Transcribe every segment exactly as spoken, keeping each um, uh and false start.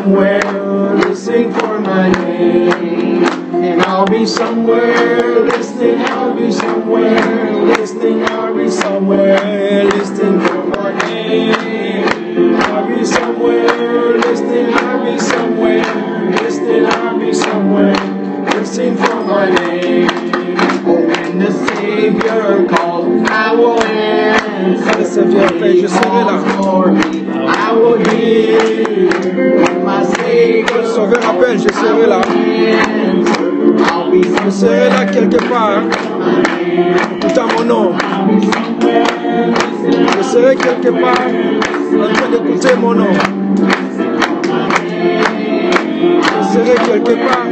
somewhere listening for my name. And I'll be somewhere listening, I'll be somewhere listening, I'll be somewhere listening for my name. I'll be somewhere listening, I'll be somewhere listening, I'll be somewhere listening for my name. Oh, when the Savior calls, I will answer. Le Seigneur fait, je serai là. I will hear when my Savior. Le Sauveur appelle, je serai là. Je serai là quelque part, écoutant mon nom. Je serai quelque part en train d'écouter mon nom. Je serai quelque part.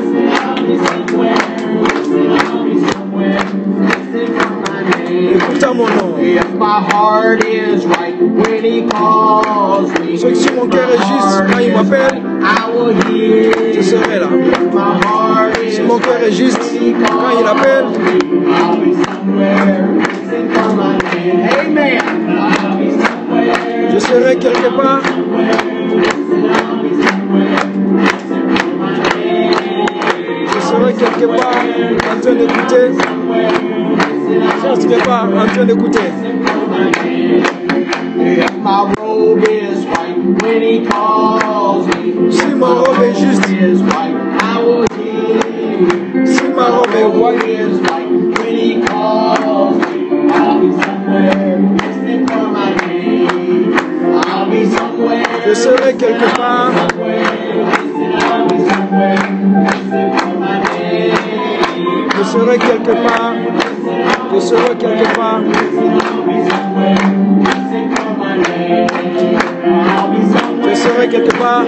Écoutant mon nom. Ceux qui si mon cœur est juste, quand il m'appelle, je serai là. Si mon cœur est juste, quand il appelle, je serai quelque part. Je serai quelque part en train d'écouter. Je serai pas en train d'écouter. Si ma robe est juste, si ma robe est white, je serai quelque part. Je serai quelque part. Je serai quelque part. Je serai quelque part.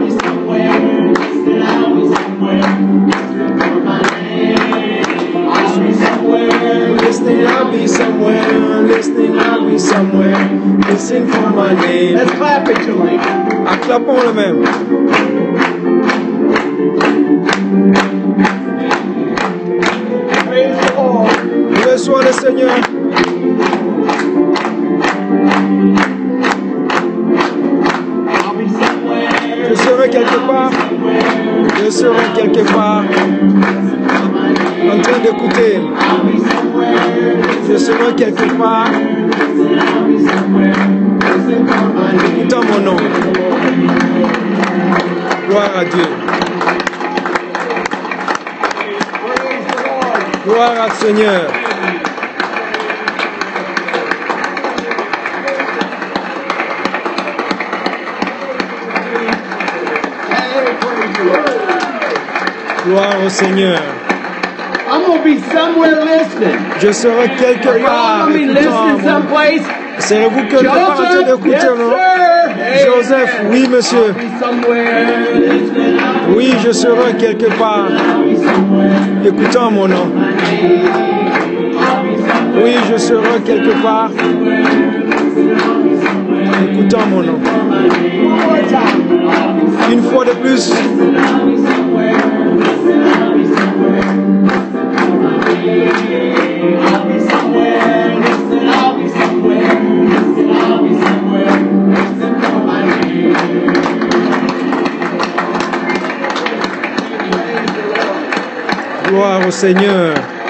Listening, I'll be somewhere. Listening, I'll be somewhere. Listening for my name. Let's clap it, Julie. Acclamons le même. Praise the Lord. Loué soit le Seigneur. Je serai quelque part. Je serai quelque part en train d'écouter. Je serai quelque part écoutant mon nom. Gloire à Dieu. Gloire à Seigneur. Gloire au Seigneur. I'm going to be somewhere listening. Je serai quelque Are you all part going to be écoutant listening mon nom. someplace? Serez-vous quelque part en train Joseph? d'écouter, Yes, non? sir. Hey, Joseph, oui, monsieur. I'll be somewhere listening. Oui, je serai quelque part écoutant mon nom. Oui, je serai quelque part écoutant mon nom. Une fois de plus. Gloire au Seigneur.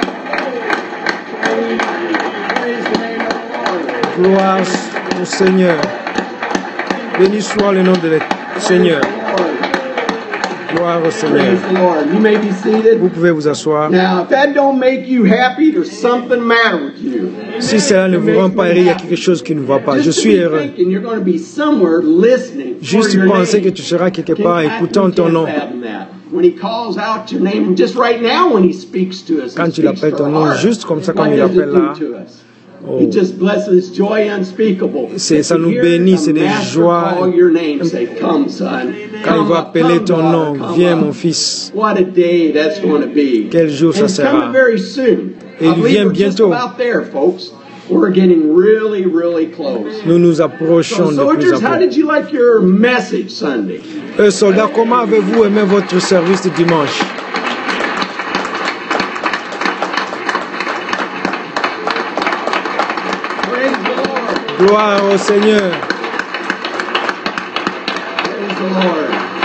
Gloire au Seigneur. Béni soit le nom de Seigneur. Gloire au Seigneur. Praise the Lord. You may be seated. Vous pouvez vous asseoir. Now, if that don't make you happy, there's something matter with you. Si cela ne vous rend pas heureux, il y a quelque chose qui ne va pas. Je Just to suis be heureux. thinking you're going to be somewhere listening for Juste your penser que name. tu seras quelque Can't part fathom- écoutant ton can't nom. fathom that. When he calls out your name, just right now when he speaks to us, he Quand il speaks appelle to ton our nom, heart. juste comme ça, What comme il does it appelle do là. to us? Oh. He just blesses joy unspeakable. C'est- ça To nous hear bénit, the c'est des master joies. call your name, say, come, son. Quand il Come va up, appeler come, ton daughter, nom, come viens up. mon fils. What a day that's going to be. Quel jour ça And it's sera. coming very soon. Et I il believe vient we're just bientôt. about there, folks. We're getting really, really close. Nous nous approchons So, de plus soldiers, en how plus. did you like your message Sunday? Euh, soldats, comment avez-vous aimé votre service de dimanche? Praise the Lord. Gloire au Seigneur. Praise the Lord.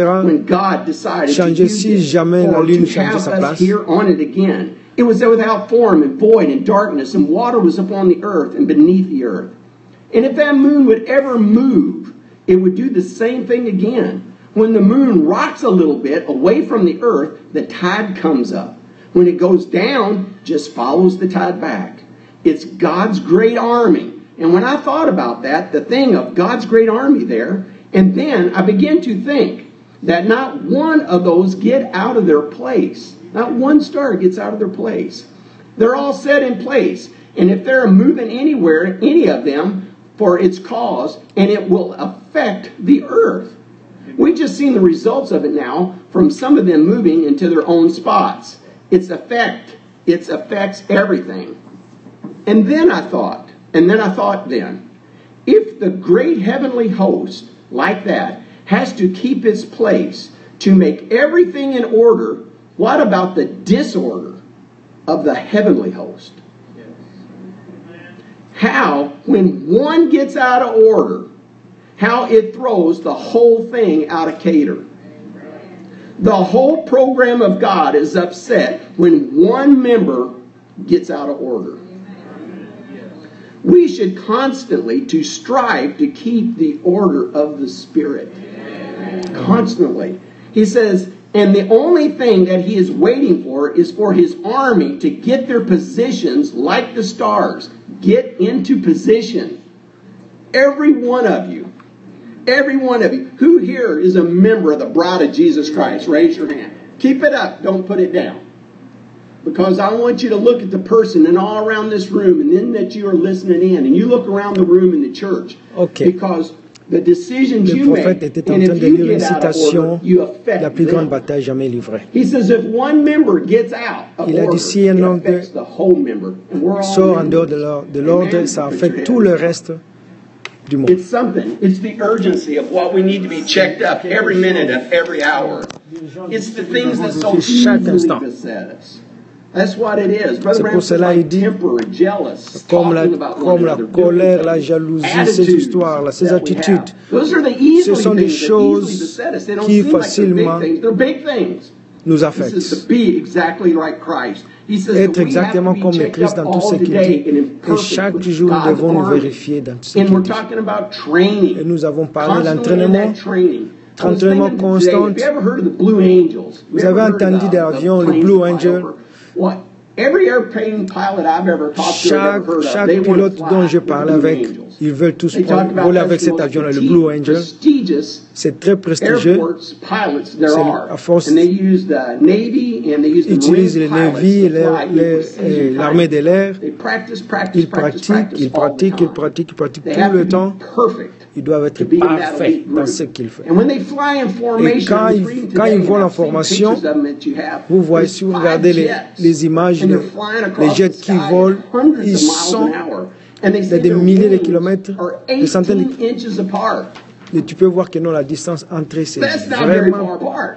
sera when God decided to changé use si it jamais la or lune to changeait have sa us place. here on it again. It was without form and void and darkness, and water was upon the earth and beneath the earth. And if that moon would ever move, it would do the same thing again. When the moon rocks a little bit away from the earth, the tide comes up. When it goes down, just follows the tide back. It's God's great army. And when I thought about that, the thing of God's great army there, and then I began to think that not one of those get out of their place. Not one star gets out of their place. They're all set in place. And if they're moving anywhere, any of them, for its cause, and it will affect the earth. We've just seen the results of it now from some of them moving into their own spots. Its effect, it affects everything. And then I thought, and then I thought then, if the great heavenly host, like that, has to keep its place to make everything in order, what about the disorder of the heavenly host? How, when one gets out of order, how it throws the whole thing out of cater. The whole program of God is upset when one member gets out of order. We should constantly to strive to keep the order of the Spirit. Constantly. He says, and the only thing that he is waiting for is for his army to get their positions like the stars. Get into position. Every one of you. Every one of you. Who here is a member of the bride of Jesus Christ? Raise your hand. Keep it up. Don't put it down. Because I want you to look at the person and all around this room, and then that you are listening in, and you look around the room in the church. Okay. Because the decisions Le you prophète make, était en and train if de you lire une get out of citation order, you de affect la plus grande them. bataille jamais livrée. He says if one member gets out of Il a order, dit si un it homme affects the whole member. And we're all sort en dehors members. de l'or- de l'ordre, Amen. ça Put affecte your tout head le down. reste du monde. It's something. It's the urgency of what we need to be checked up every minute of every hour. It's the things that so Chaque easily instant. beset us. That's what it is. Brother C'est pour Branham said, cela il like dit, temper and jealous, comme la, talking about one comme la another, colère, la different jalousie, attitudes ces histoires-là, ces that we attitudes, have. Those are the ce easily sont des things that choses easily beset us. They don't qui seem like they're big facilement things. They're big things. nous This is affectent. to be exactly like Christ. He says Être that we have exactement to be comme le checked Christ up dans tout all ce qu'il today dit. and in Et perfect chaque with jour, nous God's devons nous army. vérifier dans tout ce And qu'il we're dit. talking about training. Et nous avons parlé Constantly in d'entraînement. that training. I was Entraînement thinking today, constant. have you ever heard of the Blue Angels? Vous avez entendu de l'avion, le Blue Angel? What? Every airplane pilot I've ever talked to or Chaque, ever heard of, chaque they want to pilote fly dont je with the parle Blue avec, Angels. ils veulent tous They talk about voler that's avec the cet most avion-là, le Blue Angel. prestigious C'est très prestigieux. airports pilots there C'est are. à force- And they use the Navy and they use the Ils utilisent Marine les pilots Navy et to les- fly in les- precision et l'armée de pilots. l'air. They practice, practice, Ils practice, pratiquent, practice ils all the pratiquent, ils time. pratiquent, ils pratiquent They tout have le to be temps. perfect. Ils doivent être To be in that parfaits elite dans group. ce qu'ils font. And when they fly in formation, Et quand I was ils- reading quand today, ils volent and en I've seen formation, pictures of them that you have. Vous voyez, There's si vous five regardez les, jets, les images, and de, they're flying across les jets the qui sky volent, hundreds ils of miles sont an hour. And they de say des their milliers de wings kilomètres, are des centaines de eighteen inches apart. Et tu peux voir que non, la distance entre c'est That's not very far vraiment apart.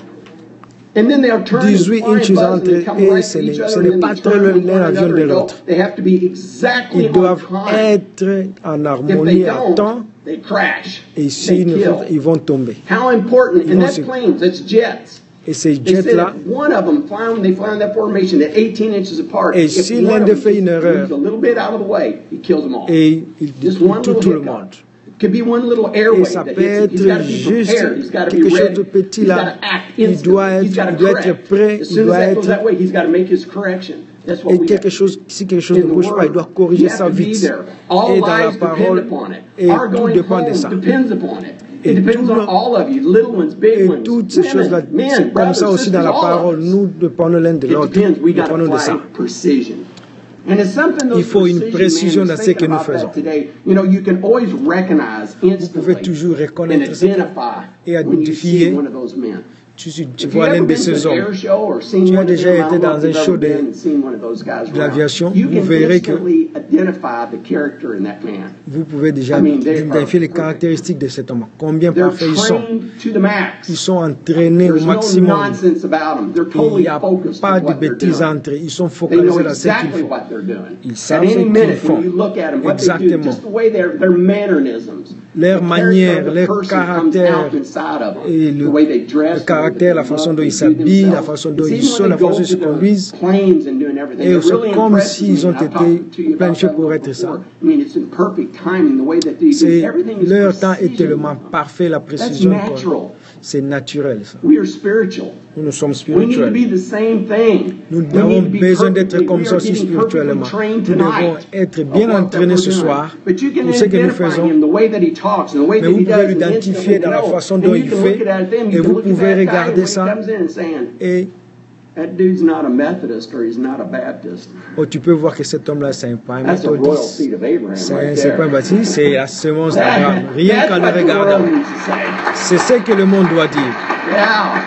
And then they'll turn and dix-huit fly and inches buzz and they entre come et right ce to each n'est- ce other n'est and then pas they très turn loin to one l'un another de and go. l'autre. They have to be exactly Ils on doivent time. être en If they harmonie à temps don't, they crash. et They s'ils ne kill. font, ils vont tomber. How important, Ils and vont that's se- planes, that's jets. Et ces They said jets-là, if one of them fly when they fly in that formation at eighteen inches apart. Et if si one l'un of d'eux them fait une just erreur, moves a little bit out of the way, he kills them all. et il Just détruit one tout, little tout le hiccup. monde. It could be one little airway Et ça that peut hits. He's être got to be juste prepared. He's got to be quelque chose ready. de petit He's là. got to act Il instantly. doit He's être, got to il doit être correct. prêt, As il soon as doit that goes être. that way, he's got to make his correction. That's what Et we quelque have. chose, si quelque chose ne In the bouge pas, il doit Word, corriger you have ça to be vite. there. All Et dans la lives depend parole, upon it. et Our tout going dépend de home ça. depends upon it. Et It depends tout on le- all of you, little ones, big Et ones, toutes ces choses-là, women, men, c'est comme brothers, ça aussi dans sisters, la all of parole. us. Nous dépendons l'un de It l'autre. depends. We got to Dépendons de apply ça. precision. And it's something those Il faut une precision, précision man, dans I was ce que thinking nous about that faisons. today. You know, you can always recognize Vous instantly pouvez toujours and reconnaître ça identify et when you see identifier. one of those men. Tu, tu If you've vois ever l'un de been to ces an hommes. air show or seen Tu as one of déjà them, I été don't know dans if un you've show ever de- been and seen one of those guys de around. l'aviation, You vous can verrez que instantly identify the character in that man. vous pouvez déjà I mean, they identifier are les caractéristiques de cet homme. Combien They're parfaits ils sont. trained to the max. Ils sont entraînés au There's no maximum. nonsense about them. They're Il totally n'y a focused pas on de what they're bêtises doing. entre eux. Ils sont They know focalisés dans ce qu'ils exactly font. what they're doing. Ils At savent any ce qu'ils minute, font. when you look at them, what they do, Exactement. just the way their their mannerisms, Leur the manière, character of the leur person comes caractère out inside of them. et le, The way they dress, le caractère, la façon dont ils s'habillent, la façon dont ils sont, la façon dont ils se conduisent. Planes and doing everything. Et They're c'est really comme impressive s'ils ont me, and I've été talked to you about planifiés that pour être before. ça. I mean, it's in perfect timing the way that they do C'est everything is leur temps est precision. tellement parfait, la That's précision. quoi. natural. C'est naturel, ça. We are spiritual. Nous, nous sommes We need to spirituels. be the same thing. Nous We avons need to be besoin d'être perfectly- comme we ça are aussi getting spirituellement. perfectly trained Nous devons tonight être of bien what that entraînés we're ce doing. soir But you can pour ce que nous identify faisons. him, the way that he talks, and the way Mais that vous he pouvez does, and l'identifier instantly dans la know. façon And dont you il can fait, look at them, et you can vous look at pouvez that guy regarder when he ça. comes in and saying, Et that dude's not a Methodist or he's not a Baptist. oh, tu peux voir que cet homme-là, c'est pas un That's a royal méthodiste. seed of Abraham C'est right c'est pas un there. baptiste, c'est la semence That- d'Abraham. Rien that's qu'en le what the regardant. world needs to say. C'est ce que le monde doit dire. Yeah.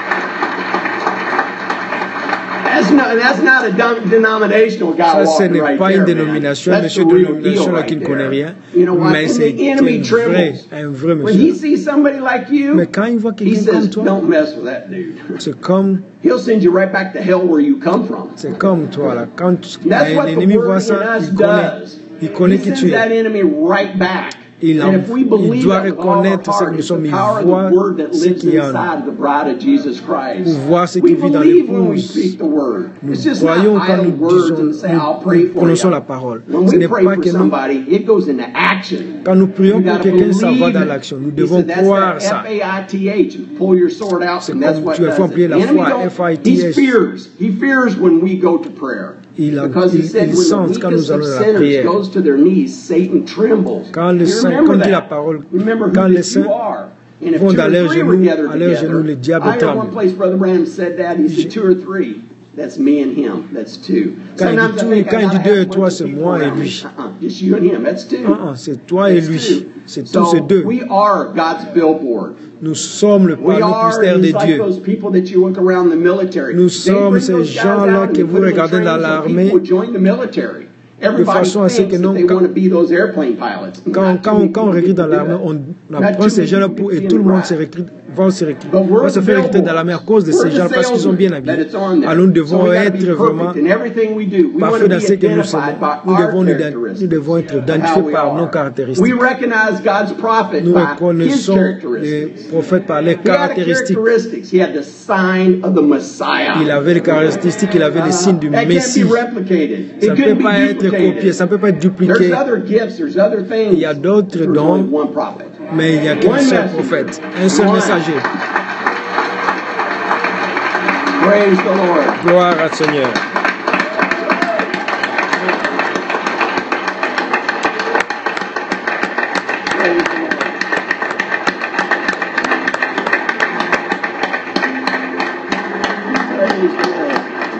That's not, that's not a dom- denominational guy Ça, ce walking n'est right pas there, une man. dénomination, That's monsieur the de real dénomination deal là right qui ne connaît there. rien, You know what? mais And c'est the enemy un vrai, trembles. un vrai When he monsieur. sees somebody like you, Mais quand il voit he quelqu'un comme says, toi, don't mess with that dude. c'est comme, He'll send you right back to hell where you come from. c'est comme toi là. Quand That's what the l'ennemi voit word in ça, us il connaît, does. il connaît He qui sends tu that es. enemy right back. Il, en, And if we il believe doit it with all our reconnaître ce que heart, nous it's sommes. the Il power of voit the word that ce lives qu'il y a en nous. inside of the bride of Jesus Christ. Pour voir ce We qui vit dans believe when we l'épouse. speak the word. Nous It's just not croyons quand idle nous words disons, and say, nous, I'll pray nous for prononçons you. la parole. When Ce we n'est pray pas for que nous, somebody, it goes into action. quand nous prions You pour gotta quelqu'un, ça va believe dans it. l'action. Nous He devons said, that's croire that ça. F A I T H. Pull your sword out, C'est and that's comme what tu as does fait it. appeler la The enemy foi, don't- F I T He H. fears. He fears when we go to prayer. Il, a, Because he il, said il when sent the quand nous weakest of allons à la sinners prière. goes to their knees, Satan trembles. Quand le You saint, remember quand dit la that. parole, Remember quand who les that saints you are. And if vont two dans or leurs three were genoux, gathered à leurs genoux, together, le diable I heard tremble. one place Brother Branham said that. He Je- said two or three. That's me and him. That's two. Quand il dit Sometimes I tout- think I quand il dit gotta deux et have a trois, bunch of c'est people moi et around me. lui. Uh-uh, just you and him. That's two. Ah, ah, c'est toi et That's lui. two. C'est tous So ces deux. we are God's billboard. Nous sommes le We panneau are publicitaire de it's like Dieu. those people that you look around the military. Nous They sommes bring ces those guys gens-là out and que they vous put them in regardez dans training so l'armée people will join the military. Everybody façon à ce thinks que that non, they quand- want to be those airplane pilots. Quand, Not too quand, many quand on people recrute get dans to do l'armée, that. on Not apprend too ces many gens-là people pour, get et to tout le be monde right. se recrute, va se, recrute, But we're va se the faire recruter dans l'armée à cause de We're ces the gens parce qu'ils sont bien salesmen that habillés. it's on there. Alors nous So devons we gotta be être perfect vraiment in everything we do. We want parfaits to dans be ce que nous sommes. identified by Nous our devons nous, nous characteristics. devons être How identifiés we par nos are. We caractéristiques. recognize God's prophet Nous by his reconnaissons les characteristics. prophètes par les He had the caractéristiques. characteristics. He had the sign of the Messiah. Il avait les caractéristiques, il avait les signes du That can't Messie. be replicated. Ça It ne peut couldn't be pas être copié, duplicated. ça ne peut pas être There's dupliqué. other gifts, there's other things. Il y a d'autres There's dons, only one prophet. mais il n'y a qu'un One seul messenger. prophète, un seul One. messager. Praise the Lord. Gloire à Seigneur. Praise the Lord. Praise the Lord.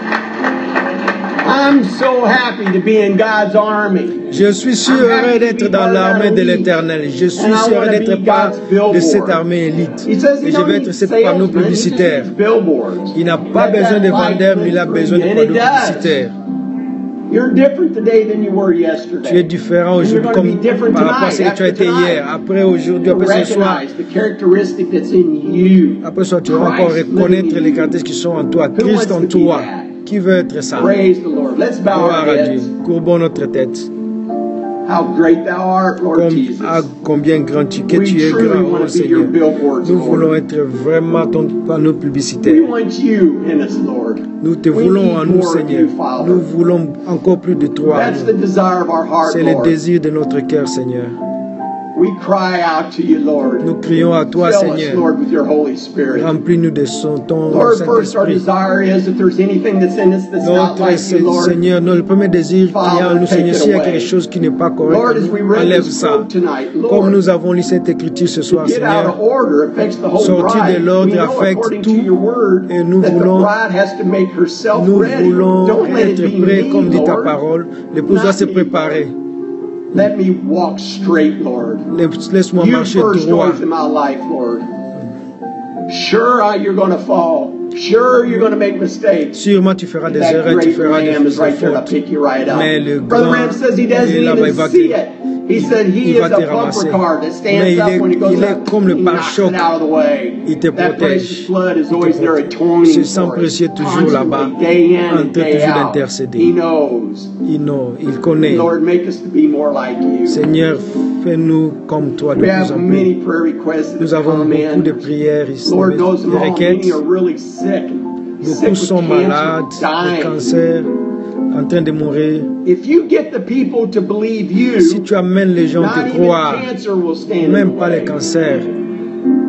I'm so happy to be in God's army. Je suis si heureux d'être dans l'armée de l'Éternel. Je suis si heureux d'être part de cette armée élite. He says he Et je don't vais need être cette panneau salesmen, he just publicitaire. needs billboards. Il n'a pas Let besoin that de light vendeurs, mais il a live besoin de free. And panneaux it does. publicitaires. You're different today than you were yesterday. Tu es différent And you're aujourd'hui going to be comme different par rapport à tonight, ce que tu as after été tonight. hier. Après aujourd'hui, après ce soir. Recognize the characteristic that's in you. Après ça, tu vas encore Christ reconnaître living in les you. caractéristiques qui sont en toi. Who Christ wants en to be toi. that? Qui veut être ça? Praise the Lord. Let's bow our Gloire à Dieu. heads. Courbons notre tête. How great thou art, Lord Comme, Jesus. ah, combien grand tu, que We tu es truly grand, want oh to be your Seigneur. billboards, Nous voulons Lord. être vraiment ton panneau We publicitaire. want you in us, Lord. Nous te We voulons need en nous, more of Seigneur. you, Father. Nous voulons encore plus de toi. That's the desire of our heart, C'est le Lord. désir de notre cœur, Seigneur. We cry out to you, Lord. Nous crions à toi, Fill us, Seigneur. Lord, with your Holy Spirit. Remplis-nous de son, ton Lord, first our Saint-Esprit. desire is that there's anything that's in us that's not Notre like you, Lord. Seigneur, notre premier désir qu'il y a en nous, Father, Seigneur, take s'il y a it away. quelque chose qui n'est pas Lord, correct, as we read enlève this ça. quote tonight, Comme Lord, nous avons lu cette écriture ce soir, get out Seigneur, of order affects the whole sortir bride. de l'ordre We know affecte according tout, to your word et nous that voulons- the bride has to make herself nous ready. voulons Don't let it être be prêts, me, comme dit ta Lord. parole. L'épouse doit Not se me, préparer. Let me walk straight, Lord. Laisse-moi You marcher first droit. always in my life, Lord. Sure, I- you're going to fall. Sure, you're going to make mistakes. Sûrement, tu feras des That erreurs, tu great feras des lamb is right there to fautes. pick you right up. Mais le Brother grand, Ram says he doesn't il est là-bas, il even va see te- it. He said he il is va a te bumper ramasser. car that Mais stands il up est- when he goes il est up. comme le He knocks pare-choc. it out of the way. Il te That precious protège. blood is Il te always there protège. atoning Ce sang for précieux us. est toujours là-bas, Constantly, day in en and train day toujours out. d'intercéder. He knows. Il, know, il connaît. Lord, make us to be more like you. Seigneur, fais-nous comme toi de We plus have en many plus. prayer requests that Nous have avons come beaucoup de in. prières ici, Lord knows them des all. requêtes. Many are really sick. Sick Beaucoup with sont cancer, malades, de dying. cancer, en train de mourir. If you get the people to believe you, Si tu amènes les gens not à te even croire, cancer will stand in même the pas les way. cancers,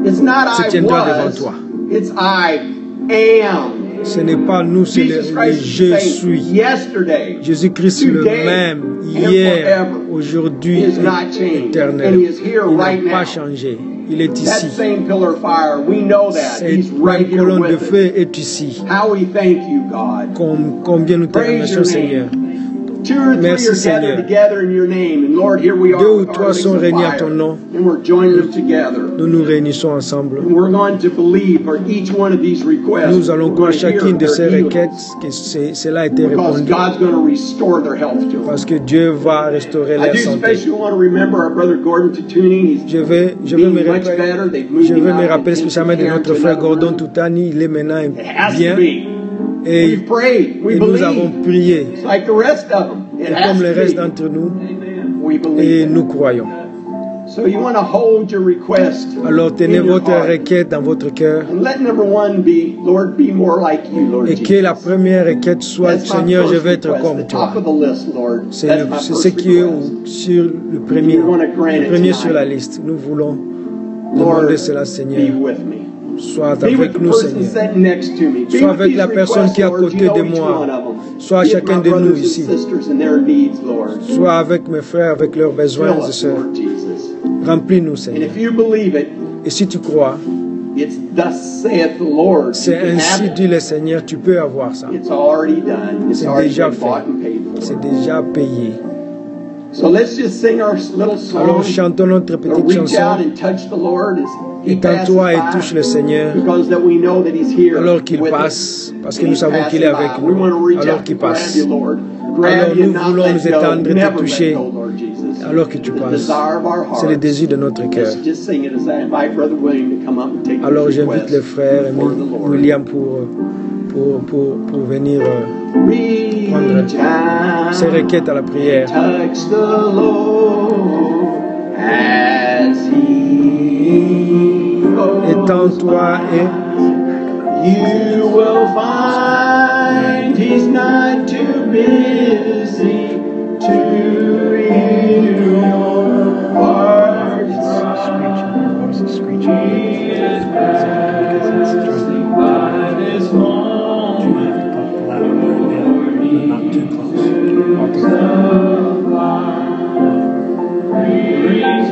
It's not se I tiendra devant was, toi. it's I am. Ce n'est pas nous, c'est le, Jesus le Christ is je the same suis. yesterday, Jésus-Christ le today, même, and hier, forever. aujourd'hui, He is not changed, and éternel. He is here Il right n'a pas now. changé. Il est That ici. same pillar of fire, we know that. Cette He's right here colonne de with feu us. est ici. How we thank you, God. Com- combien nous te Praise remercions, your Seigneur. name. Two or three Merci, are Seigneur. gathered together in your name, and Lord, here we are Deux ou with our trois legs sont of réunis à fire, ton nom. and we're joining them together. Nous nous réunissons ensemble. And we're going to believe for each one of these requests. Nous allons We're croire going to hear chacune de ces their requêtes healings, que c'est- cela a été because répondu. God's going to restore their health to them. Parce que Dieu va restaurer I leur do santé. especially want to remember our brother Gordon Tutuni. He's Je vais, je vais me being much rappeler, better. They've moved je him vais out me of rappeler intensive spécialement de care notre to frère another Gordon room. Toutani. Il est maintenant It has bien to be. et, We've prayed. We et nous avons believe. prié. It's like the rest of them. It Et has comme le to reste be. d'entre nous, We et believe. nous croyons. So you want to hold your request Alors tenez in your votre heart. requête dans votre cœur And let number one be, Lord, be more like you, Lord et que la Jesus. première requête soit, That's my Seigneur, je first veux être request, comme the toi. top of the list, Lord. C'est That's my c'est first ce qui est request. au- sur le premier, We want to grant le it premier tonight. sur la liste. Nous voulons Lord, demander cela, be Seigneur. with me. Sois Be with avec the nous, person Seigneur. sitting next to me. Be Sois with avec these la personne requests, qui est à Lord. côté You know de each moi. one of them. Sois Be with chacun my de nous brothers and ici. sisters and their needs, Lord. Sois avec mes frères, avec leurs besoins Fill et us, sœurs. Lord Jesus. Remplis-nous, And Seigneur. if you believe it, Et si tu crois, it's thus saith the Lord. You c'est can have ainsi it. dit le Seigneur, tu peux avoir ça. It's already done. It's C'est already déjà been bought fait. and paid for. C'est déjà payé. So let's just sing our little Alors song. chantons notre Or petite reach out chanson. and touch the Lord as He passes Étends-toi et touche by, le Seigneur because that we know that He's here alors qu'il with passe, us. parce que And nous He's savons qu'il est passing avec by. We want to nous, reach alors out qu'il and grab passe. you, Lord. Grab Alors you nous and not voulons let nous go. étendre et te Never toucher, let go, Lord Jesus. alors que tu The passes. desire of our C'est le hearts. désir de notre cœur. Let's just sing it as I invite Brother William to come up and take Alors his j'invite request les frères et before the Lord. William pour, pour, pour, pour venir euh, Reach prendre ses out, requêtes à la prière. touch the Lord as He goes Étends-toi by. et You will find He's not too busy to hear your heart's cry. He is passing by this moment. Reach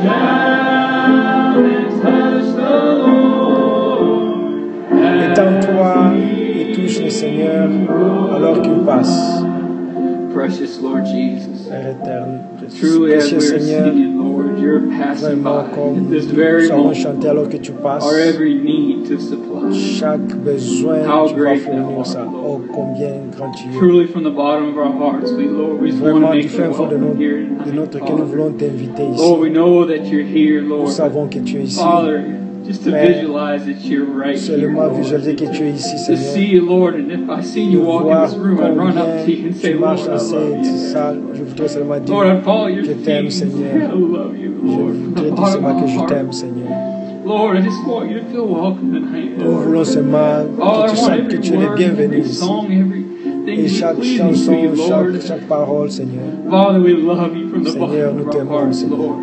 down and touch the Lord. étends-toi et touche le Seigneur alors qu'il passe. Precious Lord Jesus, Père éterne, truly as précieux we're Seigneur, singing, Lord, you're passing vraiment by comme at this nous very savons moment, chanter alors que tu passes, our every need to supply. chaque besoin How tu vas great thou fournir art, ça. Oh, Lord. combien grand tu es. Truly from the bottom of our hearts, we, Lord, we just want to Vraiment du make fin you fond de, welcome nos, here de tonight, notre cœur, nous Father. voulons t'inviter ici. Lord, we know that you're here, Nous Lord. savons que tu es ici. Father, just to Père, visualize that you're right here, Seulement Lord. visualiser que tu es ici, To see Seigneur. you, Lord, and if I see you De walk in voir this room, I'd run up to you combien and say, tu Lord, marches I dans love cette you. salle. Je voudrais seulement dire Lord, I'd fall at your Je feet t'aime, and say, Seigneur. I love you, Je Lord, from the voudrais dire bottom seulement of que my je heart. t'aime, Seigneur. Lord, I just want you to feel welcome tonight, Nous Lord. voulons seulement Oh, que tu I want saches que every tu es le word, bienvenu every ici. song, everything Et to be chaque pleasing to chanson, you, Lord. chaque, chaque parole, Seigneur. Father, we love you from the Seigneur, bottom nous of our t'aimons, hearts, Seigneur. Lord.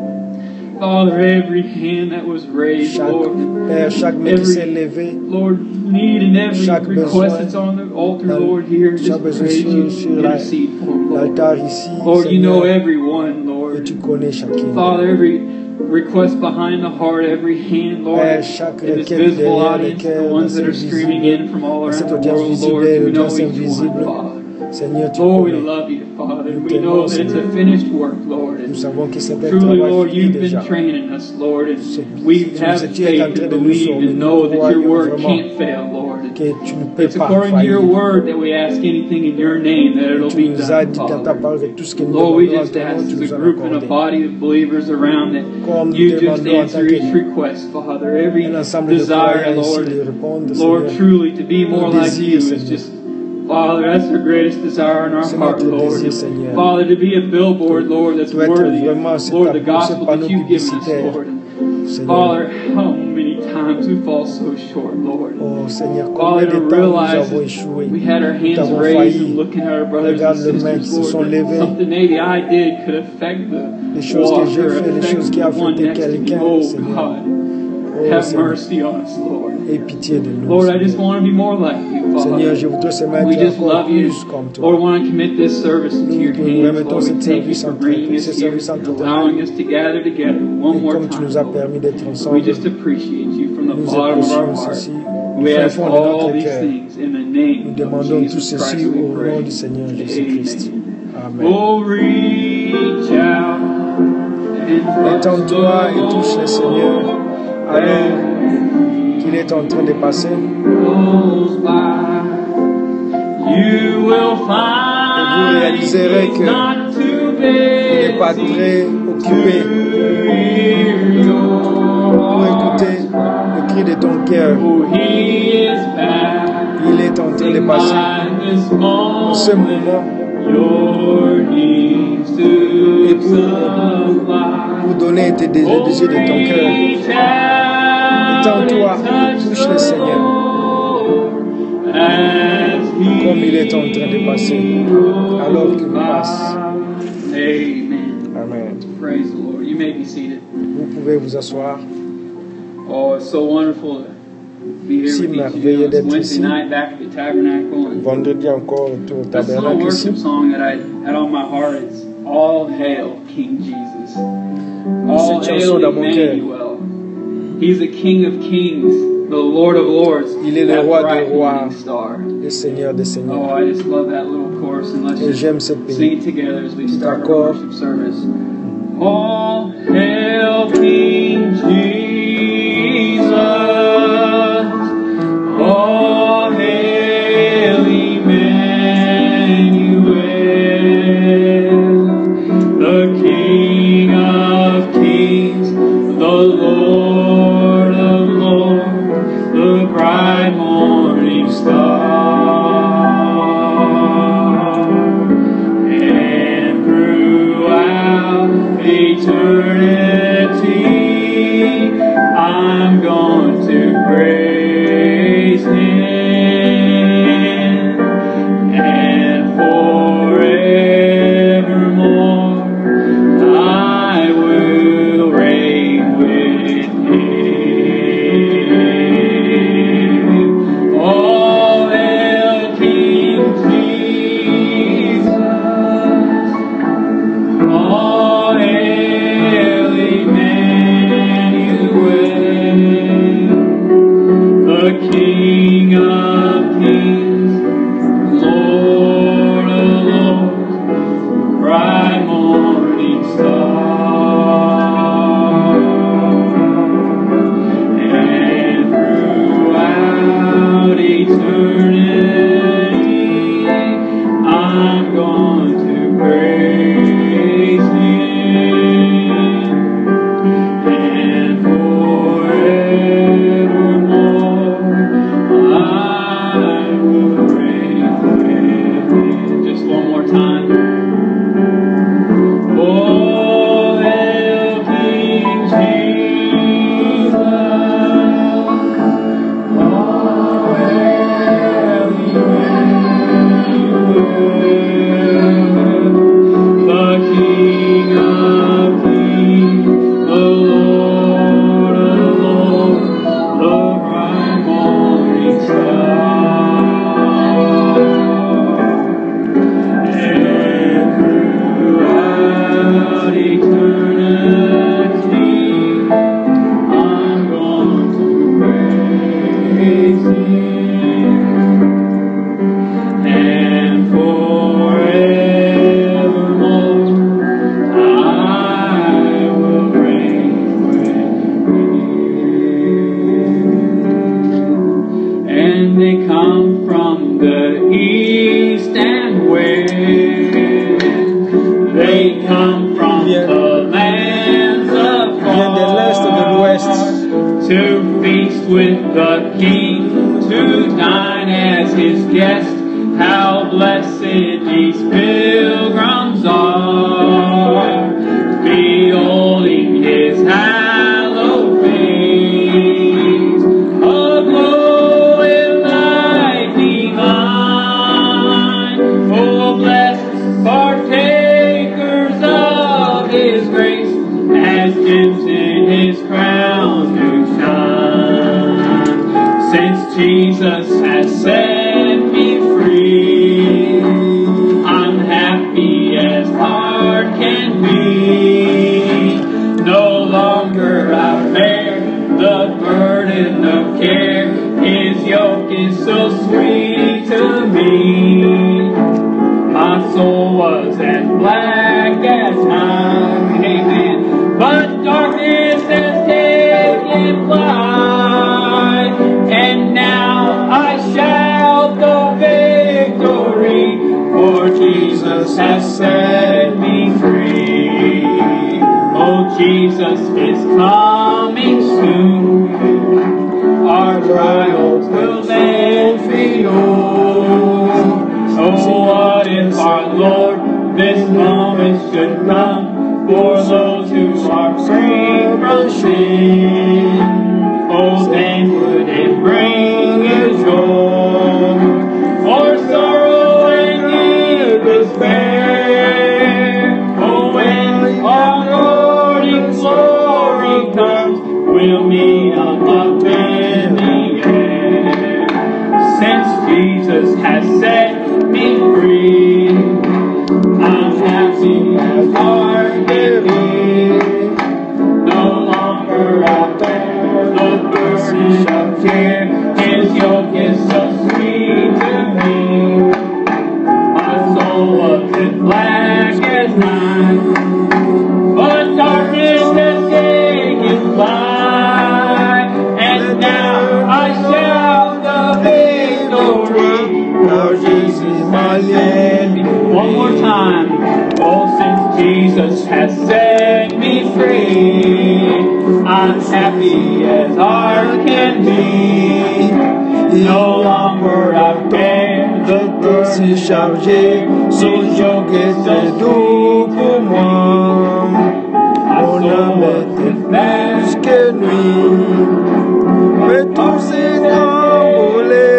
Father, every hand that was raised, Chaque Lord, Père, chaque main qui s'est every, levée, Lord, need and every chaque request besoin, that's on the altar, dans- Lord, here, just chaque besoin praise you, sur, sur la- intercede for them, Lord. l'altar ici, Lord, you know Seigneur, everyone, et Lord. tu connais chacune. Father, every request behind the heart, every hand, Lord, Père, chaque in this requête visible derrière le audience, the cœur, dans ones that cette are streaming visible, in from all dans around cette the audience world, visible Lord, et you know l'audience each invisible, one, Father. Seigneur, tu Lord, we connais. love you, Father, and Nous we know t'aimons, that it's a Seigneur. finished work, Lord. Nous And savons que c'est un truly, travail Lord, fini you've been déjà. training us, Lord, and C'est- we tu have nous étais en faith train and de nous believe former. and know Nous that your croyons word vraiment can't fail, Lord. que tu ne peux It's pas according to your faillir. word that we ask anything in your name that it'll Tu be nous as done, dit dans ta Father. parole que tout ce que nous Lord, we demandons en just ton nom, ask tu as nous a as group and a accordé. body of believers around that Comme you nous just demandons en answer tant que each request, Father. Every un ensemble de desire, croyants ici Lord. de répondre, Lord, Seigneur. truly to be more Nos like désirs, you is Seigneur. just, Father, that's the greatest desire in our C'est heart, notre Lord. désir, Seigneur. Father, to be a billboard, Lord, that's doit être worthy vraiment of, cet Lord, the appel, ce gospel panneau that you've given us, publicitaire. Lord. Seigneur. Father, how many times we fall so short, Lord. Oh Seigneur, Father, combien to de temps nous realize avons that échoué. we had our Nous hands avons raised failli. and looking at our brothers Regarde and les mains qui sisters, se sont Lord, that levées. something maybe I did could affect the Les choses que j'ai walker, fait, les affect choses qui the ont one affecté next to me. quelqu'un, Oh Seigneur. God. Oh have Seigneur. mercy on us, Lord. Aie pitié de nous. Lord, I just Seigneur. want to be more like you, Seigneur, je Father. voudrais seulement We être just encore love you. plus comme Lord, toi. want to commit this service into your Nous hands. remettons Lord, we cette thank you service for entre bringing ce us here service entre and tes allowing mains. us to gather together one Et more comme tu time. nous as Lord. permis d'être We ensemble, just appreciate you from the nous bottom of our apprécions heart. ceci. We Du fin ask fond de all notre these cœur, things in the nous name of demandons tout Jesus ceci Christ. We au nom pray. du Seigneur Jésus-Christ. Amen. Amen. Oh, reach out and touch Étends-toi et touche le Seigneur the alors qu'il est en train de passer. goes by. You will find réaliserez he's que not too Il n'est pas busy très occupé to hear your pour écouter le cri de ton cœur. Oh, he is back. Il est en train de passer en ce moment Your needs et to pour, supply. pour donner tes désirs, désirs de ton cœur. Étends-toi, touche le Seigneur comme il est en train de passer alors qu'il passe. Amen. Amen. Praise the Lord. You may be seated. Vous pouvez vous asseoir. Oh, it's so wonderful to be here Si with each of merveilleux you. It's d'être Wednesday ici. night back at the Tabernacle. And Vendredi encore autour au this little tabernacle worship ici. song that I had on my heart is All Hail King Jesus. All Cette chanson Hail dans mon cœur. Emmanuel. He's the King of Kings, the Lord of Lords, Il est le that roi bright des rois, morning star. le Seigneur des Oh, seigneurs. I just love that little chorus, and let's Et just j'aime cette sing pays. it together as we Petit start our accord. worship service. All hail King Jesus. All hail Emmanuel, the King of Kings, the Lord of Lords, the bright morning star. And throughout eternity, I'm going to praise Him, and forevermore I will reign with Him. All hail King Jesus. All hail Emmanuel, the King of Kings, Lord of Lords, bright morning star. And throughout eternity, I'm going to praise Him, and forevermore I will reign with Him. Just one more time. Oh, hail King Jesus. Oh, hail Emmanuel, the King of Kings, the Lord of Lords, the bright morning star. And throughout eternity, I'm going to praise Him, and forevermore I will reign with Him. And they come from the east and west. They come from Viens- the lands Viens de l'est et de l'ouest afar to feast with the King, to dine as His guest. How blessed these pilgrims are, beholding His hallowed face, aglow with light divine. Oh, blessed partakers of His grace, as gems in His crown do shine. Jesus has set me free. I'm happy as heart can be. No longer I bear the burden of care. His yoke is so sweet to me. My soul was as black as night, amen. But darkness has taken flight, and now I shout the victory, for Jesus has set me free. Oh, Jesus is coming soon. Our trials will then be over. Oh, what if our Lord this moment should come for those who are free from sin? Oh, then would it bring you joy, or sorrow and deep despair? Oh, when our Lord in glory comes, we'll meet up up in the air. Since Jesus has set me free, I'm happy as heart can be. No longer I bear the burden of care. His yoke is so sweet to me. My soul was as black as night, but darkness has taken flight, and now I shout the victory, for Jesus my Lord. One more time. Oh, since Jesus has set me free, I'm happy as heart can be. No longer I bear the burden chargé, son yoke est doux pour moi. Mon âme était plus que nuit, mais tout s'est envolé.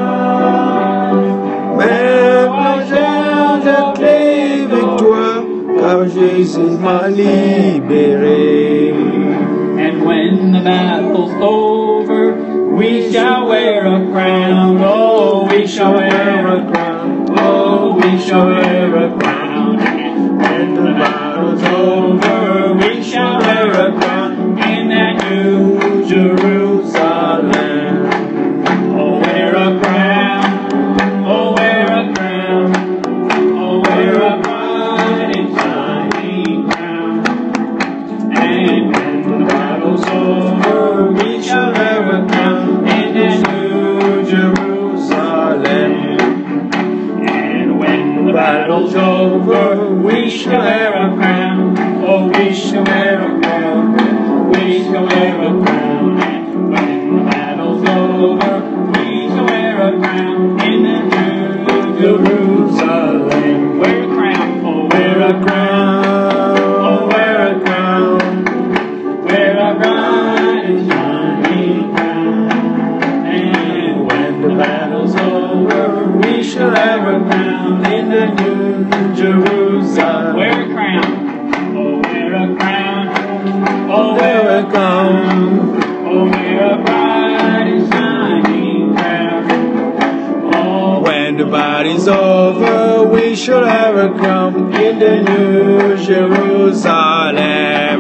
Maintenant j'ai les victoires, car Jésus m'a libéré. And when the battle's over, we shall wear a crown. Oh, we shall wear a crown. Oh, we shall wear a crown. And when the battle's over, we shall wear a crown in that new Jerusalem. Oh, wear a crown. Oh, wear a crown. Oh, wear a bright and shining crown. And when the battle's over, we shall wear a crown in that new Jerusalem. And when the battle's over, we shall wear a crown. Oh, we shall wear a crown. We shall wear a crown. And when the battle's over, we shall wear a crown in the new Jerusalem. Wear a crown. Oh, wear a crown. Oh, wear a crown. Wear a bright and shining crown. And when the battle's over, we shall have a crown in the new Jerusalem. Wear a crown. Oh, wear a crown. Oh, wear a crown. Oh, wear a bright and shining crown. Oh, when the battle's over, we shall have a crown in the new Jerusalem.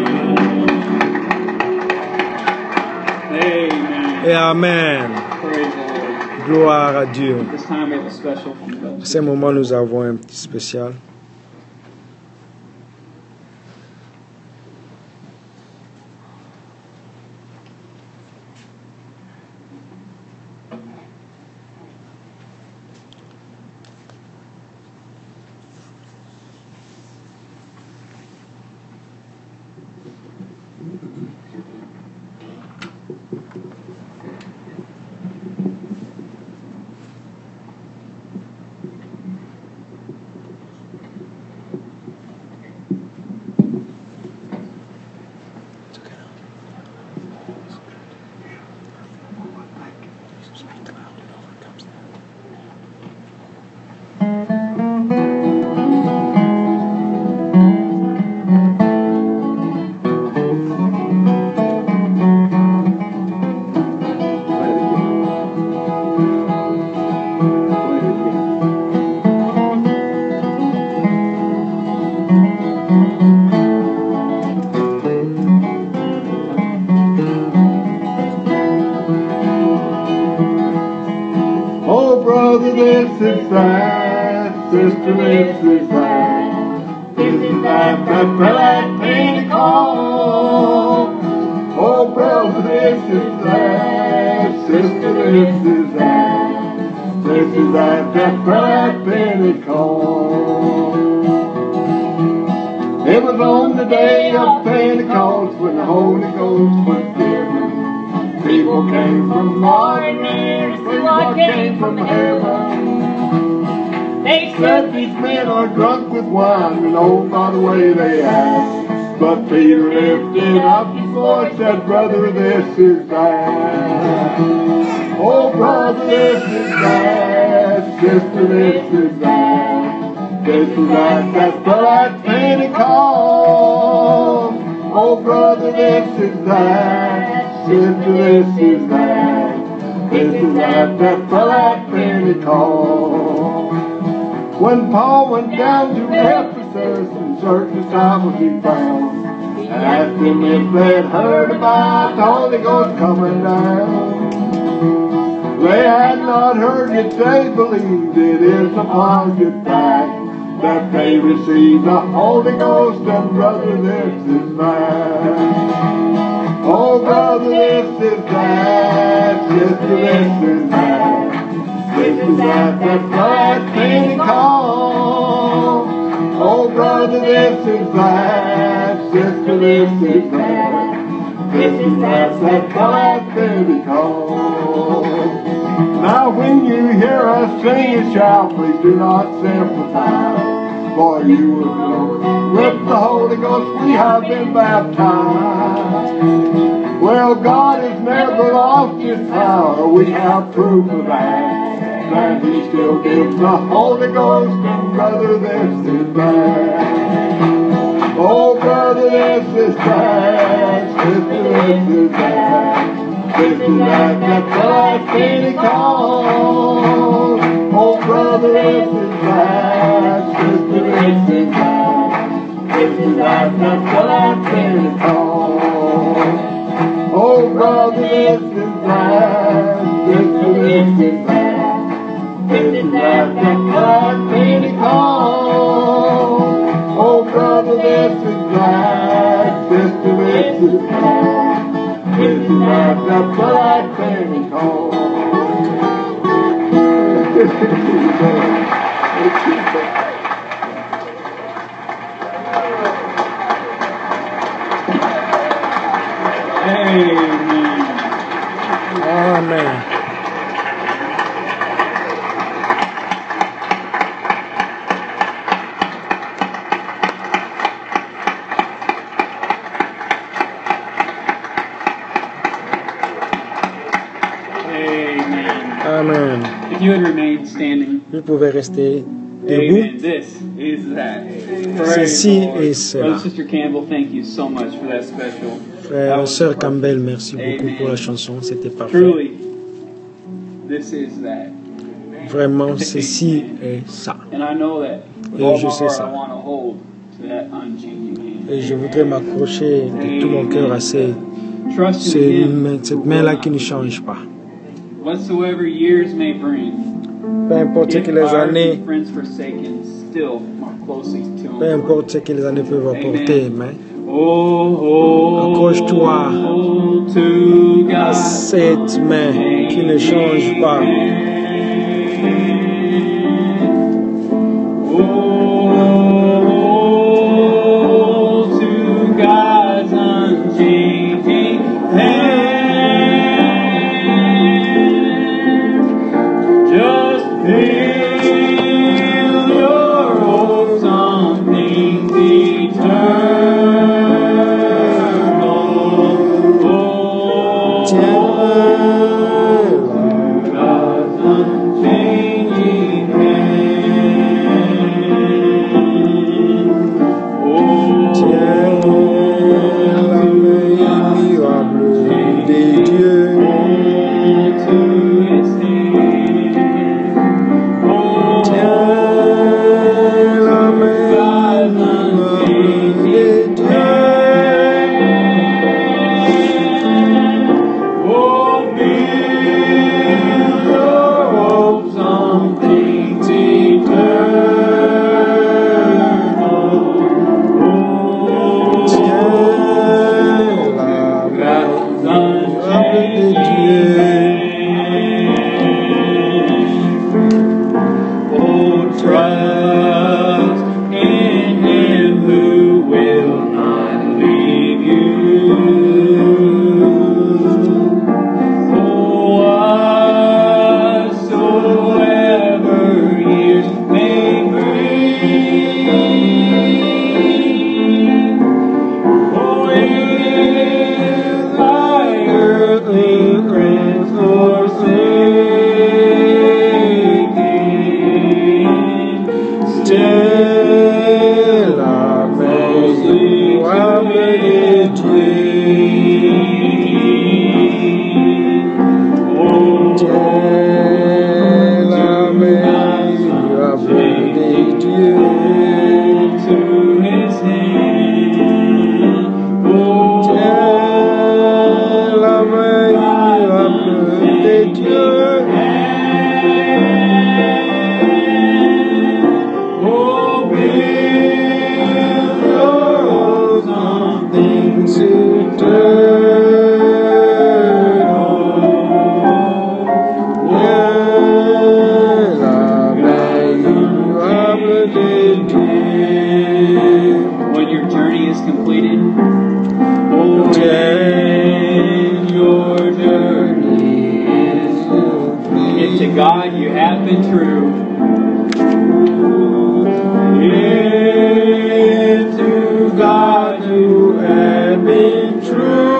Amen. Et Amen. Praise the Lord. Gloire à Dieu. This time we have a special from God. À ce moment, nous avons un petit spécial. brother, this is that. Sister, this is that. This is that that fell at Pentecost. Oh, brother, this is that. Sister, this is that. This is that that fell at Pentecost. It was on the day of Pentecost when the Holy Ghost was given. People came from ordinary, people came from heaven. They said these men are drunk with wine, and oh, by the way they act. But Peter lifted up his voice, said, brother, this is that. Oh, brother, this is that. Sister, this is that. This is that that fell at Pentecost. Oh, brother, this is that. Sister, this is that. This is that that fell at Pentecost. When Paul went down to Ephesus and certain disciples he found, asked them if they'd heard about the Holy Ghost coming down. They had not heard it, they believed it is a positive fact that they received the Holy Ghost, and brother, this is that. Oh, brother, this is that. Sister, this is that. This is that that fell Pentecost. Oh, brother, this is that. Sister, this is that. This is that that fell Pentecost. Now, when you hear us sing and shout, please do not simplify. For you will know with the Holy Ghost we have been baptized. Well, God has never lost His power. We have proof of that. That He still gives the Holy Ghost, and brother, this is that. Oh, brother, this is that. Sister, this is that. This is that that fell at Pentecost. Oh, brother, this is that. Sister, this is that. This is that that fell at Pentecost. Oh, brother, this is that. Sister, this is that. This is that that fell at Pentecost. Oh, brother, this is that. Sister, this is that. This is that that fell at Pentecost. Amen. Amen. If you would remain standing. Vous pouvez rester debout. Amen. This is that. Ceci est cela. Brother, Sister Campbell, thank you so much for that special. Frère, sœur Campbell, merci beaucoup pour la chanson. C'était parfait. Truly, this is that. Vraiment, ceci est ça. And I know that with Et all je my sais heart, ça. I want to hold to that unchanging hand. Et je voudrais m'accrocher de tout mon cœur à ces, Trust in ces Him. mains- cette main-là qui ne change pas. Whatsoever years may bring. Peu importe ce que If les ours années, and friends forsaken, still more closely to Him. peu importe ce que les années peuvent apporter, mais Oh, accroche-toi to à God. cette main qui ne change pas. Oh, to God's unchanging hand. Just build your hopes on things eternal. Oh, Tiens, God's unchanging hand. Oh, tiens la main immuable des dieux. to His hand. Oh, Tiens God, you have been true. Yeah, to God you have been true.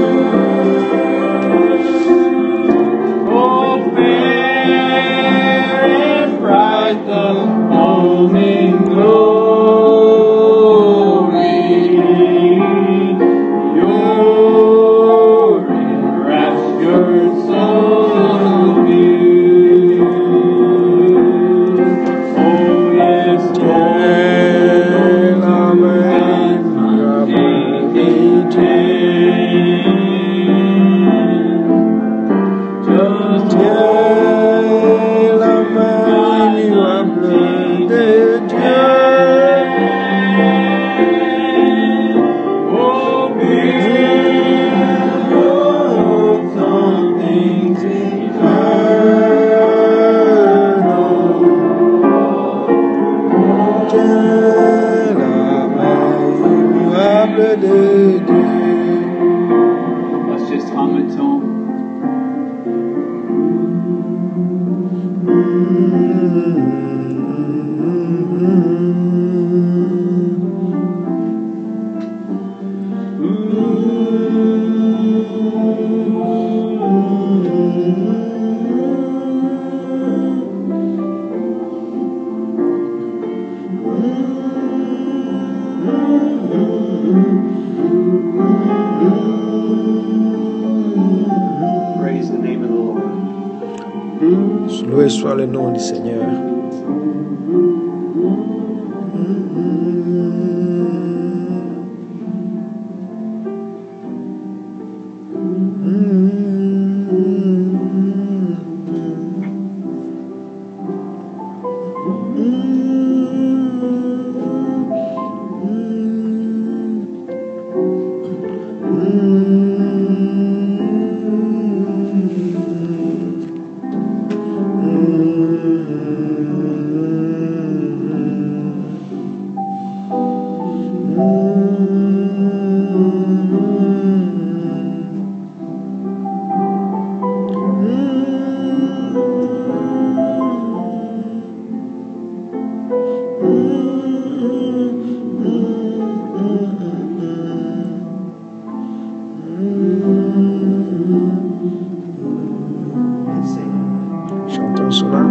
Oh, fair and bright the morning glory. Your enraptured soul view. Oh, yes, Tell Amen, just Tell Amen, immeuble de Dieu. oh, Build some things eternal. Tell Amen, immeuble de Dieu. let's just hum it to him. Praise the name of the Lord. Loué soit le nom du Seigneur. Chantons cela.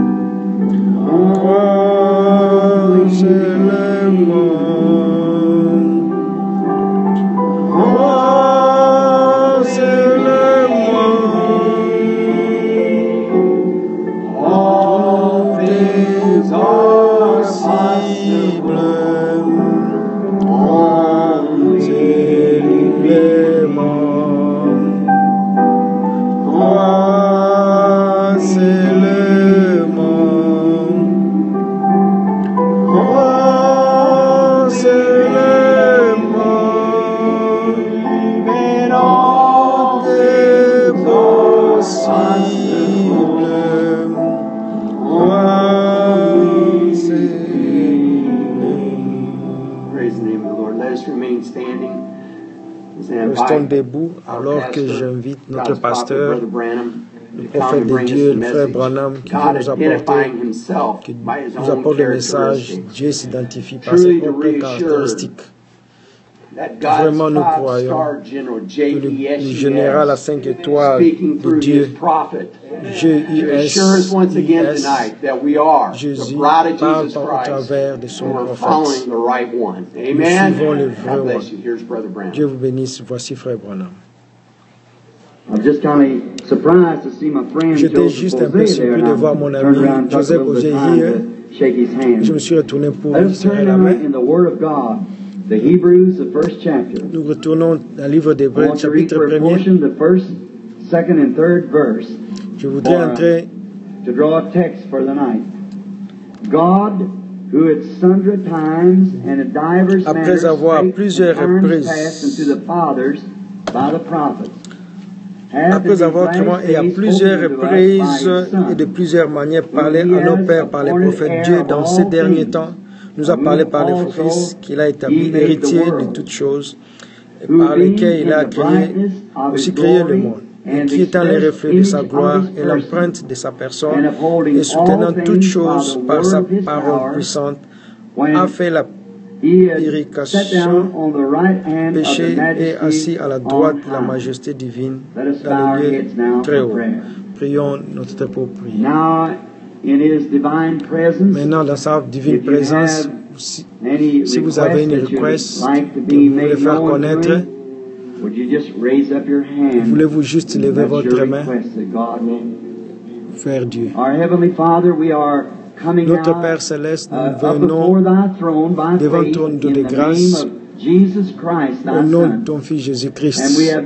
All things are possible. Restons debout alors que j'invite notre pasteur, le prophète de Dieu, le frère Branham, qui vient nous apporter, qui nous apporte le message. Dieu s'identifie par ses propres caractéristiques. Vraiment, nous croyons que le, le général à cinq étoiles de Dieu, G I S, Jésus, parle au travers de son prophète. Nous suivons le vrai roi. Dieu vous bénisse. Voici frère Branham. J'étais juste un peu surpris de voir mon ami Joseph Ozier hier. Je me suis retourné pour lui serrer la main. Nous retournons dans le livre d'Hébreux, chapitre premier. Je voudrais entrer to draw a text for the night. God, who at sundry times and at divers après avoir plusieurs reprises, après avoir comment et à plusieurs reprises et de plusieurs manières parlé à nos pères par les prophètes, Dieu dans ces derniers temps nous a parlé par les fils qu'il a établi héritier de toutes choses et par lesquels il a créé, aussi créé le monde. et qui étant les reflets de sa gloire et l'empreinte de sa personne, et soutenant toutes choses par sa parole puissante, a fait la purification du péché et assis à la droite de la majesté divine dans le lieu très haut. Prions notre pour prier. Maintenant, dans sa divine présence, si, si vous avez une request que vous voulez faire connaître, voulez-vous juste lever votre main, faire Dieu. Notre Père Céleste, nous venons devant ton trône de grâce au nom de ton Fils Jésus-Christ.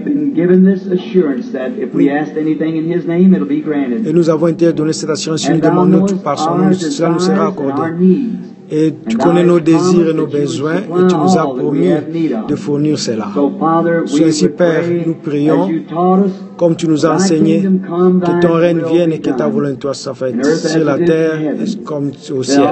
Et nous avons été donné cette assurance, si nous demandons tout par son nom, cela nous sera accordé. Et tu connais nos désirs et nos besoins, et tu nous as promis de fournir cela. Sois ainsi, Père, nous prions, comme tu nous as enseigné, que ton règne vienne et que ta volonté soit faite sur la terre comme au ciel.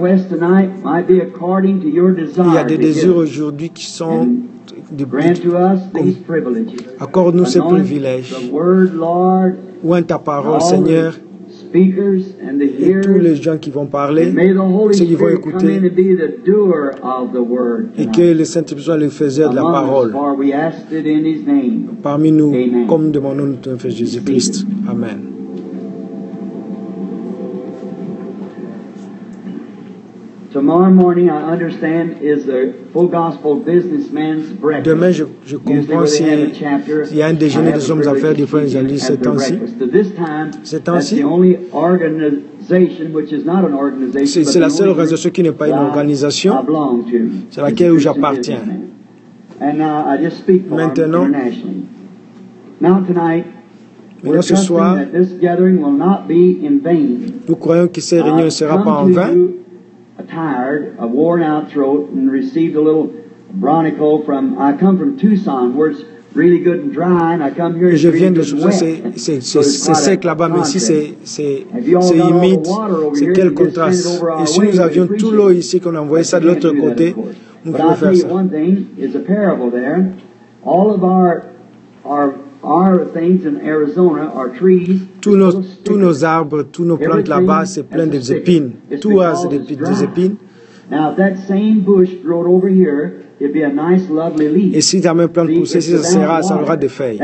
Il y a des désirs aujourd'hui qui sont de accorde-nous ces privilèges. Ouvre ta parole, Seigneur, et tous les gens qui vont parler, ceux qui vont écouter, et que le Saint-Esprit soit le faiseur de la parole parmi nous, comme nous demandons notre Fils Jésus-Christ. Amen. Demain, je, je comprends s'il y a un déjeuner des hommes d'affaires des frères et ces temps-ci. Ces temps-ci, c'est la seule organisation qui n'est pas une organisation, c'est laquelle j'appartiens. Maintenant, maintenant ce soir, nous croyons que ces réunions ne seront pas en vain. A tired, a worn out throat, and received a little bronchial from. I come from Tucson, where it's really good and dry, and I come here. Et je viens de c'est c'est c'est sec là-bas, mais ici c'est c'est c'est humide. C'est quel contraste. Et si nous avions tout l'eau ici, qu'on envoyait ça de l'autre côté, nous pourrions faire ça. One thing is a parable there. All of our our our things in Arizona are trees. Tous nos, tous nos arbres, tous nos plantes là-bas, c'est plein de épines. Tout a des, des épines. Et si la même plante poussée, si ça sera, ça aura des feuilles.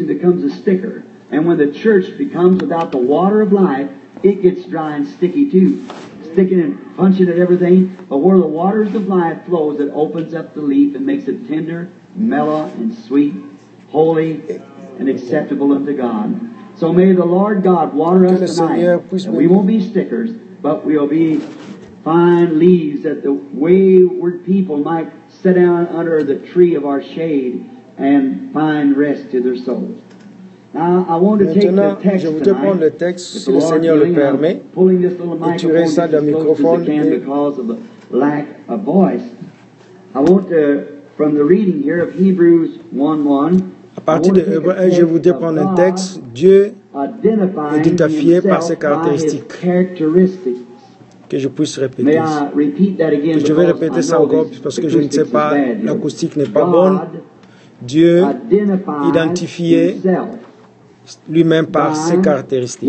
Sticking and punching at everything, but where the waters of life flows, it opens up the leaf and makes it tender, mellow, and sweet, holy, and acceptable unto God. So may the Lord God water us tonight, and we won't be stickers, but we'll be fine leaves that the wayward people might sit down under the tree of our shade and find rest to their souls. Now, I want to take the text je voudrais prendre le texte, si le Seigneur le permet, et tu restes ça d'un microphone. Because of the lack of voice. I want to, from the reading here of Hebrews one one, à partir de Hébreux un, je voudrais prendre un texte. Dieu est identifié par ses caractéristiques que je puisse répéter. Et je vais répéter ça encore parce que je ne sais pas, l'acoustique n'est pas bonne. Dieu identifié lui-même par ses caractéristiques.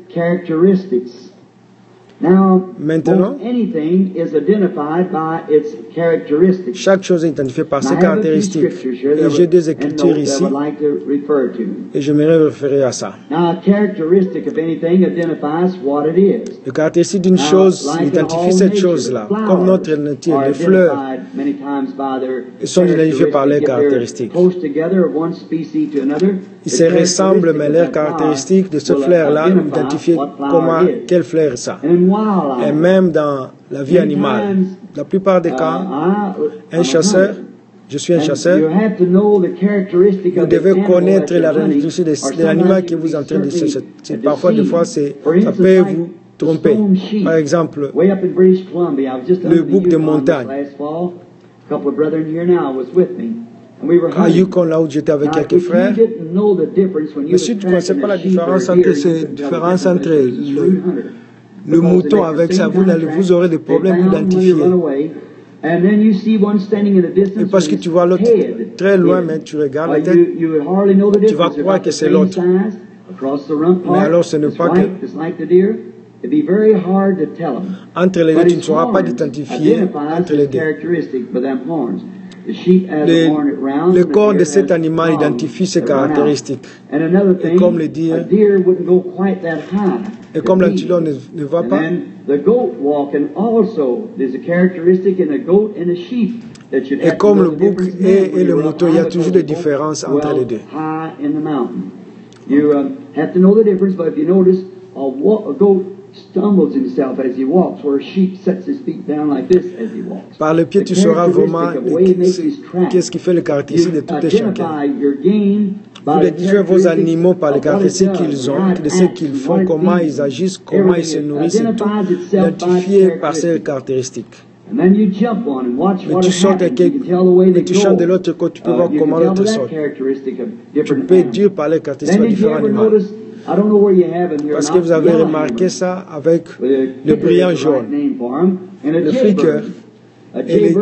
Maintenant, chaque chose est identifiée par ses caractéristiques. Et j'ai des écritures ici, et je me référer à ça. Le caractéristique d'une chose identifie cette chose-là, comme notre nature, les fleurs, ils sont identifiés par leurs caractéristiques. Ils se ressemblent, mais leurs caractéristiques de ce fleur-là, identifient comment, quelle fleur est ça. Et même dans la vie animale, la plupart des cas, un chasseur, je suis un chasseur, vous devez connaître la caractéristique de l'animal que vous êtes en train de chasser. Parfois, des fois, ça peut vous tromper. Par exemple, le bouc de montagne. À Yukon, là où j'étais avec quelques frères, mais si tu ne connaissais pas la différence entre, ces différences entre le, le mouton avec ça, vous, vous aurez des problèmes d'identifier. And then you see one standing in the distance Et parce que tu vois l'autre très loin, mais tu regardes la tête, tu vas croire que c'est l'autre. Mais alors ce n'est pas que... Entre les deux, tu ne sauras pas d'identifier entre les deux. Le, le corps de cet animal identifie ses caractéristiques. Et comme le dire, et comme l'antilope ne, ne va pas, et comme le bouc et, et le mouton, il y a toujours des différences entre les deux. Par le pied, tu sauras vraiment qu'est-ce qui fait le caractéristique de tout et chacun. Vous décrivez vos animaux par les caractéristiques qu'ils ont, de ce qu'ils font, comment ils agissent, comment ils se nourrissent, et tout identifié par ces caractéristiques. Mais tu sautes et tu chantes de l'autre côté, tu peux voir comment l'autre saute. Tu peux dire par les caractéristiques de différents animaux. Parce que vous avez remarqué ça avec le brillant jaune, le flicker, et les,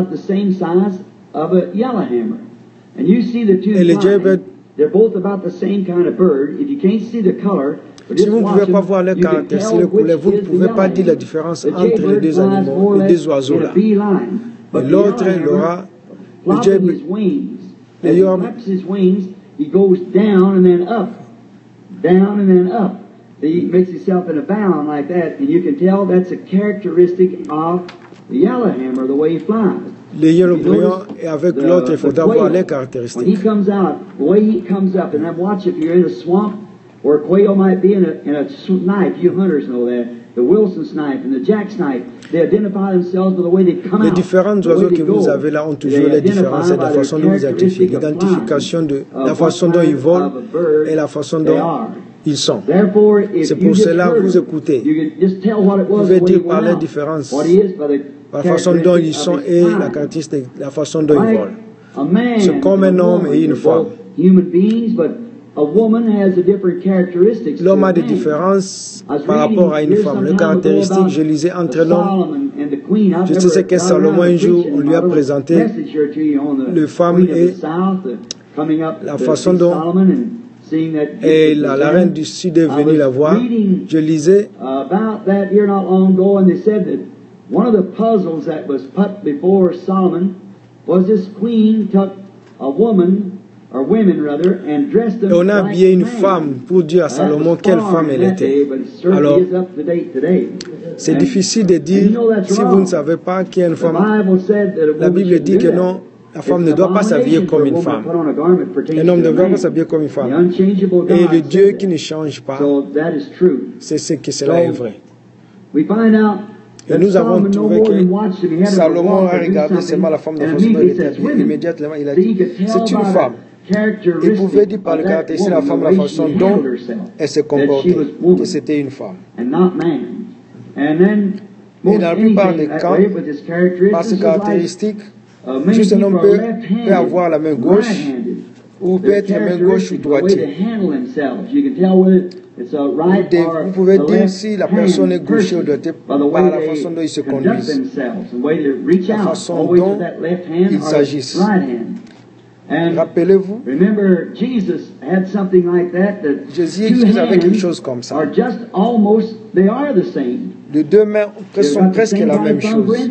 et les jaybird. Si vous ne pouvez pas voir les caractéristiques, les couleurs, vous ne pouvez pas dire la différence entre les deux animaux, les deux oiseaux-là. Et l'autre, il aura le jaybird, le york. Down and then up. He makes himself in a bound like that, and you can tell that's a characteristic of the yellowhammer, the way he flies. Le yellow brillant et avec l'autre, il faudra voir les caractéristiques. When he comes out, the way he comes up, and then watch if you're in a swamp where a quail might be in a, in a snipe. You hunters know that. The Wilson snipe and the Jack snipe, they identify themselves by the way they come out. Les différents oiseaux que vous avez là ont toujours les différences et la façon dont vous identifiez. L'identification de la façon dont ils volent et la façon dont ils sont. C'est pour cela que vous écoutez. Vous pouvez dire par les différences, par la façon dont ils sont et la caractéristique, la façon dont ils volent. C'est comme un homme et une femme. L'homme a des différences par rapport à une femme. Les caractéristiques, je lisais entre l'homme. Je sais que Salomon, un jour, on lui a présenté les femmes et la façon dont et la, la reine du Sud est venue la voir. Je lisais one of the puzzles that was put before Solomon was this queen took a woman or women rather, and dressed them. Et on a habillé une femme pour dire à Salomon quelle femme elle était. Alors, c'est difficile de dire si vous ne savez pas qui est une femme. La Bible dit que non, la femme ne doit pas s'habiller comme une femme. Un homme ne doit pas s'habiller comme une femme. Et le Dieu qui ne change pas, c'est ce que cela est vrai. Et nous avons trouvé que Salomon a regardé seulement la femme de façon dont elle était. Immédiatement, il a dit, c'est une femme. Il pouvait dire par le caractéristique de la femme la façon dont elle se comportait, que c'était une femme. Et dans la plupart des cas, par ces caractéristiques, juste un homme peut, peut avoir la main gauche ou peut être la main gauche ou droitier. Vous pouvez dire si la personne est gaucher ou droitier par la façon dont ils se conduisent, la façon dont ils agissent. Rappelez-vous, Jésus avait quelque chose comme ça. Les deux mains sont presque la même chose.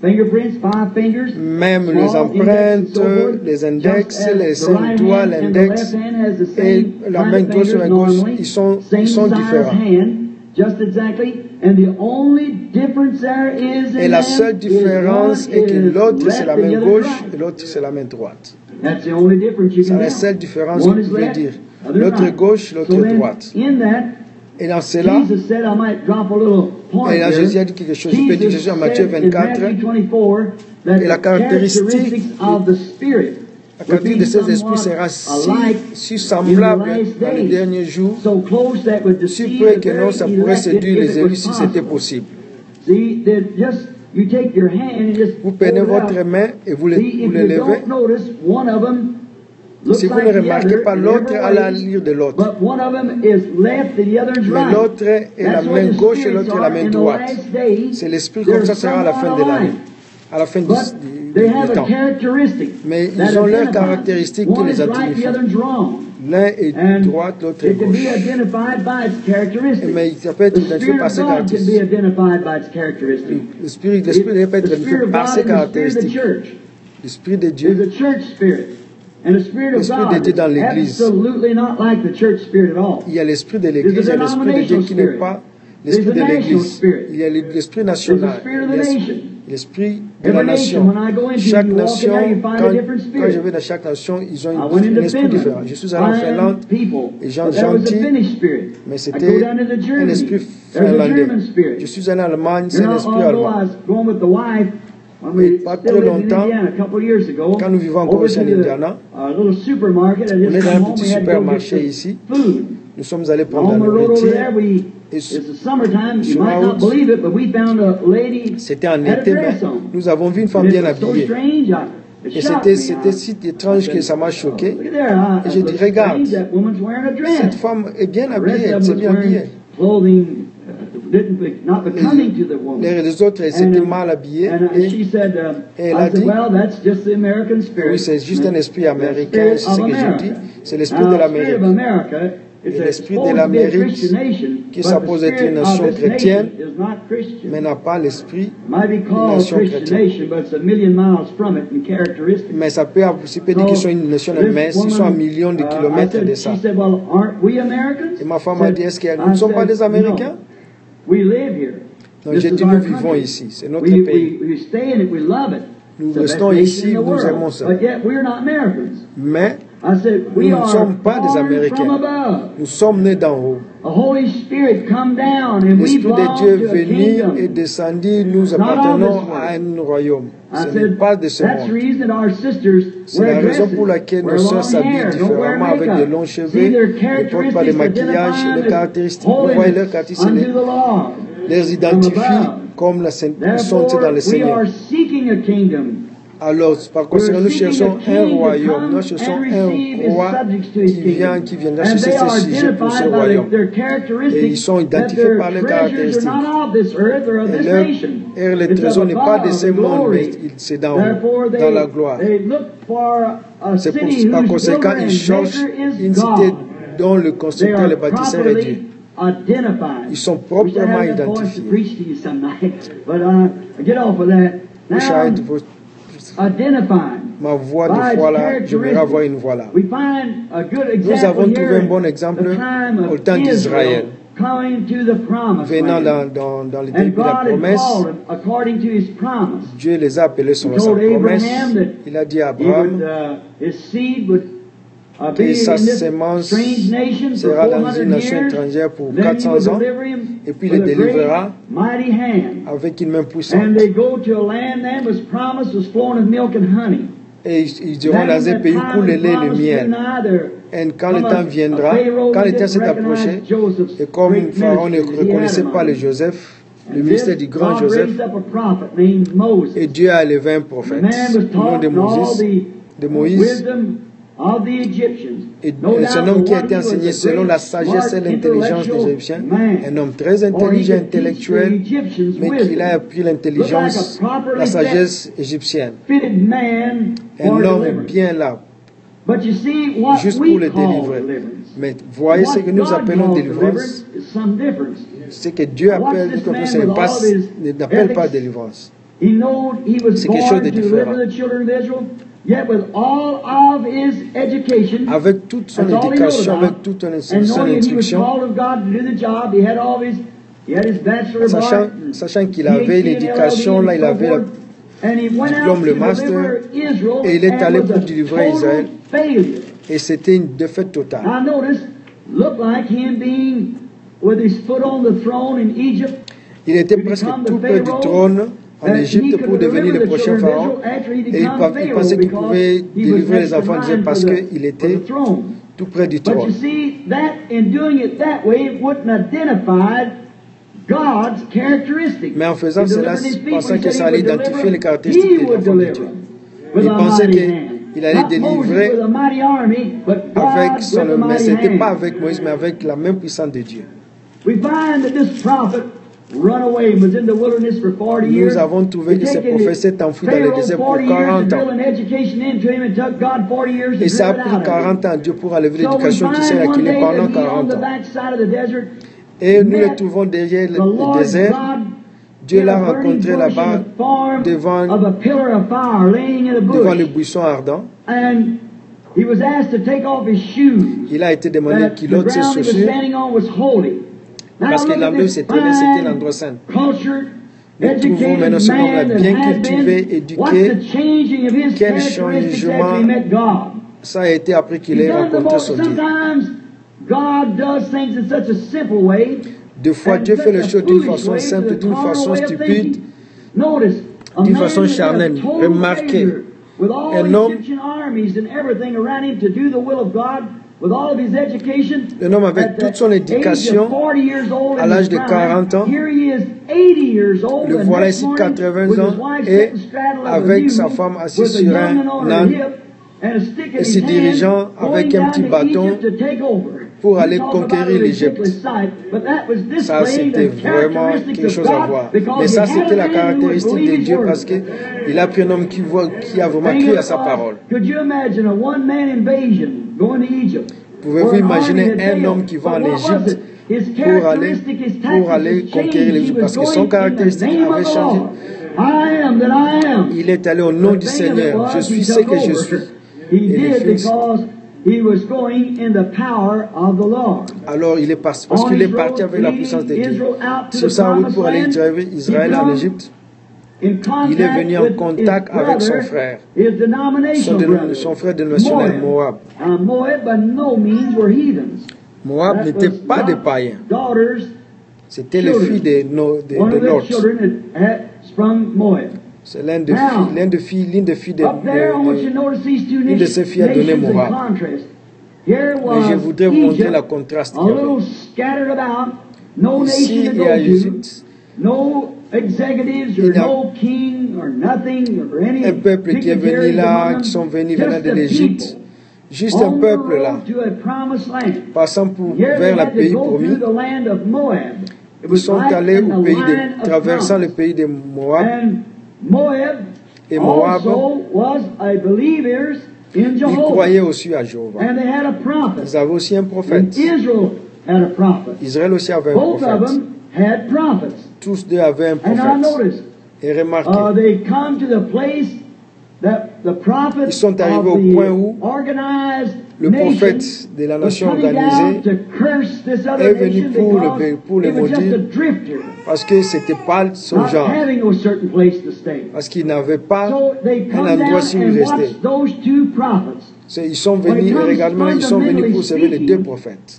Même les empreintes, les index, les cinq doigts, l'index et la main gauche et la main gauche, ils sont, ils sont différents. Et la seule différence est que l'autre c'est la main gauche et l'autre c'est la main droite. C'est la seule différence que vous pouvez dire. L'autre gauche, l'autre droite. Et dans cela, et là Jésus a dit quelque chose. Je peux dire Jésus en Matthieu vingt-quatre, et la caractéristique, la caractéristique de ces esprits sera si, si semblable dans les derniers jours, si peu que non, ça pourrait séduire les élus si c'était possible. Vous prenez votre main et vous le, vous le levez. Si vous ne remarquez pas, l'autre a l'allure de l'autre. Mais l'autre est la main gauche et l'autre est la main droite. C'est l'esprit comme ça sera à la fin de l'année. à la fin du, du, they du have a temps. characteristic Mais that ils ont leurs identifies. caractéristiques qui One les is right, the identifient. other is wrong. L'un est And droite, l'autre est it can be gauche. identified by its characteristics. Mais ça peut être The identifié Spirit par of ses God can be caractéristiques. identified by its characteristics. L'esprit, l'esprit peut être The Spirit identifié of par God ses is the Spirit of the caractéristiques. church. L'esprit de Is Dieu, the church spirit. And the Spirit of L'Esprit de God Dieu is dans l'Église. absolutely not like the church spirit at all. il y a l'esprit de There's l'Église a et l'esprit de Dieu qui n'est denominational pas There's l'esprit a de national l'Église. spirit. Il y a l'esprit There's national, the spirit of the il y a nation. l'esprit de Every la nation, nation. when I go into Chaque you walk in nation, there, you find quand, a different quand spirit. je vais dans chaque nation, ils ont I une- went un into esprit différent. Finland. Je suis allé en Finlande, Fine people, les gens but there was a gentils, Finnish spirit. mais I c'était go down into un Germany. esprit There's a finlandais. German spirit. Je suis allé en Allemagne, You c'est know, l'esprit although I allemand. was going with the wife when Et we pas still très lived in longtemps, Indiana a couple of years ago, quand nous vivons encore over ici en to the, Indiana, uh, little supermarket, I on just est dans come un home, petit we had to go get supermarché some ici. food. Nous sommes allés prendre la On the road over there, nourriture. we, Et it's the summertime, you sur might la not route, believe it, but we found a lady c'était en had a été, mais dress on. nous avons vu une femme And it bien was so habillée. strange, I, it Et shocked c'était, me. c'était I- si étrange que ça m'a Oh, choqué. look at there, I, Et j'ai it dit, looks regarde, strange, that woman's wearing a dress. cette femme est bien The rest habillée, of elle them s'est was bien habillée. wearing clothing uh, didn't be, not becoming to the woman. Les, les autres, elles And, s'étaient uh, mal habillées. and uh, Et, she said, uh, et elle I a said, dit, well, that's just the American spirit. oui, c'est juste un esprit The américain, spirit c'est ce of que j'ai America. dit. C'est l'esprit Now, de the spirit of l'Amérique. America, it's Et a- l'esprit de supposed to be a l'Amérique, Christian nation, qui but the suppose être une spirit nation of this chrétienne, nation is not Christian. mais n'a pas l'esprit It might be d'une called a nation Christian chrétienne. nation, but it's a million miles from it in characteristics. Mais ça peut, ça peut dire qu'ils sont une nation, this mais ils sont à millions de uh, I kilomètres said- de ça. She said, well, aren't we Americans? Et ma femme Said- a dit, est-ce que nous I ne sommes pas said, des Américains? no, we live here. Donc This j'ai is dit, our nous vivons country. ici, c'est notre we, pays. We, we stay in it, we love it. Nous It's the best restons nation ici, in the nous world. aimons ça. But yet we're not Americans. Mais I said, we nous ne are sommes pas des born from Américains. above. Nous sommes nés d'en haut. The Holy Spirit come down and we L'Esprit de belong Dieu to a venu kingdom. et descendu, nous Not appartenons of this world. à un royaume. I Ce n'est said, pas de ce that's the monde. reason our sisters C'est wear la raison dresses, pour laquelle wear nos sœurs long s'habillent hair, don't wear différemment avec de makeup. longs See cheveux, their ne portent pas de characteristics maquillage, identify les them caractéristiques, as vous voyez holiness leurs caractéristiques, unto les, the Lord les from identifient above. comme la sainte, ils sont dans Therefore, le we Seigneur. are seeking a kingdom. Alors, par conséquent, nous cherchons un royaume, nous cherchons un roi qui vient, qui viendra And chercher they are ses sujets pour ce identified by royaume. their Et characteristics ils sont that identifiés their par leurs treasures are caractéristiques. not of this earth or of Et this leur, nation. et les It's trésors of n'est pas de above, ce the monde, mais glory. c'est d'en Therefore, haut, they, dans la gloire. they look for a C'est pour, city par whose conséquent, builder ils and cherchent maker is une cité God. dont le They constructeur, are le bâtisseur est Dieu. properly identified. Ils sont Wish I had proprement enough voice to identifiés. preach to you some night, but uh, get off of that. Wish I Now, had vo- identified. ma voix by de its foi là, j'aimerais avoir characteristics. une voix là. We find a good Nous example avons trouvé here un bon in exemple the time of au temps d'Israël, Israel coming to the promised venant land. dans, dans, dans les And débuts de la God had promesse. called him according to his promise. Dieu les a appelés selon He sa told promesse. Abraham that Il a dit à he would, Abraham uh, his seed would uh, be que in sa this sémence strange nation for sera four dans hundred une nation years. étrangère pour Then quatre he would cents ans, deliver him et puis with il les a great, délivrera mighty hand. avec une main puissante. And they go to a land that was promised was flowing with milk and honey. Et ils, ils iront dans un pays où le lait et le miel. Et quand le temps viendra, quand le temps s'est approché, et comme Pharaon ne reconnaissait pas le Joseph, le ministère du grand Joseph, et Dieu a élevé un prophète, le nom de Moïse, de Moïse, et c'est un homme qui a été enseigné selon la sagesse et l'intelligence des Égyptiens, un homme très intelligent, intellectuel, mais qui a appris l'intelligence, la sagesse égyptienne. Un homme bien là, juste pour le délivrer. Mais voyez ce que nous appelons délivrance. Ce que Dieu appelle, nous n'appelle pas délivrance. C'est quelque chose de différent. Avec toute son éducation, avec toute son instruction, sachant, sachant qu'il avait l'éducation, là il avait le diplôme, le master, et il est allé pour délivrer Israël, et c'était une défaite totale. Il était presque tout près du trône en Égypte pour devenir le prochain pharaon, et il, il pensait qu'il pouvait délivrer les enfants d'Israël parce qu'il était tout près du trône. Mais en faisant cela, pensant que ça allait identifier les caractéristiques des enfants de Dieu. Il pensait qu'il allait délivrer avec son, mais ce n'était pas avec Moïse, mais avec la main puissante de Dieu. We find that this prophet run away and was in the wilderness for forty years. Nous avons trouvé que ce prophète s'est enfui dans le désert pour quarante ans. Et ça a pris quarante ans à Dieu pour enlever l'éducation qui s'est acquise pendant quarante ans. Et nous le trouvons derrière le désert. Dieu l'a rencontré là-bas devant, devant le buisson ardent. Il a été demandé qu'il ôte ses chaussures parce que l'endroit où c'était l'endroit saint. Nous trouvons maintenant ce qu'on a bien cultivé, éduqué. Quel changement ça a été après qu'il ait rencontré son Dieu. Deux fois, Dieu fait les choses d'une façon simple, d'une façon stupide, d'une façon charnelle. Remarquez, un homme, un homme avec toute son éducation, à l'âge de quarante ans, le voilà ici quatre-vingts ans, et avec sa femme assise sur un âne, et se dirigeant avec un petit bâton pour aller conquérir l'Égypte. Ça, c'était vraiment quelque chose à voir. Mais ça, c'était la caractéristique de Dieu parce qu'il a pris un homme qui, voit, qui a vraiment cru à sa parole. Pouvez-vous imaginer un homme qui va en Égypte pour aller, pour aller conquérir l'Égypte parce que son caractéristique avait changé. Il est allé au nom du Seigneur. Je suis ce que je suis. Et les fils, He was going in the power of the Lord. Alors il est parti parce qu'il est parti avec la puissance de Dieu. Sur sa route pour aller driver Israël en Égypte, il est venu en contact avec son frère, son, son frère de national Moab. Moab n'était pas des païens. C'était les filles de, no, de, de Lot. C'est l'un des filles, l'un des filles, l'une des filles de, de, de, l'une de ces filles a donné Moab. Mais je voudrais vous montrer le contraste qu'il y avait. Ici, il y a Égypte. Il y a un peuple qui est venu là, qui sont venus venant de l'Égypte. Juste un peuple là, passant pour, vers le pays promis. Ils sont allés au pays de, traversant le pays de Moab. Et Moab, ils croyaient aussi à Jéhovah. Ils avaient aussi un prophète. Israël aussi avait un prophète. Tous deux avaient un prophète. Et remarquez, ils sont arrivés au point où le prophète de la nation organisée est venu pour le, pour le maudire parce que ce n'était pas son genre, parce qu'il n'avait pas un endroit où il restait. Ils sont venus, et également, ils sont venus pour servir les deux prophètes.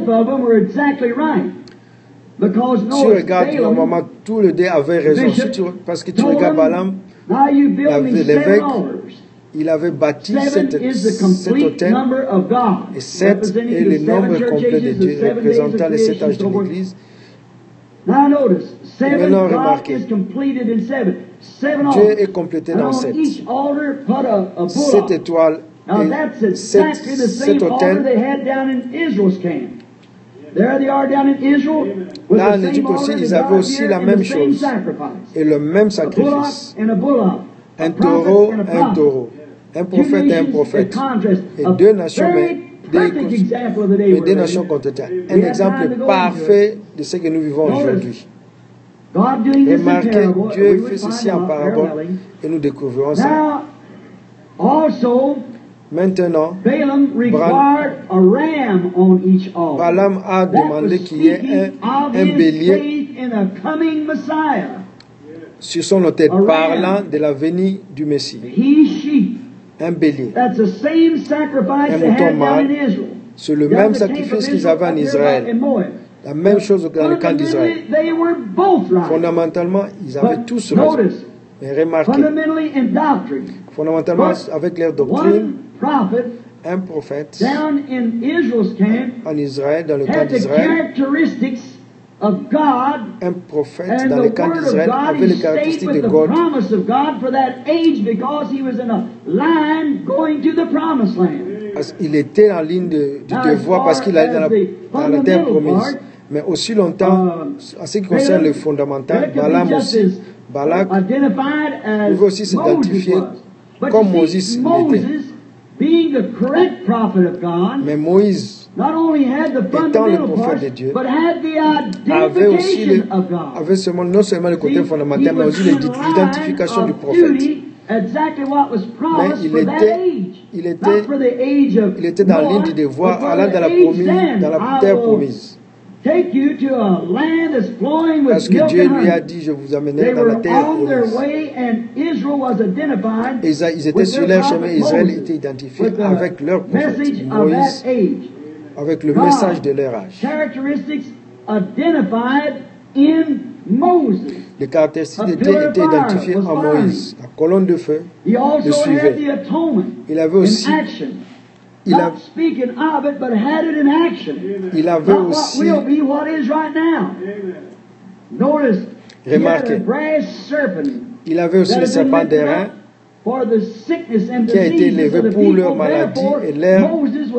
Si tu regardes, normalement, tous les deux avaient raison. Si tu, parce que tu regardes Balaam, l'évêque, il avait bâti cet, cet hôtel, et sept est le nombre complet de Dieu, représentant les sept âges de l'Église. Maintenant, remarquez, Dieu est complété dans sept. Sept étoiles et sept, sept hôtels. Là, en Égypte aussi, ils avaient aussi la même chose et le même sacrifice. Un taureau, un taureau. Un prophète et un prophète. Et deux nations, mais deux, mais deux nations contre terre. Un exemple parfait de ce que nous vivons aujourd'hui. Remarquez, Dieu fait ceci en parabole et nous découvrons ça. Maintenant, Balaam a demandé qu'il y ait un, un bélier sur son autel, parlant de la venue du Messie. Un bélier, un mouton mâle, c'est le même sacrifice qu'ils avaient en Israël. La même chose dans le camp d'Israël. Fondamentalement, ils avaient tous raison. Mais remarquez, fondamentalement, avec leur doctrine, un prophète en Israël, dans le camp d'Israël, un prophète dans le camp d'Israël avait les caractéristiques de God. Il était en ligne de, du devoir parce qu'il allait dans la, dans la terre promise. Mais aussi longtemps, en ce qui concerne le fondamental, Balaam aussi, Balak pouvait aussi s'identifier comme Moïse l'était. Mais Moïse, étant le prophète de Dieu, avait aussi le, avait seulement, non seulement le côté fondamental, mais aussi l'identification du prophète. Mais il était, il était, il était dans la ligne du devoir, allant dans la promise, dans la terre promise. Parce que Dieu lui a dit, je vous amènerai dans la terre promise. Ils étaient sur leur chemin, Israël était identifié avec leur prophète, Moïse, avec le message de leur âge. Les caractéristiques étaient, étaient identifiées en Moïse. La colonne de feu le suivait. Il avait aussi, il, a, il avait aussi, remarquez, il avait aussi le serpent d'airain qui a été élevé pour leur maladie et leur.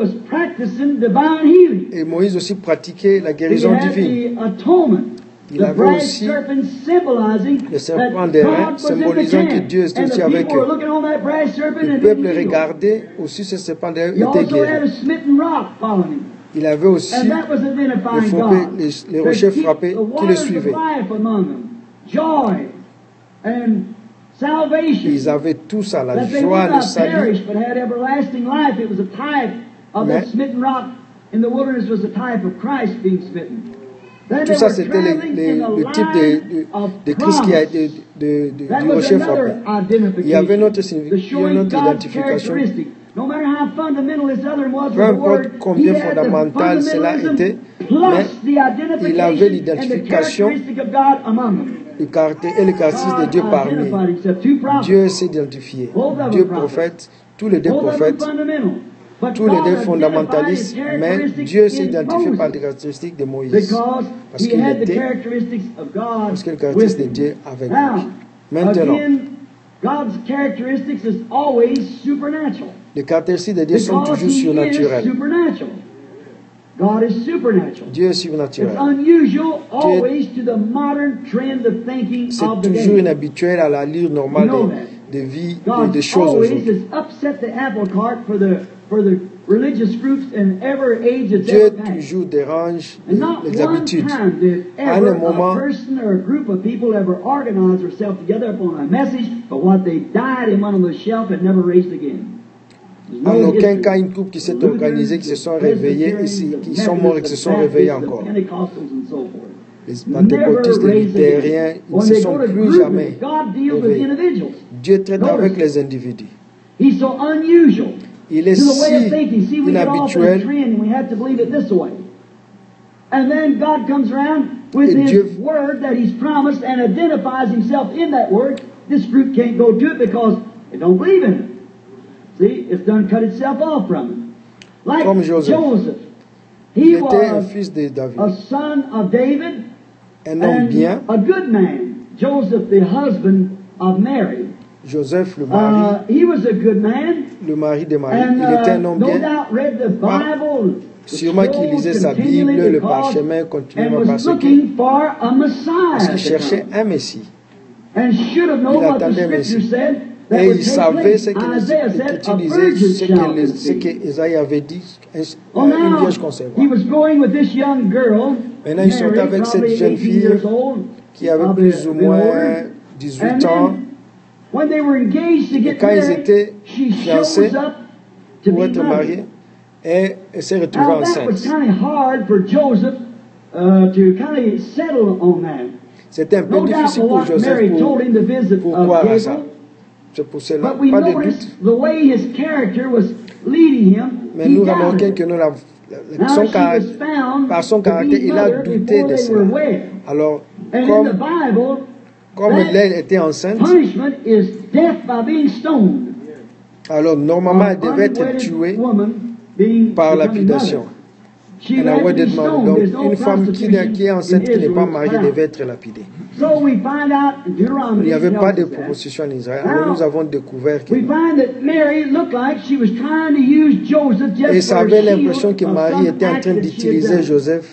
Et Moïse aussi pratiquait la guérison divine. Il avait aussi le serpent d'airain symbolisant que Dieu était aussi avec eux. Le peuple regardait aussi ce serpent d'airain était guéri. Il avait aussi le frappé, les, les rochers frappés qui le suivaient. Ils avaient tous à la joie, le salut. Mais tout ça, c'était le, le, le type de, de, de Christ qui a été de, de, de, du rocher frappé. Il y avait notre, notre identification. Peu importe combien fondamental cela était, mais il avait l'identification le caractère et le caractère de Dieu parmi eux. Dieu s'est identifié. Dieu prophète, tous les deux prophètes, tous les deux fondamentalistes, mais Dieu s'est identifié par les caractéristiques de Moïse. Parce qu'il était, parce que le caractéristique de Dieu avec lui. Maintenant, les caractéristiques de Dieu sont toujours surnaturelles. Dieu est surnaturel. C'est toujours inhabituel à la l'allure normale de, de vie et de choses aujourd'hui. Dieu toujours dérange les habitudes. À un moment, en aucun cas une couple qui s'est organisée, qui se sont réveillés, et qui sont morts et qui se sont réveillés encore. Les pentecôtistes, les luthériens, ils ne se sont plus jamais réveillés. Dieu traite avec les individus. Il est si inhabituel. Et Dieu, word that He's promised and identifies Himself in that word, this group can't go to it because they don't believe in it. See, it's done cut itself off from him. Like Comme Joseph. Joseph. He He était un was fils de David, a son of David un homme and bien. a good man. Joseph, the husband of Mary. Joseph, le mari, Uh, he was a good man. le mari de Marie, And il était un uh, homme no bien. doubt read the Bible. the Sûrement qu'il scrolls lisait sa continually Bible, le because- parchemin and continuellement was parce que looking for a Messiah. parce qu'il to cherchait come. un Messie. And should have known Il what the attendait Scripture Messie. said. That Et would il take savait place. ce que les Isaiah said, Écritures a disaient, virgin ce shall que, les- ce conceive. que Isaïe avait dit, un- Well, une now, vierge he concevable. was going with this young girl, Maintenant, ils sont Mary, avec cette probably jeune eighteen fille years old, qui avait of plus the- ou the moins older. dix-huit And ans. then, when they were engaged to Et get quand ils married, étaient she fiancés shows up to pour be être married. mariés, et elle s'est retrouvée Now, that was enceinte. kind of hard for Joseph uh, to kind of settle on that. C'était un peu No doubt difficile for pour what Joseph Mary pour, told him to visit pour uh, croire à ça. Gabriel. C'est pour cela, But we pas de notice doute. the way his character was leading him. Mais he nous doubted remarquons it. que nous, la, la- Now son she car- was found par son to be caractère, il a mother douté before de they cela. were wed. Alors, And in the comme, Bible, comme that elle était enceinte, punishment is death by being stoned. alors normalement elle An devait être unwedded tuée woman being par becoming lapidation. mother. She Un had to be unwedded man. stoned. Donc There's no une femme qui, prostitution qui est enceinte, in qui n'est pas Israel mariée, allowed. devait être lapidée. So we find out in Il Deuteronomy n'y avait tells pas de us that. proposition en Israël. Now, Alors nous avons découvert que We find that Mary looked like she was trying to use Joseph just et for ça avait a l'impression shield que of Marie some était en act train that she had d'utiliser done. Joseph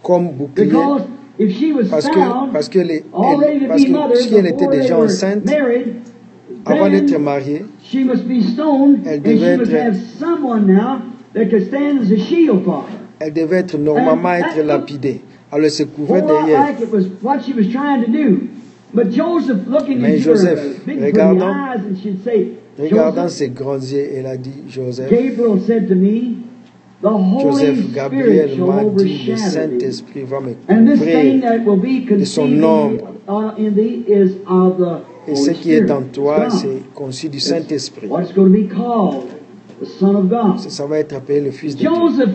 comme bouclier. Because if she was Parce que, found parce que, les, already elle, to parce be que mother si elle était before déjà they were enceinte, married, avant d'être then mariée, she must be stoned, elle and she devait must être- have someone now that could stand as a shield for her. elle devait être normalement And être that lapidée. Alors elle se couvrait Whole lot derrière. like it was what she was trying to do. But Joseph, looking Mais into her Joseph, big pretty regardant- eyes, and she'd say, Regardant Joseph, ses grands yeux, elle a dit, Joseph, Gabriel said to me, the Holy Joseph, Spirit Gabriel shall m'a dit, le overshadow thee. Saint-Esprit va me And this thing couvrir. that will be de son conceived in, ombre. uh, in thee is of the Et Holy ce qui est Spirit. en toi, It's God. c'est conçu du It's Saint-Esprit. what it's going to be called, the Son of God. Ça, ça va être appelé le Fils de Dieu. Joseph,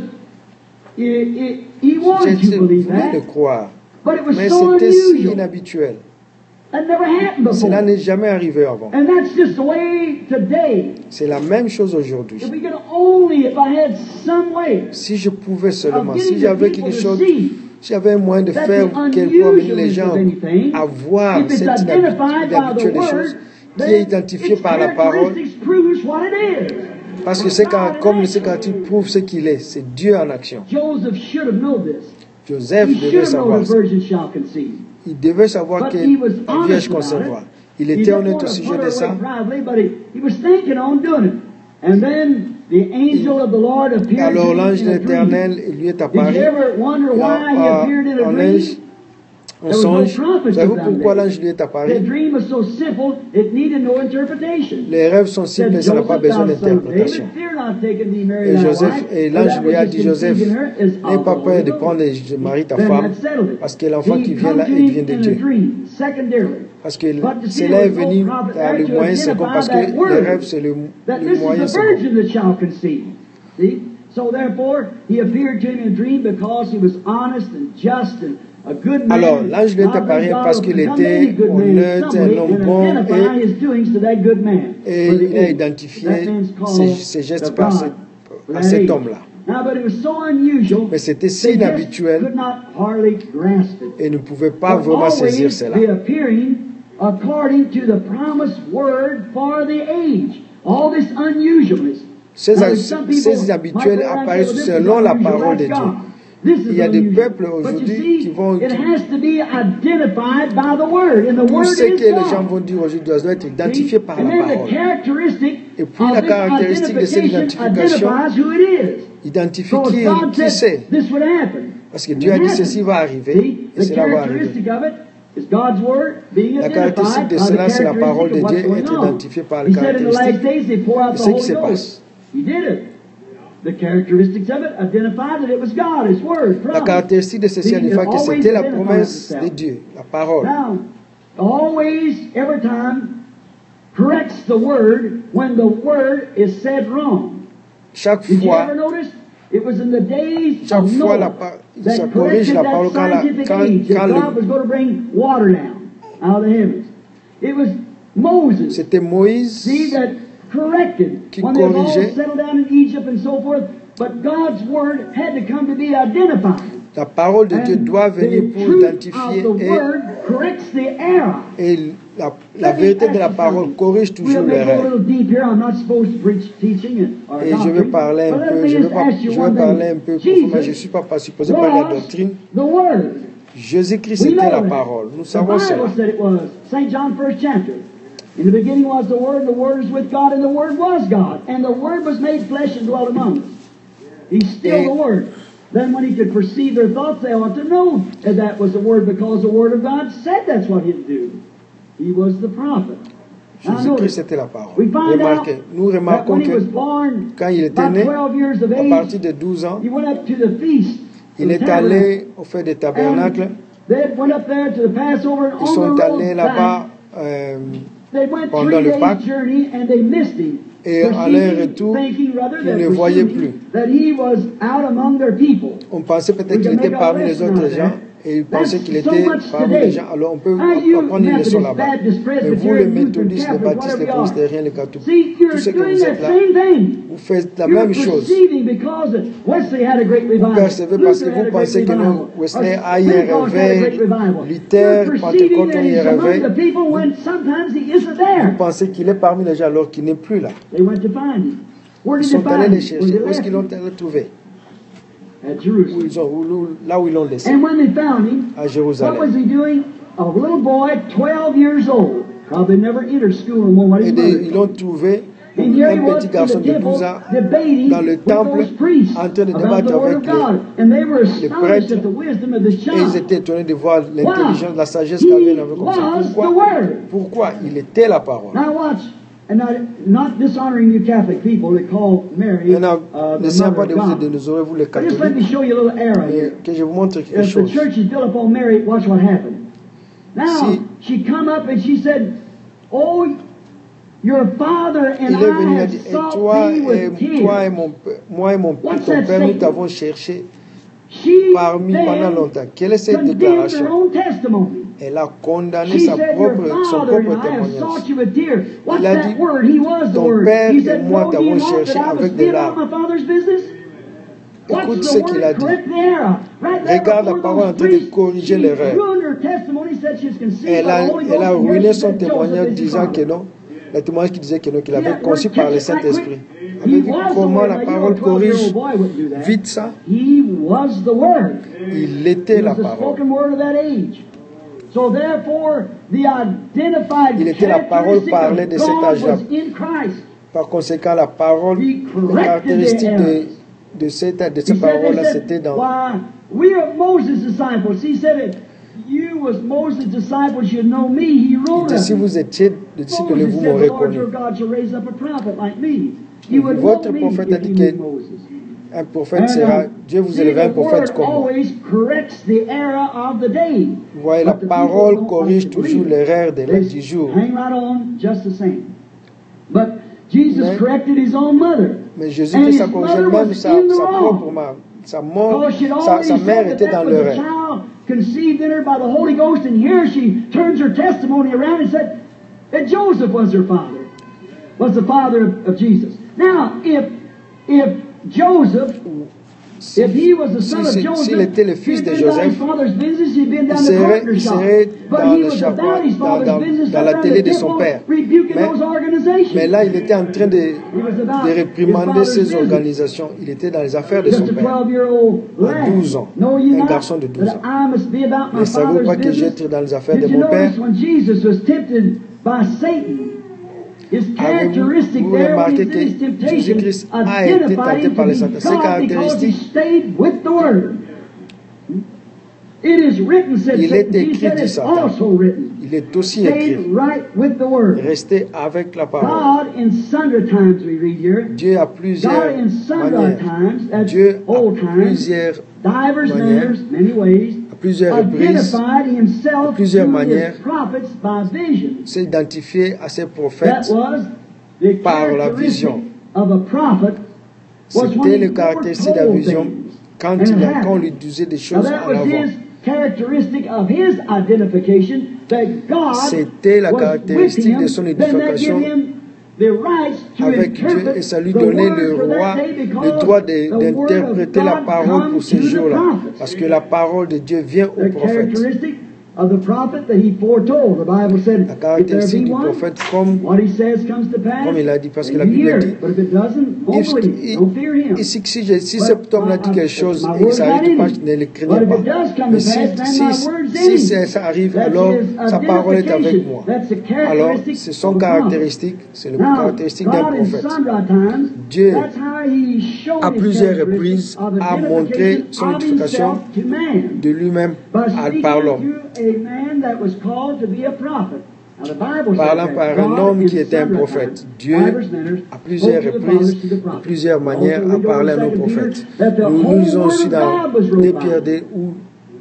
he, he, he wanted Je to believe voulais le that, croire, but it was mais so c'était si unusual. inhabituel. That never happened Cela before. n'est jamais arrivé avant. And that's just the way today. C'est la même chose aujourd'hui. If we could only, if I had some way Si je pouvais of seulement, si getting the j'avais people quelque to chose, see si j'avais un moyen de that faire the quelquefois amener les unusualness gens of anything, à voir if it's cette identified by inhabituelle the des choses, Word, qui est then identifiée its par la parole, characteristics proves what it is. parce que c'est quand, comme c'est quand il prouve ce qu'il est, c'est Dieu en action. Joseph should have known this. Joseph He devait should have known savoir the ça. virgin shall conceive. Il devait savoir But que he was la honest Vierge about concevra. it. Il He était didn't honnête want au to sujet put de her ça. away privately, but he, he was thinking on doing it. And then the angel of the Lord Et appeared alors to l'ange him in de a l'Éternel dream. lui est Did you apparu ever wonder why he en, appeared in a en dream? neige, en There was no songe. prophets Savez-vous of them pourquoi days. l'ange lui est The apparu? dream was so simple, it needed no interpretation. Les rêves sont Said, simples et ça n'a pas Joseph, besoin thou son of d'interprétation. David, fear not taking thee Mary Et thy Joseph, wife, et for l'ange that lui a which dit, is Joseph, conceived in her is n'aie of pas the peur Holy de Ghost. prendre et de marier ta Then femme, that settled it. parce que l'enfant He qui vient come là, to il him vient de in a Dieu. dream, secondarily. Parce que But to see cela est there was venu no prophet par there le to moyen second, identify parce que that les word, rêves, c'est le, that le this moyen is the second. virgin that shall conceive. See? So therefore, he appeared to him in a dream because he was honest and just and a good man. Alors, l'ange lui est Not that apparu God parce will qu'il become était any good man in honnête, some un way homme and bon, identify et, his doings to that good man. et for the il a age. identifié That man's called ses, ses gestes the par God cet, for à that cet age. homme-là. Now, but it was so unusual, Mais c'était si they just inhabituel could not hardly grasp it. et ne pouvait pas But vraiment saisir always cela. be appearing according to the promised word for the age. All this unusualness. Ces, Now, some people ces might habituels go around and say, apparaissent well, this is selon la unusual, parole de that's Dieu. God. This is Il y a des unusual. peuples But you aujourd'hui see, qui vont... it has to be identified by the word, and the Tout word ce is que les gens God. vont dire aujourd'hui doit être See? identifié par And la then the parole. characteristic Et puis of la this caractéristique de cette identification identification identifies who it is. identifie So qui, if God qui said c'est. this would happen, Parce que and Dieu a it dit happened. ceci va arriver See, et the cela va arriver. characteristic of it is God's word being La caractéristique identified de by the cela, c'est la parole de characteristic of Dieu what's être going on. identifiée par He les said in the last caractéristiques days they pour out de the ce qui Holy se Ghost. passe. He did it. The characteristics of it identified that it was God, His word, La promise. caractéristique de ceci See, it identifie que always c'était la identifies promesse itself. de Dieu, la parole. Now, always, every time, corrects the word when the word is said wrong. Chaque Did you fois, ever notice? It was in the days chaque of fois, Noah la pa- ça that corrige corrected la that parole quand, la, scientific quand, age that quand God le, was going to bring water down out of the heavens. It was Moses, c'était Moïse see, that corrected qui when they all corrigeait. settled down in Egypt and so forth. But God's word had to come to be identified. La parole de Dieu And doit venir the pour truth identifier of the et, word corrects the error. et la, la Let me vérité ask de la you parole something. corrige toujours We'll may go a l'erreur. little deep here. I'm not supposed to preach teaching and- or Et je vais doctrine. parler un But let peu, me je vais, just pas, ask you je vais one parler thing. un peu profond, mais je ne Jesus suis pas, pas supposé parler de la was doctrine. the Word. Jésus-Christ We était know la that. parole. Nous The savons cela. Bible said it was. Saint John first chapter. In the beginning was the Word, and the Word is with God, and the Word was God. And the Word was made flesh and dwelt among us. He's still Et- the Word. Then when he could perceive their thoughts, they ought to know that that was the Word, because the Word of God said that's what he'd do. He was the prophet. Now Jésus-Christ notice, était la parole. we find out Remarquez, nous that remarquons when he was que born, quand il était about né, twelve years of à age, partir de douze ans, he went up to the feast. il of the est tabernacle. allé au fait des tabernacles. And they went up there to the Passover, and Ils on sont the allés road là-bas back, euh, they went pendant three le days Pâques. journey, and they missed him. Et à Perceiving, leur retour, thinking rather ils than ne voyaient presuming plus. that he was out among their people. On pensait peut-être We qu'il can était make our parmi les lesson autres out of gens that. et ils pensaient That's qu'il so était much parmi today. les gens. Alors on peut Now you apprendre une leçon Methodists, là-bas. Baptists, Mais vous, les Presbyterians, Lutherans, méthodistes, les Catholics, baptistes, les whatever you are. presbytériens, les catholiques, See, you're tous ceux que doing vous that êtes là, same thing. vous faites la You're même chose. perceiving because Wesley had a great Vous revival. percevez parce que Luther had vous a great pensez que revival. nous, Wesley Or a eu un Pentecost had a réveil, great revival. Luther, You're perceiving Pentecôte that a eu he's un among réveil. the people when sometimes he isn't there. Vous pensez qu'il est parmi les gens alors qu'il n'est plus là. They went to find him. Where Ils did they sont allés find les him? Where chercher. they Où est-ce left qu'ils him? l'ont trouvé? at où Jerusalem. ils ont, où- là où ils l'ont laissé, And when they found him, à what was Jérusalem. he doing? A little boy, twelve years old, probably never entered school no more. What Et his des- mother ils l'ont taught. trouvé, And here he un was petit in garçon the de temple douze ans, debating dans le with temple, those priests en train de about débattre the Word avec of God. And they were astonished prêtres, at the wisdom of this et ils child. étaient étonnés de voir l'intelligence, la sagesse He qu'avait l'enfant comme ça. was the Pourquoi? Word. Pourquoi? Il était la parole. Now watch, and not, not dishonoring you Catholic people that call Mary Maintenant, uh, the n'essayons mother pas of de vous God. dénoser, vous les But just let me catholiques, show you a little error mais here. que je vous montre quelque If the chose. church is built upon Mary, watch what happened. Now, Si- she come up and she said, "Oh, your father and Il est venu, il I a have dit, et sought toi, thee et, with toi et tears." mon, père- moi et mon, What's ton that père, nous statement? t'avons cherché She parmi pendant then longtemps. Quelle est cette condemned her déclaration? own testimony. Elle a condamné She sa said, "Your propre, son father and propre I have témoignage. sought you with tears." What's Il a that dit, word? He was the ton word. père He et said, moi "No, do you t'avons want cherché that I avec must des be about larmes. my father's business?" Écoute What's ce the qu'il word? a dit. Correct the error. Right there Regarde la before parole en those train de priests, corriger she l'erreur. ruined her testimony, said she was conceived Elle by a, the Holy elle a Ghost, and ruiné here she son said Joseph témoignage is his disant que father. non, le témoignage qui disait que non, qu'il See avait that conçu word, par catch le it right Saint-Esprit. quick? Avec He dit was the comment word. la Now, you know, parole a twelve-year-old corrige boy wouldn't do that. vite ça. He was the word. Il He était la was the parole. spoken word of that age. So therefore, the identified Il était la parole characteristic parlée of de cet God âge-là. was in Christ. Par conséquent, la parole, He la corrected caractéristique the de, errors. de cette, de He cette said, they parole-là, said, c'était dans. "Why, we are Moses' disciples." He said, "If you was Moses' disciples, you know me." He Il wrote dit, of si me. vous étiez de disciples, Moses vous said, m'aurez "The Lord connu. your God shall raise up a prophet like me." He would Votre know me prophète a if dit he que knew Moses. un prophète And, sera, uh, Dieu vous see, élève un the prophète word comme moi. always corrects the error of the day. Vous voyez, la But the people parole don't corrige like to toujours believe it. l'erreur de la- They du jour. hang right on just the same. But Jesus Mais- corrected his own mother. Mais Jésus And Christ his a corrigé mother même was sa, in the sa wrong. propre mère. Sa, mort, Because she'd sa, already sa mère said était that dans that was a l'erreur. child conceived in her by the Holy Ghost, and here she turns her testimony around and said that Joseph was her father, was the father of, of Jesus. Now, if if Joseph, Si, if he was the son si- of si- Joseph, s'il était le fils he'd de been down his Joseph, father's business, he'd been il down the serait, carpenter il shop. serait But dans he le was chapeau, about his dans, father's dans, business, dans la around télé the de son temple, père. rebuking Mais, those organizations. mais là, il était en train de, He was about de his réprimander father's ces business. organisations. Il était dans les affaires de son Just a père. twelve-year-old À lad. douze ans. Know ye Un not garçon de douze that ans. I must be about my Mais savez-vous father's pas que business? j'étais dans les affaires Did de you mon père? notice when Jesus was tempted by Satan, his characteristic Avez-vous there when remarqué he did his que temptation Jésus-Christ a été identified tenté him par to les be Satan? Ses God because he caractéristiques, stayed with the Word. It is written, said il est Satan. He écrit, said dit it's Satan. also written. Il est aussi Stay écrit. right with the Word. Restez avec la parole. God in sundry times we read here. Dieu a God plusieurs in sundry manières. times, that's Dieu a old times, plusieurs, divers manières, manners, many ways, à plusieurs reprises, identified himself de plusieurs to manières, his prophets by vision. s'est identifié à ses That prophètes. was the par la characteristic vision. of a prophet was when C'était he le caractéristique de la foretold vision things. quand, And il it a, quand on happened. lui disait des Now choses that à was l'avant. his characteristic of his identification that God C'était la was caractéristique with him, de son then that identification gave him the rights to avec Dieu, interpret et ça lui the donnait word le for that roi day le because droit the de- word of d'interpréter la God parole pour comes ces to the jours-là. prophets. Parce que la parole de Dieu vient au The prophète. characteristic of the prophet that he foretold. The Bible said, La if there caractéristique be du one, prophète, comme, what he says comes to pass. comme il a dit, parce que then la you Bible hear dit, it. But if it doesn't, don't if, believe it. Don't fear him. ici, si, je- si But cet homme-là my- dit quelque chose my et que word's ça not arrive in pas, him. je ne le craignais But if pas. it does come Mais to si, pass, then si, my word's in si him. ça ça arrive, That's alors his sa parole est avec identification. moi. That's the Alors, characteristic c'est son of a prophet. caractéristique, c'est le Now, caractéristique d'un God in prophète. sundry times, Dieu, that's how he showed à his plusieurs characteristics reprises, of a montré identification son of identification himself to man. de lui-même By à- speaking par l'homme. to a man that was called to be a prophet. Now the Bible Parlant says par that un God homme in qui était un sundry prophète. times, Dieu, divers manners, à plusieurs spoke to the reprises, fathers, to the de prophets. plusieurs manières, Also, a we know parlé à in nos Second Peter prophètes. that the Nous, whole nous lisons word aussi of dans God was deux wrote by Pierre him. deux où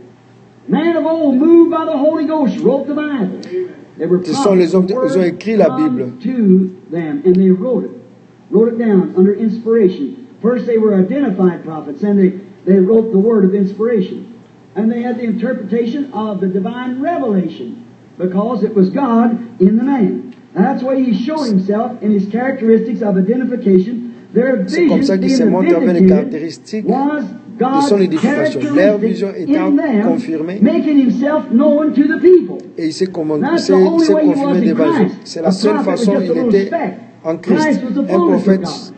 Man of old, moved by the Holy Ghost, wrote the Bible. They were ce sont les prophets. hommes, The ils ont word écrit la come Bible. to them, and they wrote it. Wrote it down under inspiration. First they were identified prophets, and they, they wrote the word of inspiration. And they had the interpretation of the divine revelation, because it was God in the man. And that's why he showed himself in his characteristics of identification. Their C'est comme ça vision qu'il se being montre avec les vindicated caractéristiques was de son God's édification. Leur vision characteristic étant in them, confirmée, making himself known to the people. et il s'est comment- That's s'est- the il only s'est way he was confirmé in devant eux. Christ. C'est A la seule prophet was façon just a il little était speck. en Christ. Christ was the Un fullness of prophète, God.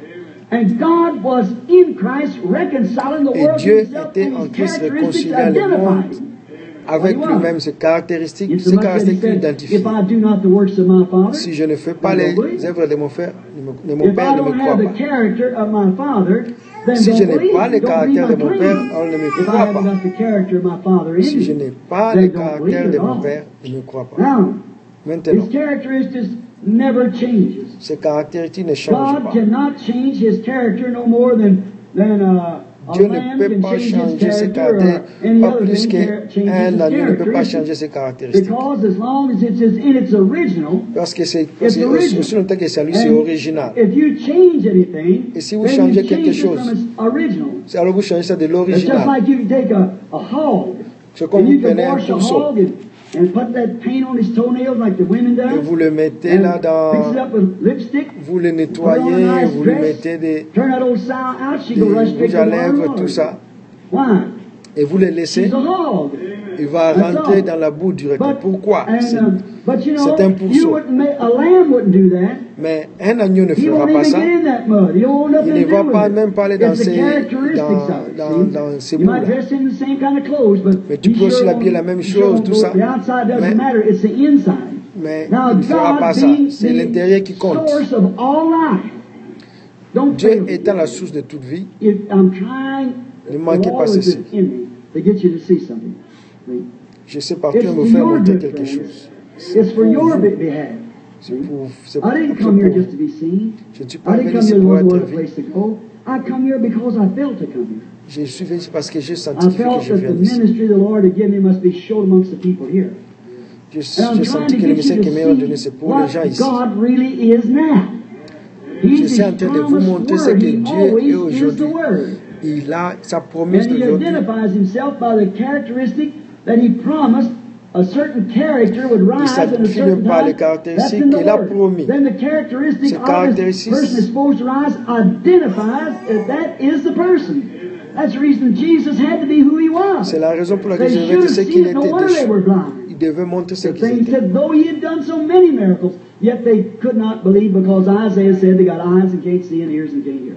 And God was in Christ reconciling the Et world to Dieu himself, était and en his Christ characteristics réconciliant le identified monde him. avec What he was. lui-même, ses caractéristiques, ses Insomuch that he caractéristiques said, identifiées. if I do not the works of my Father, Si je ne fais pas then les don't believe. œuvres de mon frère, de mon If I Père ne don't me croit have the pas. character of my Father, then Si je don't n'ai believe. pas le Don't believe caractère my de mon Père, claim. on ne me If I croit haven't pas. got the character of my Father in Si je me, n'ai pas then le don't caractère believe de at mon all. Père, ne me crois pas. Now, Maintenant, his characteristics never changes. ces caractéristiques ne changent God pas. cannot change his character no more than than uh, a Dieu ne man peut can pas change his changer ses character caractères, or any pas other plus thing char- changes qu'un his agneau ne peut pas changer characteristics. ses caractéristiques. Because as long as it's in its original, Parce que c'est it's c'est original. aussi longtemps que c'est lui, c'est And original. if you change anything, Et si vous then changez you quelque change it chose, from its original. C'est alors vous changez ça de It's just l'original. like you can take a, a hog, C'est comme and you vous can prenez un wash a pourceau hog and, and put that paint on his toenails like the women et do, vous le mettez là and dans, fix it up with lipstick, vous le put on nettoyez, a nice vous lui dress, mettez des, turn that old sow out, she des goes right straight rouges to à the water and lèvres, water. tout ça, Why? et vous le laissez, She's a hog. il va That's rentrer all. dans la boue du requin. But, Pourquoi? and, C'est- uh, but you know, c'est un you pourceau. wouldn't make, a lamb wouldn't do that. Mais un agneau ne He fera won't pas even ça. get in that mud. He won't have Il nothing ne to va do pas with même pas aller it. dans It's the ces, characteristics dans, of it. dans, see? dans ces You might bouts-là. dress in the same kind of clothes, but Mais tu he peux aussi sure l'habiller won't- la même he sure chose, won't tout go- ça. The outside doesn't Mais- matter. It's the inside. Mais Now, il ne fera God pas ça. being C'est l'intérieur qui the compte. source of all life. Don't Dieu fail me. étant la source de toute vie, If I'm trying Ne manquez with pas all of ceci. this in me to get you to see something. See? je sais partout It's me for faire your montrer good, quelque friends. chose. It's for your vous. be- behalf. C'est pour, c'est I pour, didn't c'est come here pour just to vous. be seen. Je ne suis pas I didn't venu come ici here pour to know être what place vu. to go. I come here because I felt to come here. Je suis venu ici parce que j'ai I senti que felt je that viens the d'ici. ministry the Lord had given me must be shown amongst the people here. Je- And I'm J'ai trying senti to que le get message you qu'il m'a donné, to c'est see pour les what gens ici. God really is now. Je He's suis His en train de vous promised montrer ce word. que He Dieu always est is the aujourd'hui. word. Il a sa promesse And He d'aujourd'hui. identifies Himself by the characteristic that He promised a certain character would rise at a s'identifie certain par les time. caractéristiques That's in the qu'il a word. promis. Then the characteristic Ces of this caractéristiques- person is supposed to rise identifies that that is the person. That's the reason Jesus had to be who He was. C'est la raison pour laquelle They je vais should dire have ce seen qu'il it. No était wonder they were déchu. blind. Il devait montrer ce The qu'il thing était. said, though He had done so many miracles, yet they could not believe because Isaiah said they got eyes and can't see and ears and can't hear.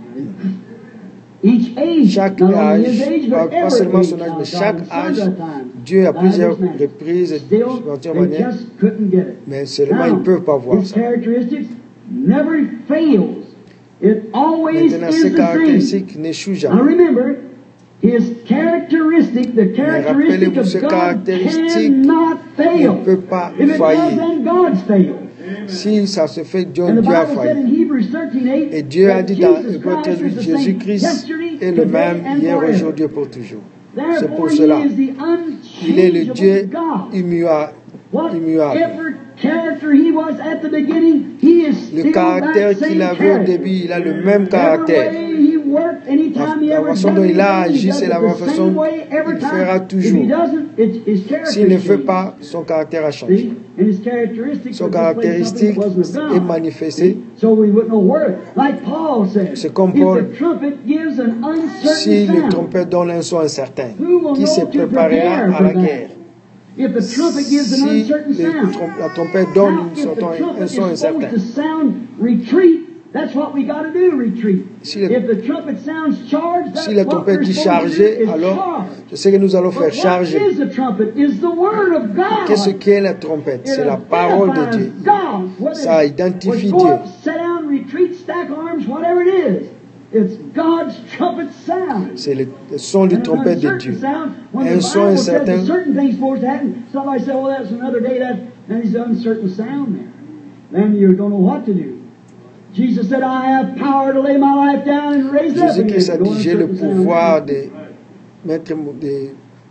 Each age, Chaque not only âge, his age, pas, but pas every seulement age, son âge, now, mais God, chaque in âge, sundry times, Dieu à by plusieurs this man. reprises, de Still, plusieurs they manières, just couldn't get it. mais seulement Now, ils ne peuvent pas voir his ça. characteristics never fails. It always Maintenant, is ces the same. caractéristiques n'échouent Now jamais. remember, his characteristic, the characteristic rappelez-vous, ce of God caractéristique cannot fail. ne peut pas If it does, faillir. then God's failed. Si ça se fait, Dieu, And the Dieu a Bible said in failli. Hebrews thirteen eight Et Dieu a that dit dans Jesus Hébreux Christ treize, is the same Jésus-Christ yesterday, est le today, même and hier, forever. aujourd'hui et pour toujours. C'est Therefore, pour he cela. is the Il est le Dieu unchangeable God. immuable. immuable. Whatever character he was at the beginning, he is Le still caractère that same qu'il avait au character. début, il a le même Every caractère. way he worked, anytime he La ever façon done dont il a anything, he agi, does c'est it la the même same façon way every qu'il time. fera If he toujours. doesn't, it's his character S'il ne fait changes. pas, son caractère a changé. See? And his characteristics Son were displayed caractéristique something that wasn't of est God. manifesté. So we wouldn't know where. Like Paul said, C'est comme if Paul. the trumpet gives an uncertain Si le sound, trompette donne un son incertain, who will qui se know to préparera prepare à la for guerre? that? If the trumpet gives an Si uncertain le sound. trom- la trompette donne Now, un if the son, trumpet un is son supposed incertain, to sound retreat, that's what we got to do, retreat. Si le- if the trumpet sounds charged, that's si la what trompette we're dit supposed to do, charger, is alors charge. je sais que nous allons But faire what charger. is the trumpet? Is the word of God. Qu'est-ce qu'est la trompette? It C'est la parole de identifies Dieu. God. Whether Ça it's- identifie go Dieu. up, sit down, retreat, stack arms, whatever it is. It's God's trumpet sound. C'est le, le son du And an trompette de uncertain Dieu. sound, when Un the son Bible says a incertain. certain thing's supposed to happen, somebody said, well, that's another day, that, and there's an uncertain sound there. Then you don't know what to do. Jesus said, I have power to lay my life down and raise up again. Jésus-Christ a No dit, j'ai le uncertain sound. pouvoir de mettre mon- de...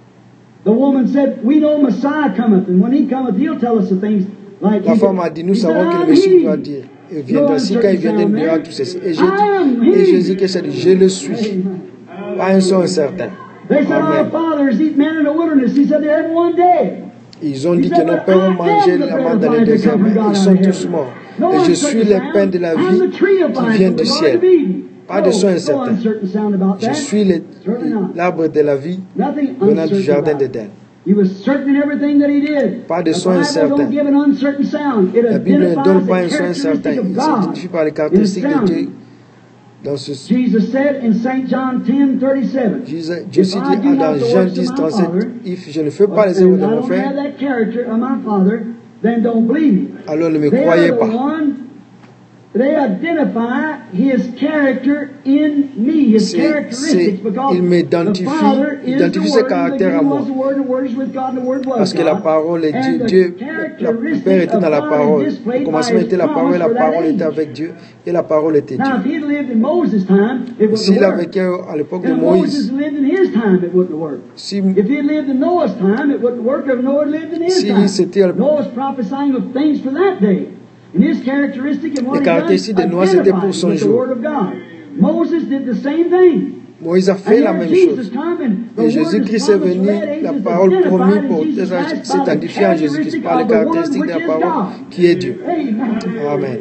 The woman said, we know Messiah cometh, and when he cometh, he'll tell us the things like La he femme did. a dit, nous He said, savons que le I'm Messie he. doit dire. Il No viendra. Si quand il uncertain viendra, sound il dira there. tout ceci. Et, I j'ai am dit, et he. Jésus-Christ a dit, je le suis. Amen. Pas un son incertain. They said, our Amen. fathers eat man in the wilderness. He said, they had one day. Ils ont dit que nos pères ont mangé la manne dans les déserts, mais ils sont tous morts. Et je suis le pain de la vie qui vient du ciel. Pas de son incertain. Je suis le- l'arbre de la vie venant du jardin d'Éden. He was certain in everything that he did. Pas de The son Bible incertain. don't give an uncertain sound. It La Bible ne identifies donne pas the un son incertain. characteristic of Il God s'identifie par les in caractéristiques de sound. Dieu. Dans ce Jesus said in Saint John ten thirty-seven, Jésus Dieu s'est dit dans Jean dix trente-sept, if je ne fais pas les œuvres de mon frère, alors ne me croyez pas. They identify his character in me, his characteristics, because il m'identifie, identifie ses caractères à moi. Parce que la parole est Dieu, Dieu, le Père était dans la parole. Au commencement était la parole, et la parole était avec Dieu, et la parole était Dieu. S'il a vécu à l'époque de Moïse, si, si c'était les caractéristiques de Noah, c'était pour son jour. Moïse a fait la même chose. Et Jésus-Christ est venu, la parole promise pour s'identifier en Jésus-Christ par les caractéristiques de la parole qui est Dieu. Amen.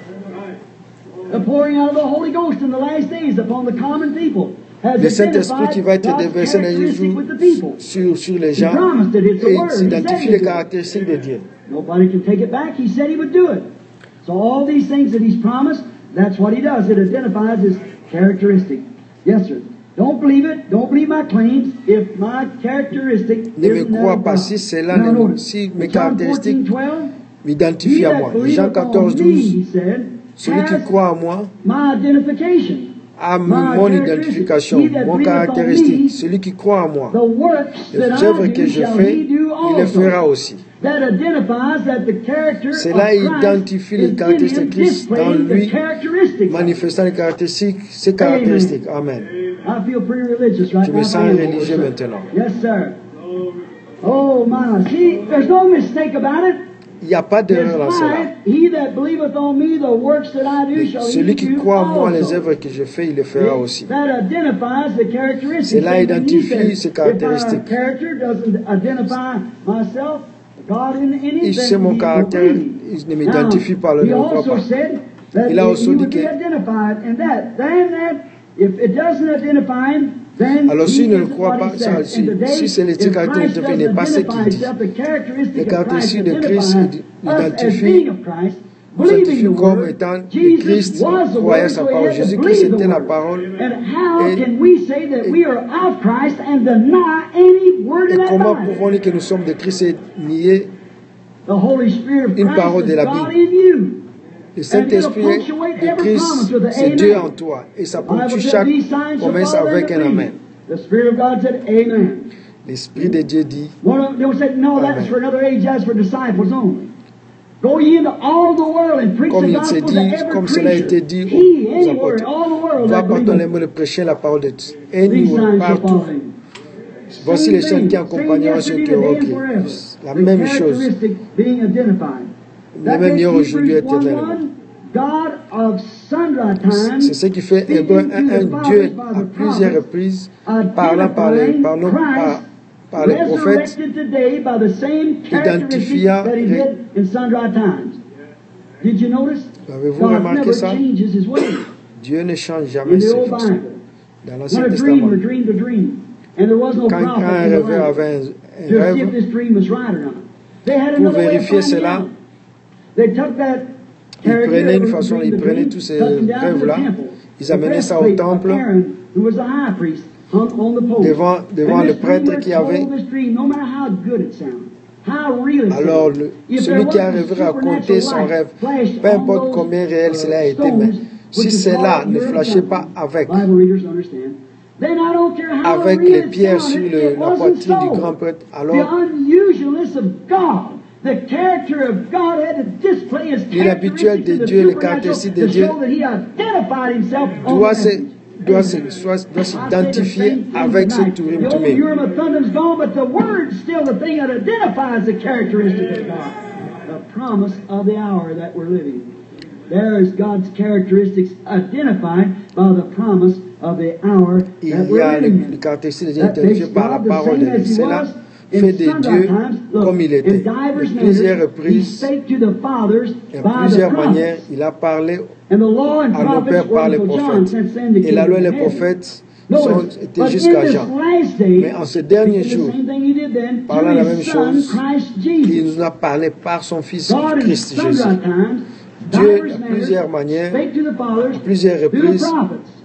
Le Saint-Esprit qui va être déversé dans les jours sur, sur les gens et s'identifier les caractéristiques de Dieu. Nobody can take it back. He said he would do it. So all these things that he's promised, that's what he does. It identifies his characteristic. Yes, sir. Don't believe it. Don't believe my claims. If my characteristic ne me crois pas si cela ne si mes caractéristiques m'identifient à moi. Jean quatorze douze. Celui qui croit en moi a mon identification, mon caractéristique. Celui qui croit en moi, les œuvres que je fais, il les fera aussi. Cela identifie les caractéristiques de Christ dans lui, manifestant les caractéristiques, ses caractéristiques. Amen. Je me sens religieux maintenant. Yes, sir. Oh, my. See, there's no mistake about it. Il n'y a pas d'erreur dans cela. Celui qui croit en moi, les œuvres que je fais, il les fera aussi. Cela identifie ses caractéristiques. Et c'est mon caractère, il ne m'identifie pas, il ne me croit pas. Il a aussi dit que alors s'il ne le croit pas, ça, si, si c'est les caractéristiques n'est pas ce qu'il dit. Les caractéristiques de Christ identifient, nous identifient comme étant que Christ croyait sa parole. Jésus-Christ était la parole. Et, et comment pouvons-nous que nous sommes de Christ et nier une parole de la Bible? Le Saint-Esprit de Christ, c'est Dieu en toi. Et ça ponctue chaque promesse avec un Amen. L'Esprit de Dieu dit Amen. Comme il s'est dit, comme cela a été dit aux apôtres, va par ton amour de prêcher la parole de Dieu. Anywhere, partout. Voici les chaînes qui accompagneront ceux qui auront crié. La même chose. Le même hier, aujourd'hui, éternellement. C'est ce qui fait un, un Dieu à plusieurs reprises, parlant par les, par nos, par, par les prophètes, identifiant. Avez-vous remarqué ça? Dieu ne change jamais ses fonctions. Dans l'Ancien Testament, quand, quand un rêveur avait un, un rêve, pour vérifier cela, ils prenaient une façon, ils prenaient tous ces rêves-là, ils amenaient ça au temple, devant, devant le prêtre qui avait. Alors, le, celui qui arriverait à compter son rêve, peu importe combien réel cela a été, mais si cela ne flashait pas avec, avec les pierres sur le, la poitrine du grand prêtre, alors l'inhabituel de Dieu, les caractéristiques de Dieu doit se doit s'identifier avec ce Turim Tumim. There is God's characteristics identified by the promise of the hour that we're living in. Les caractéristiques de Dieu identifiées par la parole de Dieu. Cela fait de Dieu comme il était. De plusieurs reprises, et en plusieurs manières, il a parlé à nos pères par les prophètes. Et la loi et les prophètes sont, étaient jusqu'à Jean. Mais en ce dernier jour, parlant la même chose, il nous a parlé par son Fils Christ Jésus. Dieu, de plusieurs manières, à plusieurs reprises,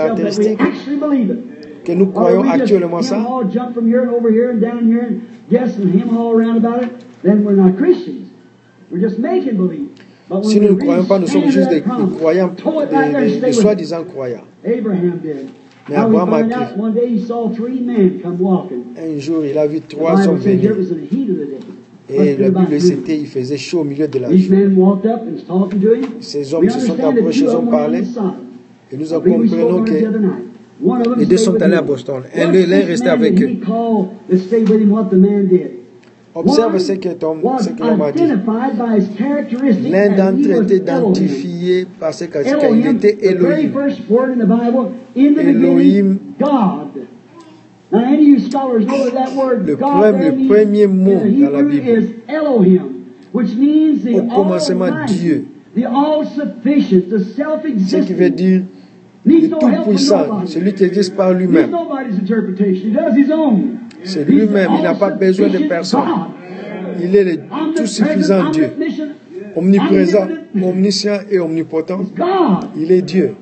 ourselves that we caractéristiques, actually believe it. que nous croyons actuellement ça, si nous ne croyons pas, nous sommes juste des, des croyants, des, des, des soi-disant croyants. Mais Abraham a cru. Un jour, il a vu trois hommes venir. Et la Bible, c'était, il faisait chaud au milieu de la journée. Ces hommes se sont approchés, ils ont parlé. Et nous comprenons que les deux sont allés à Boston. L'un est resté avec eux. Observe ce que l'homme a dit. L'un d'entre eux était identifié par ce qu'il était Elohim. Elohim. Le premier, le premier mot dans la Bible. Au commencement, Dieu. Ce qui veut dire le tout-puissant, celui qui existe par lui-même. C'est lui-même, il n'a pas besoin de personne. Il est le tout-suffisant Dieu. Omniprésent, omniscient et omnipotent. Il est Dieu.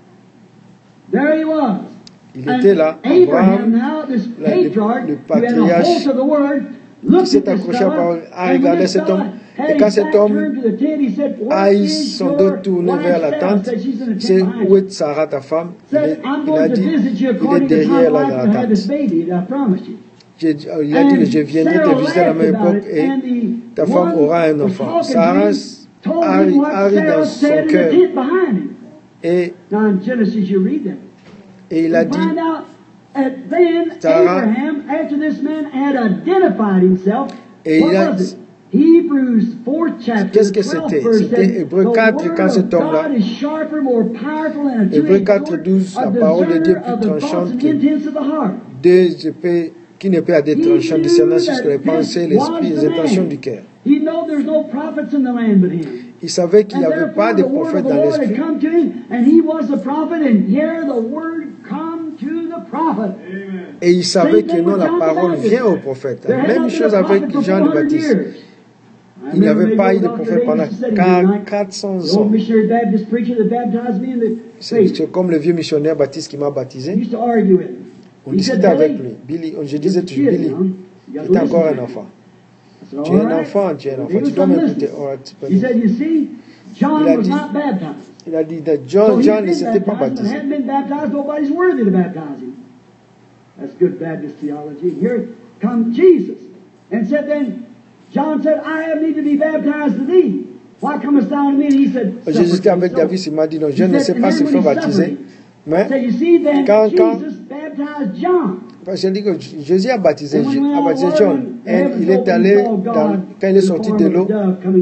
Il était là, Abraham, la, le, le patriarche, qui s'est accroché à parole, a regardé cet homme. Et quand cet homme a eu son dos tourné vers la tente, c'est où est Sarah, ta femme? Il, est, il a dit, il est derrière la, la tente. Je, il a dit, je viendrai te visiter à la même époque et ta femme aura un enfant. Sarah arrive dans son cœur. Et, et il a dit, Sarah, et il a dit, qu'est-ce que c'était? C'était Hébreu quatre quand cet homme-là. Hébreu quatre, douze, la parole de Dieu plus tranchante que deux épées qui ne peut être tranchant, discernant jusqu'à les pensées, l'esprit et les intentions du cœur. Il savait qu'il n'y avait pas de prophète dans l'esprit. Et il savait que non, la parole vient au prophète. La même chose avec Jean le Baptiste. Il n'y avait pas eu de prophète pendant quatre cents ans. C'est comme le vieux missionnaire baptiste qui m'a baptisé. On discutait avec lui. Billy, je disais toujours, Billy, tu es encore un enfant. Tu es un enfant, tu es un enfant. Tu dois m'écouter. Il a dit, il a dit que John, John ne s'était pas baptisé. That's good Baptist theology. Here comes Jesus. And said then, John said, I have need to be baptized to thee. Why comest thou to me? And he said, Jésus était avec David, il m'a dit, non, je ne sais pas s'il faut baptiser. Mais quand, quand, parce que je dis que Jésus a baptisé, a baptisé John. Et il est allé, dans, quand il est sorti de l'eau,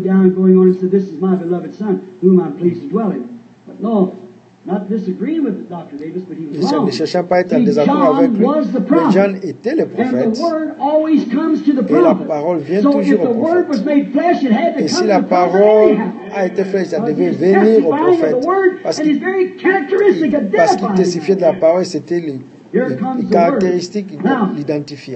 il ne cherchait pas à être en désaccord avec lui, mais Jean était le prophète. Et la parole vient toujours au prophète. Et si la parole a été faite, ça devait venir au prophète. Parce qu'il parce qu'il testifiait de la parole, c'était les, les, les caractéristiques qui l'identifiaient.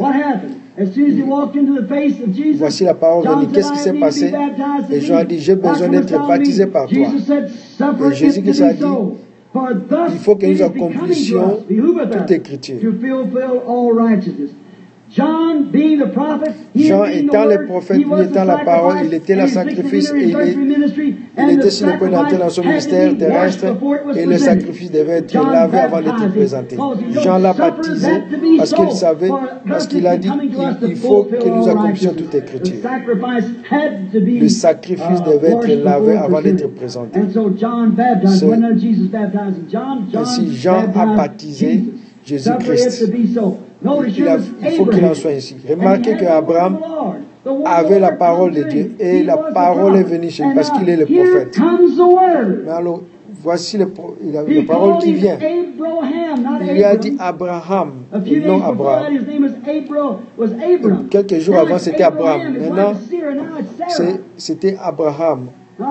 Voici la parole venue. Qu'est-ce qui s'est passé? Et Jean a dit, j'ai besoin d'être baptisé par toi. Et Jésus qui a dit, il faut que nous accomplissions toute écriture. Jean étant le prophète, lui étant la parole, il était le sacrifice et il, est, il était sur le point d'entrer dans son ministère terrestre et le sacrifice devait être lavé avant d'être présenté. Jean l'a baptisé parce qu'il savait, parce qu'il a dit il, il faut que nous accomplissions toute écriture. Le sacrifice devait être lavé avant d'être présenté. Ainsi, Jean a baptisé Jésus-Christ. Il, a, il faut qu'il en soit ainsi. Remarquez qu'Abraham avait la parole de Dieu et la parole est venue chez lui parce qu'il est le prophète. Mais alors, voici le, il a, la parole qui vient. Il lui a dit Abraham, et non Abraham. Quelques jours avant, c'était Abraham. Maintenant, c'était Abraham.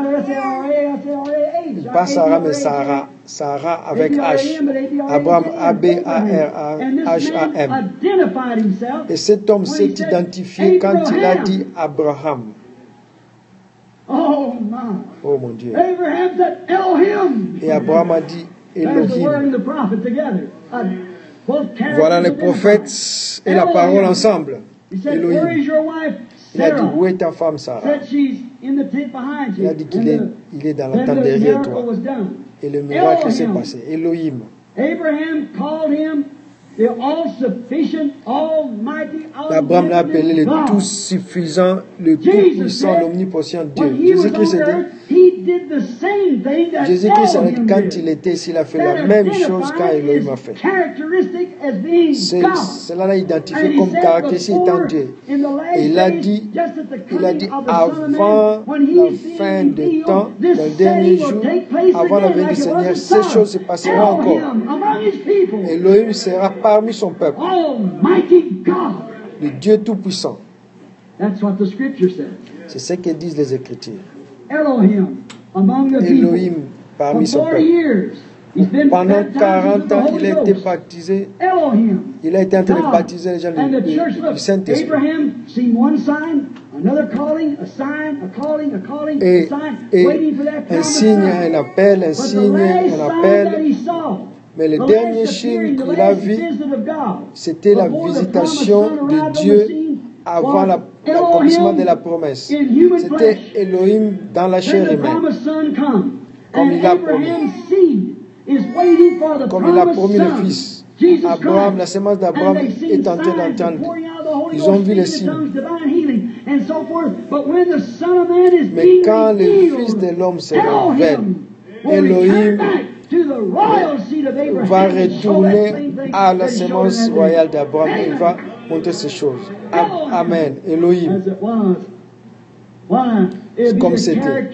Pas Sarah, mais Sarah. Sarah avec H. Abraham, A B A R H A M. Et cet homme s'est identifié quand il a dit Abraham. Oh mon Dieu. Et Abraham a dit Elohim. Voilà les prophètes et la parole ensemble. Elohim. Il a dit, où est ta femme Sarah? Il a dit qu'il est, il est dans la tente derrière toi. Et le miracle s'est passé. Elohim. Abraham called him the all-sufficient, almighty, Abraham l'a appelé le tout-suffisant, le tout-puissant, l'omnipotent Dieu. Jésus-Christ a dit, Jésus-Christ, quand il était ici, il a fait la même chose qu'Elohim a fait. Cela l'a identifié comme caractéristique étant Dieu. Et il a dit, il a dit avant la fin des temps, dans le dernier jour, avant la venue du Seigneur, ces choses se passeront encore. Elohim sera parmi son peuple. Le Dieu tout-puissant. C'est ce que disent les Écritures. Elohim parmi son peuple. Pendant quarante ans, il a été baptisé. Il a été en train de baptiser les gens du, du, du Saint-Esprit. Et, et un signe, un appel, un signe, un appel. Mais le dernier signe qu'il a vu, c'était la visitation de Dieu avant l'accomplissement de la promesse. C'était Elohim dans la chair humaine. Comme il a promis. Comme il a promis le Fils. Abraham, la semence d'Abraham est en train d'entendre. Ils ont vu les signes. Mais quand le Fils de l'homme se révèle, Elohim va retourner à la semence royale d'Abraham. Il va montrer ces choses. Amen. Elohim. Comme c'était.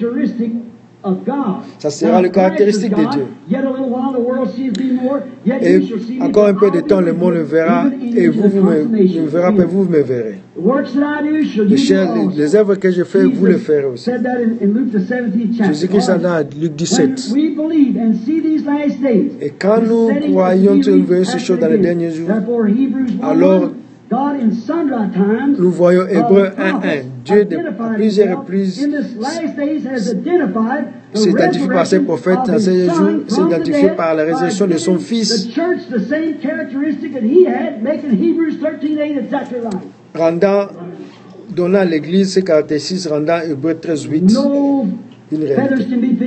Ça sera le caractéristique de Dieu. Et encore un peu de temps, le monde le verra, et vous, vous me, ne me verrez pas, vous me verrez. Les, les œuvres que je fais, vous les ferez aussi. Jésus-Christ a dit dans Luc dix-sept. Et quand nous croyons que nous verrons ces choses dans les derniers jours, alors nous voyons Hébreux un un. Dieu, de, à plusieurs reprises, s'identifie par ses prophètes dans ces jours, s'identifie par la résurrection de son Fils, rendant, donnant à l'Église ses caractéristiques, rendant Hébreux treize huit une réalité.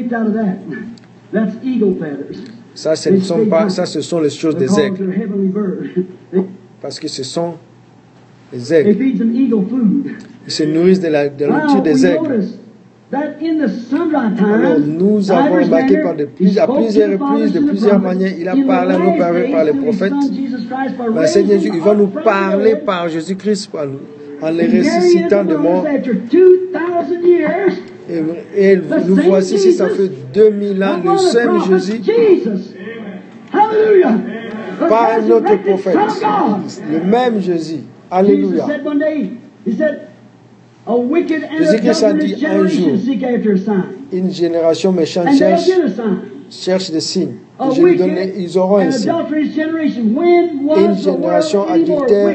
Ça, ce ne sont pas, ça, ce sont les choses des aigles. Parce que ce sont les aigles. Ils se nourrissent de la, de la nourriture des aigles. Alors, nous avons remarqué par de, à plusieurs reprises, de plusieurs manières, il a parlé à nos pères par les prophètes. Mais le Seigneur Jésus, il va nous parler par Jésus-Christ en les ressuscitant de mort. Et, et nous voici, si ça fait deux mille ans, le Saint Jésus, par notre prophète, le même Jésus. Alléluia. Jésus-Christ a dit un jour, une génération méchante cherche, cherche des signes. Je lui donnerai, ils auront un signe. Une génération adultère,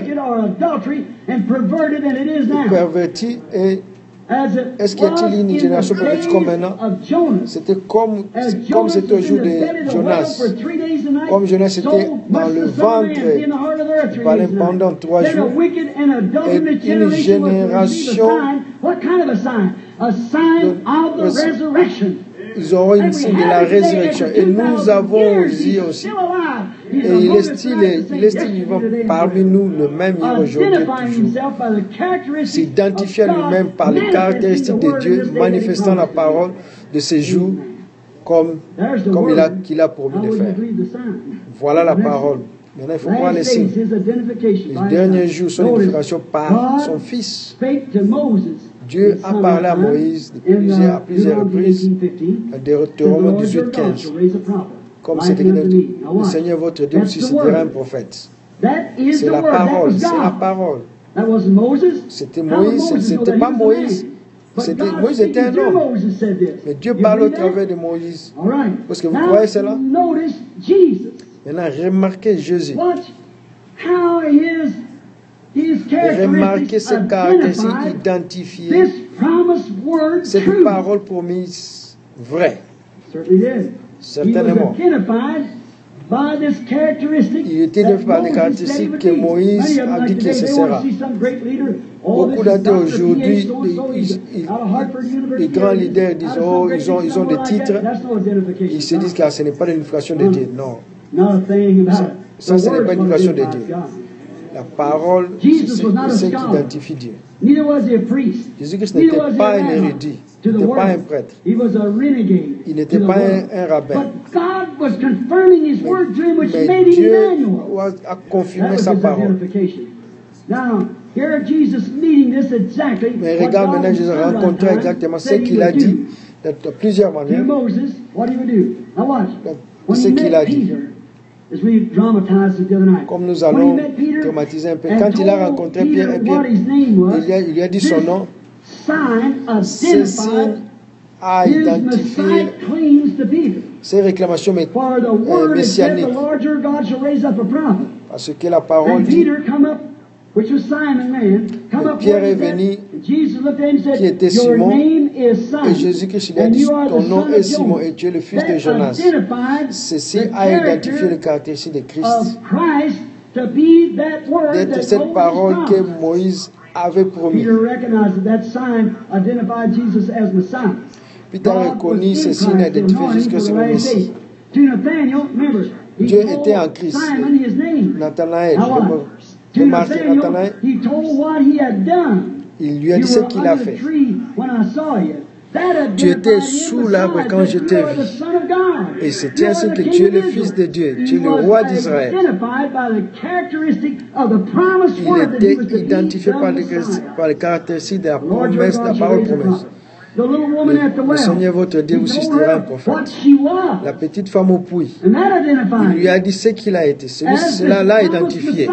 pervertie et est-ce qu'il y a-t-il une génération pervertie comme maintenant? C'était comme, comme c'était au jour de Jonas. Comme Jonas était dans le ventre du baleine pendant trois jours. Et une génération, ils auront une signe de la résurrection. Et nous avons aussi aussi. Et il est still, il est still vivant parmi nous, le même aujourd'hui, toujours. S'identifier à lui-même par les caractéristiques de Dieu, manifestant la parole de ces jours comme, comme il a, qu'il a promis de faire. Voilà la parole. Maintenant, il faut prendre les signes. Les derniers jours sont l'identification par son Fils. Dieu a parlé à Moïse de plusieurs, à plusieurs reprises, à Deutéronome dix-huit quinze. Comme c'est écrit, le Seigneur votre Dieu aussi, c'était un prophète. C'est la parole, c'est la parole. C'était Moïse, c'était pas Moïse. C'était, Moïse était un homme. Mais Dieu parle au travers de Moïse. Parce que vous croyez cela? Maintenant, remarquez Jésus. Et remarquez ces caractéristiques identifiées. Cette parole promise vraie. Certainement. by this characteristic. Il était défini par des caractéristiques que Moïse a dit que ce sera. Beaucoup d'entre aujourd'hui, les grands leaders disent, oh, ils ont, ils ont des titres, ils se disent que ce n'est pas l'unification de Dieu. Non. Ça, ça ce n'est pas l'unification de Dieu. La parole, c'est ce qui identifie Dieu. Jésus-Christ n'était pas un érudit, il n'était pas un prêtre, il n'était pas un, un rabbin. Mais Dieu a confirmé sa parole. Mais regarde maintenant, Jésus a rencontré exactement ce qu'il a dit de plusieurs manières. Ce qu'il a dit. Comme nous allons dramatiser un peu. Quand il a rencontré Pierre et Pierre, il a, il a dit son nom. Ce signe a identifié ces réclamations euh, messianiques. Parce que la parole dit que Pierre est venu, qui était Simon, et Jésus-Christ lui a dit, ton nom est Simon et tu es le fils de Jonas. Ceci a identifié le caractéristique de Christ, d'être cette parole que Moïse avait promis. Peter a reconnu ce signe identifié jusqu'à le Messie. Dieu était en Christ. Nathanaël, remarquez Nathanaël, il lui a dit ce qu'il a fait. Tu étais sous l'arbre quand je t'ai vu. Et c'était ainsi que tu es le Fils de Dieu, tu es le roi d'Israël. Il était identifié par les, par les caractéristiques de la promesse, de la parole promesse. Le, le Seigneur votre Dieu vous suscitera un prophète. La petite femme au puits, il lui a dit ce qu'il a été. Cela l'a identifié.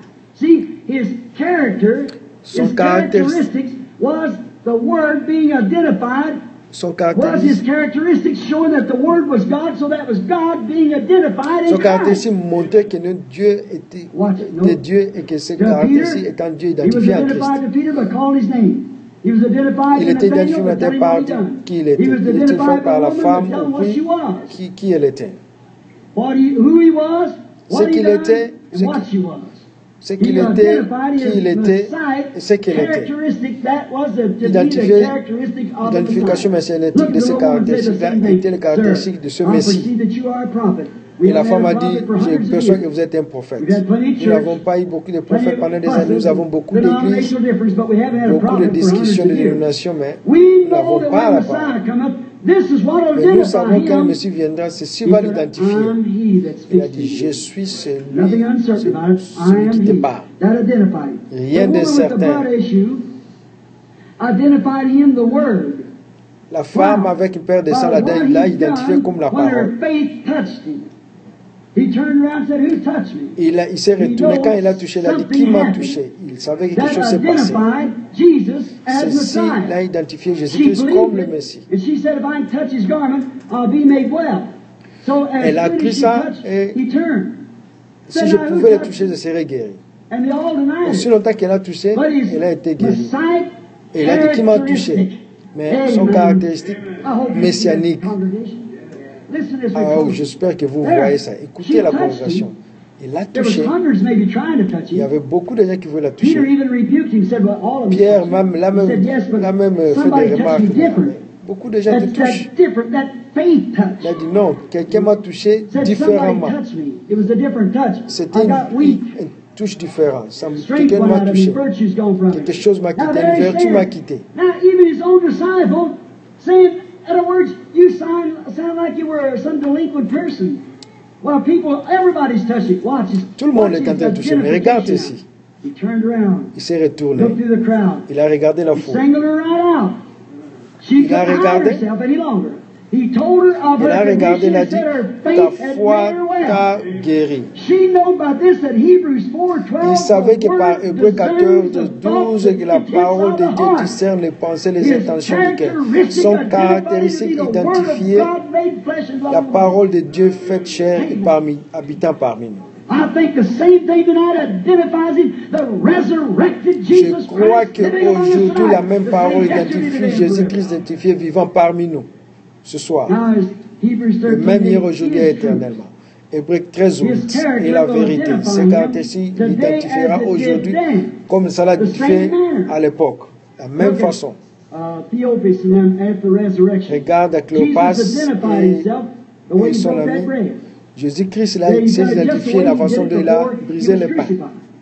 Son caractéristique, the word being identified son was his characteristics showing that the word was God, so that was God being identified in Son caractéristique montrait que Dieu était de Dieu et que ce caractéristique étant Dieu identifié en Christ. Il était identifié par qui il était. Il était identifié par la femme au puits qui, qui elle était. Ce qu'il était, ce qu'il ce qu'il était, qui il était et ce qu'il était. Identifié, l'identification messianique de ces caractéristiques-là était les caractéristiques de ce Messie. Et la femme a dit, j'ai l'impression que vous êtes un prophète. Nous n'avons pas eu beaucoup de prophètes pendant des années, nous avons beaucoup d'églises, beaucoup de discussions de dénominations, mais nous n'avons pas la parole. Mais nous savons qu'un Messie viendra, c'est s'il va l'identifier. Il a dit, je suis celui, celui qui te parle. Rien d'incertain. La femme avec une paire de sang là-dedans, il l'a identifié comme la parole. Il, il s'est retourné, quand il a touché, il a dit, qui m'a touché? Il savait que quelque chose s'est passé. Ceci l'a identifié Jésus-Christ comme le Messie. Elle a cru ça et si je pouvais le toucher, je serais guéri. Aussi longtemps qu'elle a touché, elle a été guérie. Et il a dit, qui m'a touché? Mais son caractéristique messianique. Alors, j'espère que vous voyez ça. Écoutez la congrégation. Il l'a touché. Il y avait beaucoup de gens qui voulaient la toucher. Pierre même, l'a même, l'a même fait des remarques. Beaucoup de gens te touchent. Il a dit non, quelqu'un m'a touché différemment. C'était une, une touche différente. Quelqu'un m'a touché. Quelque chose m'a quitté. Une vertu m'a quitté. In other words, you sound, sound like you were some delinquent person. Well, people, everybody's touching. Watch. Tout le monde est en train de toucher. Mais regarde ici. He turned around. Il s'est retourné. Looked through the crowd. Il a regardé la foule. Singled her right out. She Il a couldn't hide regardé. herself any longer. He told her of Il a her regardé, il condition a and dit, said her ta faith had foi made her t'a well. guéri. She knew by this that Hebrews four twelve. Il savait que par Hébreux quatorze, douze, que la parole de Dieu discerne les pensées, les intentions du cœur. Son caractéristique identifié, la parole de Dieu faite chair et parmi, habitant parmi nous. Je crois qu'aujourd'hui, la même parole identifie Jésus-Christ identifié vivant parmi nous, ce soir. Le même hier, aujourd'hui et éternellement. Hébreux treize huit et la vérité. Ces caractéristiques l'identifiera aujourd'hui comme ça l'a fait à l'époque, de la même façon. Regarde à Cléopas et, et son ami. Jésus-Christ s'est identifié la façon dont il a brisé le pain.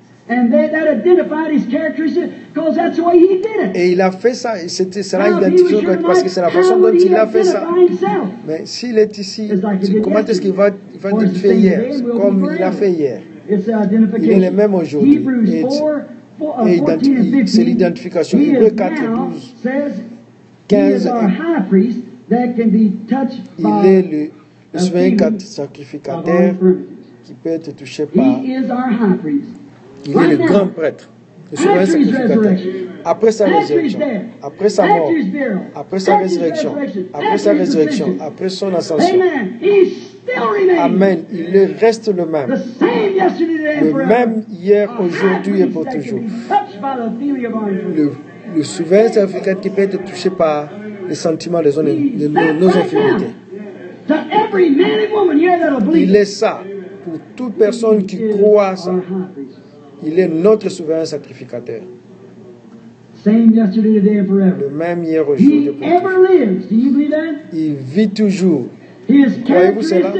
Et il a fait ça, et c'était cela identifié parce que c'est la façon dont il a fait ça. Mais s'il est ici, comment est-ce qu'il va, il va identifier hier, comme il a fait hier? Il est le même aujourd'hui. Et, et c'est l'identification. Hébreux quatre douze, quinze. Il est le, le souverain sacrificateur qui peut être touché par. Il est le grand prêtre, le souverain sacrificateur. Après sa résurrection, après sa mort, après sa résurrection, après sa résurrection, après son ascension. Amen. Il reste le même. Le même hier, aujourd'hui et pour toujours. Le, le souverain sacrificateur qui peut être touché par les sentiments de, de, de nos infirmités. Il est ça. Pour toute personne qui croit ça. Il est notre souverain sacrificateur. Le même hier, aujourd'hui, pour toujours. Il vit toujours. Croyez-vous cela?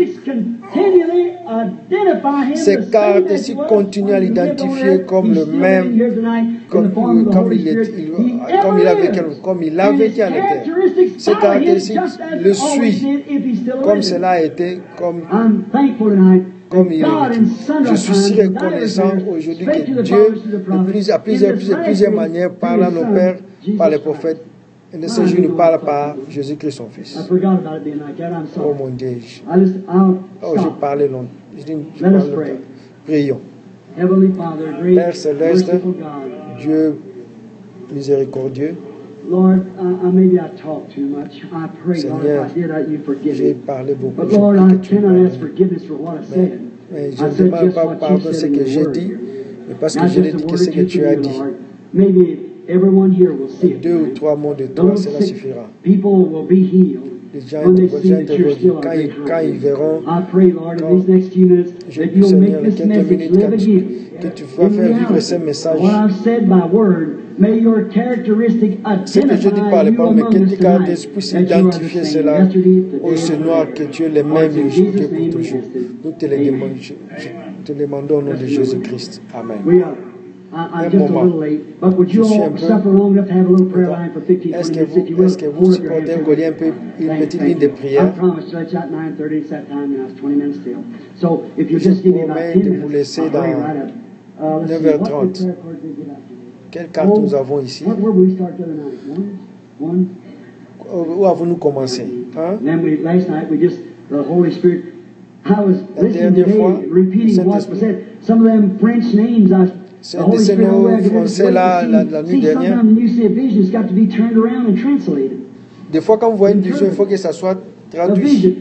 Ses caractéristiques continuent à l'identifier comme le même, comme, comme, il, est, il, comme, il a vécu, comme il a vécu à la terre. Ses caractéristiques le suivent, comme cela a été, comme, comme il est. Je suis si reconnaissant aujourd'hui que Dieu, de plus, à plusieurs, plusieurs, plusieurs manières, parle à nos pères, par les prophètes, et de ce jour, nous parle par Jésus-Christ, son Fils. Oh mon Dieu. Oh, je parlais longtemps. Je dis, je parle longtemps. Prions. Père Céleste, Dieu miséricordieux, Seigneur, j'ai parlé beaucoup. Mais, mais je ne demande pas pardon de ce que j'ai dit, mais parce que je l'ai dit que ce que tu as dit. Deux ou trois mots de toi, cela suffira. Les gens interrogent quand ils, quand ils verront, quand je prie, Seigneur, les quelques minutes, quand tu, que tu vas faire vivre ce message. Ce que je dis par les paroles, mais que tes caractéristiques puissent identifier cela au Seigneur, que tu es le même aujourd'hui pour toujours. Nous te le demandons, te le demandons au nom de Jésus-Christ. Amen. Un moment, je suis un peu. Est-ce que vous, est-ce que vous supportez qu'on ait un peu une petite ligne de prière? Je vous promets de vous laisser dans neuf heures trente. Quelle carte nous avons ici? Où avons-nous commencé? Hein? La dernière fois, c'est un dessin français là, la, la nuit dernière. Des fois, quand vous voyez une vision, il faut que ça soit traduit.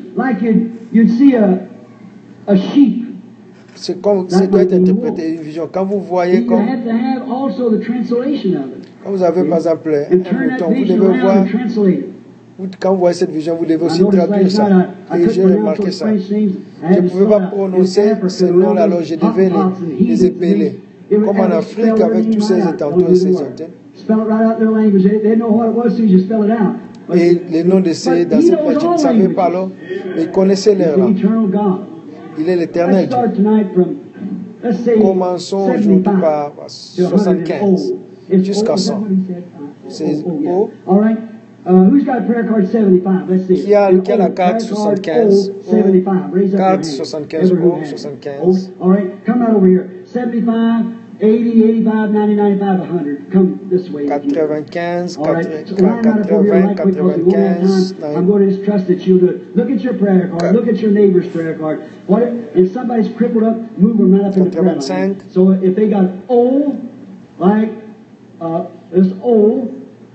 C'est comme, ça doit être interprété, une vision. Quand vous voyez comme, quand vous avez par exemple un mouton, vous devez voir, quand vous voyez cette vision, vous devez aussi traduire ça. Et j'ai remarqué ça. Je ne pouvais pas prononcer ces noms-là, alors je devais les, les épeler. Comme en Afrique, avec tous ces étendues et ces antennes. Et les noms de ces, dans cette place, je ne savais pas alors, mais ils connaissaient leur langue. Il est l'éternel Dieu. Commençons aujourd'hui par soixante-quinze jusqu'à cent. C'est haut. Qui a, qui a la carte soixante-quinze? Carte soixante-quinze haut, soixante-quinze. quatre-vingt-quinze, quatre-vingts, quatre-vingt-quinze. I'm going to just trust that you'll do it. Look at your prayer card. Look at your neighbor's prayer card. What if somebody's crippled up? Move them right up in the prayer line. So if they got O, like uh, this O,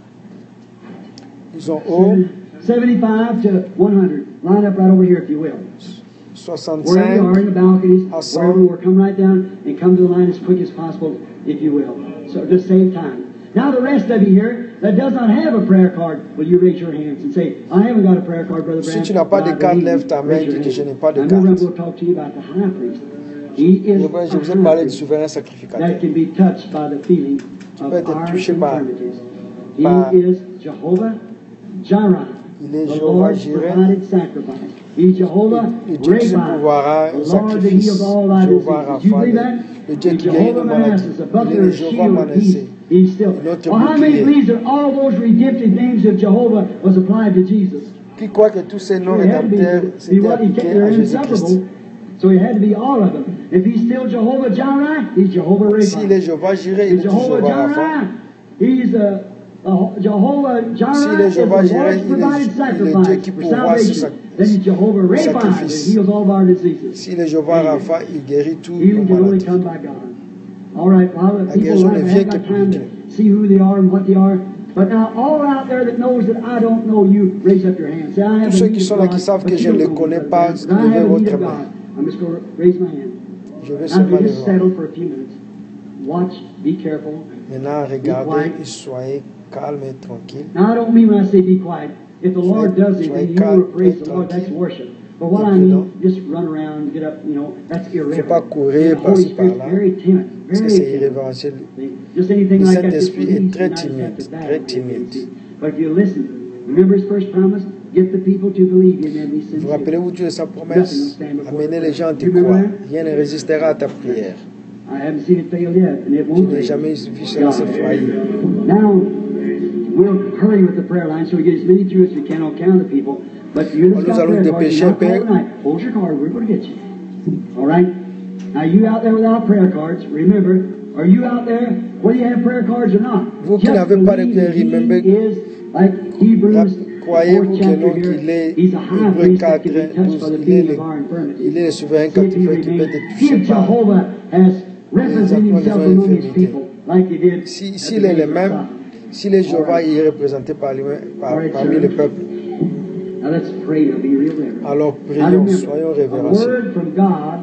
ils ont O, seventy-five to one hundred. Line up right over here if you will. Wherever you are in the balconies, wherever we're come right down and come to the line as quick as possible, if you will. So just save time. Now the rest of you here that does not have a prayer card, will you raise your hands and say, I haven't got a prayer card, Brother Branham. Si tu n'as pas de carte, lève ta main et dis que je n'ai pas de carte. I'm going to talk to you about the high priest. He is Je vais vous a high parler du priest souverain sacrificateur. that can be touched by the feeling Tu of peux être our touché par, infirmities. He par is Jehovah Jireh, il est the Jéhovah Lord's Jireh, provided sacrifice. He's Jehovah le Dieu qui Rapha, pourvoira the un Lord that sacrifice, heals all thy Jéhovah diseases. You Rapha, believe that? le Dieu He's qui guérit Jehovah nos maladies, Manasseh, the il est buckler le of Jéhovah shield of peace. Manasseh, He's still. notre Well, how many bouclier. believes that all those redemptive names of Jehovah was applied to Jesus? Qui croit que tous ces noms He had to be, rédempteurs be s'étaient what he kept. appliqués They're à Jésus-Christ? inseparable. So he had to be all of them. If he's still Jehovah Jireh, he's Jehovah Rapha. S'il est Jéhovah Jireh, il He's est Jehovah Jéhovah Rapha. Jireh. He's uh, uh, Jehovah Jireh. S'il est is the Jéhovah Jireh, Lord's il est- provided il est sacrifice Dieu qui for pourvoit ce salvation. sac- Then he's Jehovah Rapha that sacrifice. heals all of our diseases. S'il est Jéhovah Rapha, il guérit tous nos Healing can only maladies. come by God. All right, well, the La people guérison ne haven't vient had que my par time Dieu. to see who they are and what they are. But now, all out there that knows that I don't know you, raise up your hand. Say, I have Tous a ceux need qui of sont là, God, qui savent but que you je don't ne les know me, connais Brother pas, Branham. But I levez have a need votre of main. God. I'm just going to raise my hand. Je vais Now, if seulement you les just voir. settle for a few minutes, watch, be careful. Maintenant, regardez quiet. et soyez calme et tranquille. Now, I don't mean when I say be quiet. If the Lord does it, soyez then you calme will praise et the Lord. That's tranquille. worship. But what Et I mean, prudent. just run around, get up, you know, that's Il ne faut irreverent. pas courir The Holy par-ci Spirit's par-là, very timid, parce que very c'est timid. irrévérenciel. Just anything Le like that. just Saint-Esprit est leads très you, not timide, just that très bad. timide. But if you listen, remember his first promise, get the people to believe him and be Vous sincere. rappelez-vous de sa promesse? Amenez les gens à te You remember croire. that? Rien ne résistera à ta prière. I haven't seen it fail yet, and it Je won't n'ai fail. jamais vu cela se faillir. Now, we'll hurry with the prayer line so we get as many through as we can on count of the people. But you just Nous got allons prayer cards, dépêcher, you're not Père. calling tonight. Hold your card, we're going to get you. All right? Now, you out there without prayer cards, remember, are you out there whether you have prayer cards or not? Vous qui Just n'avez pas de believe prière, that he remember- is like Hebrews, the Croyez-vous fourth que chapter non, here, qu'il est he's a high Hébreux priest that quatre, can be touched by the douze, il est feeling le, of our infirmities. il est le souverain See if he quatre qui peut remains. être See touché if par. Jehovah has represented Exactement, himself les among his infirmités. people like he did Si, at s'il the est days le of même, Sodom. si les Jéhovah Alright. il est représenté par lui, par, Alright, parmi sir. le peuple, Now let's pray to be real reverent. alors Now prions, remember, soyons a révérencieux. word from God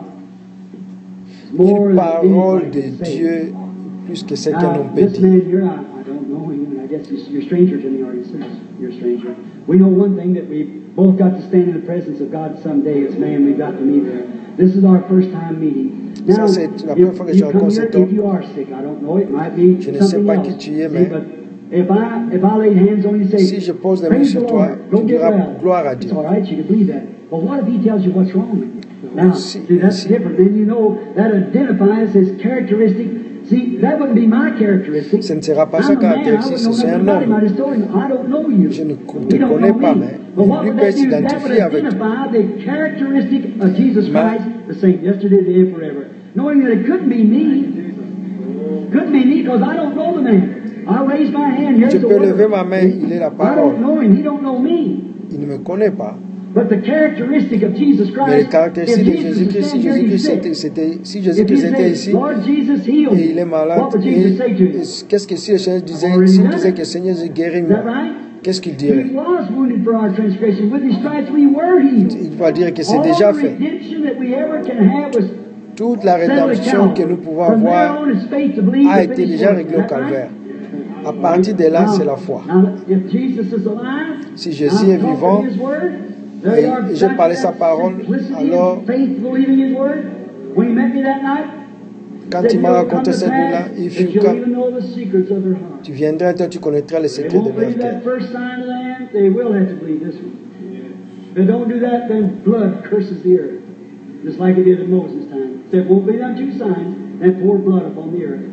is more Une than parole anybody de can say. Dieu, plus que ce qu'un Now, homme peut this dire. man here, I, I don't know him, and I guess he's, you're a stranger to me, or he says you're a stranger. We know one thing, that we both got to stand in the presence of God someday as man. We've got to meet there. This is our first time meeting. Now, Ça, c'est la première fois que if je you come rencontre here, cet homme. if you are sick, I don't know, it might be Je ne sais something pas else. qui tu es, See, mais but if I, if I laid hands on you and say, si je pose les mains praise the sur toi, Lord, go tu get diras well. gloire à It's Dieu. all right, you can believe that. But what if he tells you what's wrong with you? Now, Si- see, that's si- different. Then you know that identifies his characteristic. See, that wouldn't be my characteristic. Ce ne sera pas I'm sa a man, I caractéristique, wouldn't know c'est nothing un about him. I homme. just told him, I don't know you. Je ne You te don't connais know pas, me. mais But what lui would peut that do? That would s'identifier avec toi. identify the characteristic of Jesus Ma- Christ, the same yesterday, today, and forever. Knowing that it couldn't be me. Couldn't be me because I don't know the man. I raise my hand. Here's Je the peux word. lever ma main, il est la I don't parole. know him. He don't know me. Il ne me connaît pas. But the characteristic of Jesus Mais Christ, les caractéristiques if de Jesus Jésus-Christ, was si standing here, he's Jésus-Christ sick. était, c'était- si If Jésus-Christ you était say, ici Lord Jesus, heal et il me, est malade, what would et, Jesus say to et him? qu'est-ce que si le Seigneur disait, Already s'il done disait it. que Seigneur, guéris Is moi, that right? qu'est-ce qu'il He dirait? was wounded for our transgression. With his stripes we were healed. Il va dire que c'est All déjà the fait. redemption that we ever can have was Toute la settled at rédemption que nous Calvary. pouvons From there avoir on, it's faith to believe a the été finished déjà work. réglée Is au that right? calvaire. À partir de là, Now- c'est la foi. now, if Jesus is alive, Si Jésus est I'm talking vivant, his word, there et you are, j'ai back parlé to sa that parole, simplicity alors- and faith believing his word. When he met me that night, Quand said, il m'a "You'll come raconté to cette nuit-là, pass if that you you'll come, even know the secrets of their heart." tu viendras, toi tu connaîtras les They secrets de won't leur believe cœur. that first sign of the hand, they will have to believe this one. If they don't do that, then blood curses the earth. Just like it did in Moses' time. Said, won't be done two signs, and pour blood upon the earth.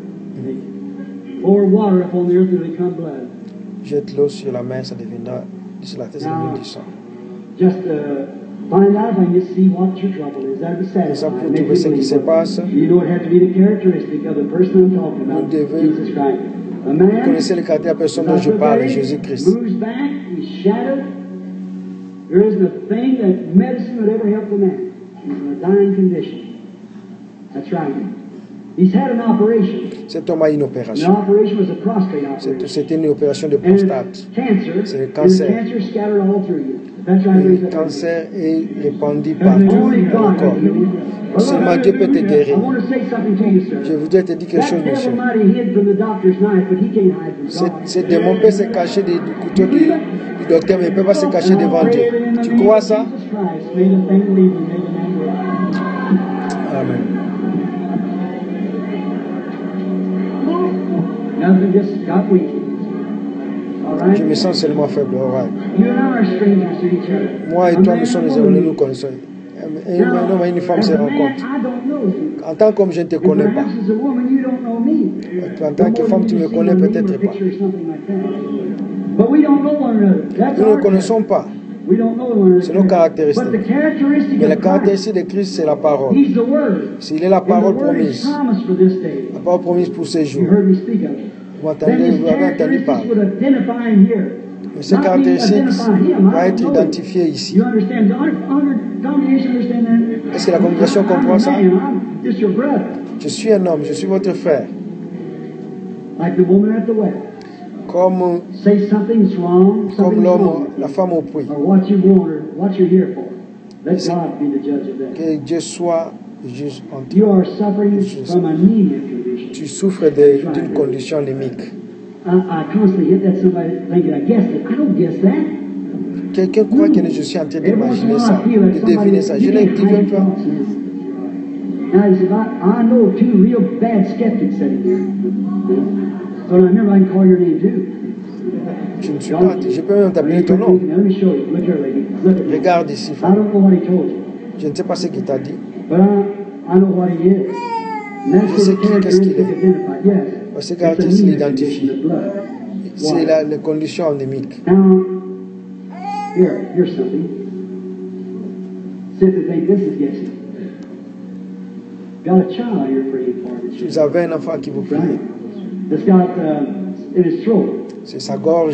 They pour water upon the earth and become blood. Jette l'eau sur la main, ça deviendra, sur la tête, ça devient du sang. Just uh, find out and just see what your trouble is. That would Et ça, satisfy. pour Make trouver you ce qui se believe. passe, You know it has to be the characteristic of the person I'm talking about, Vous devez- Jesus Christ. A vous man connaissez le caractère de la personne dont je parle, Jésus-Christ. moves back, he's shattered. There isn't a thing that medicine would ever help the man. He's in a dying condition. That's right. He's had an operation. Cet homme a une The opération. operation was a prostate C'est- operation. C'était une opération de And prostate. cancer, C'est le and the cancer. cancer scattered all through you. le cancer est répandu partout dans le corps. Seulement Dieu peut te guérir. Je voudrais te dire quelque chose, monsieur. Ce démon peut se cacher du couteau du, du docteur, mais il ne peut pas se cacher devant Dieu. Tu crois ça? Amen. Je me sens seulement faible. Right. Moi et toi, nous sommes les nous nous connaissons. Et un homme et une femme se rencontrent. En tant qu'homme, je ne te connais pas. En tant que femme, tu ne me connais peut-être pas. Nous ne nous connaissons pas. C'est nos caractéristiques. Mais la caractéristique de Christ, c'est la parole. S'il est la parole promise, la parole promise pour ces jours. Vous m'entendez, vous avez entendu parler. Mais ces caractéristiques vont être identifiées ici. Est-ce que la congrégation comprend ça? Je suis un homme, je suis votre frère. Comme, comme l'homme, la femme au puits. Que Dieu soit juste en toi. Tu souffres d'une condition limite. Quelqu'un croit que je suis en train d'imaginer ça, de deviner ça. Je ne devine pas. Je ne suis pas, je peux même t'appeler ton nom. Regarde ici, frère. Je ne sais pas ce qu'il t'a dit. Je sais qu'est-ce qu'il est. Parce que l'artiste l'identifie. C'est la, les conditions endémiques. Vous avez un enfant qui vous prie. C'est sa gorge,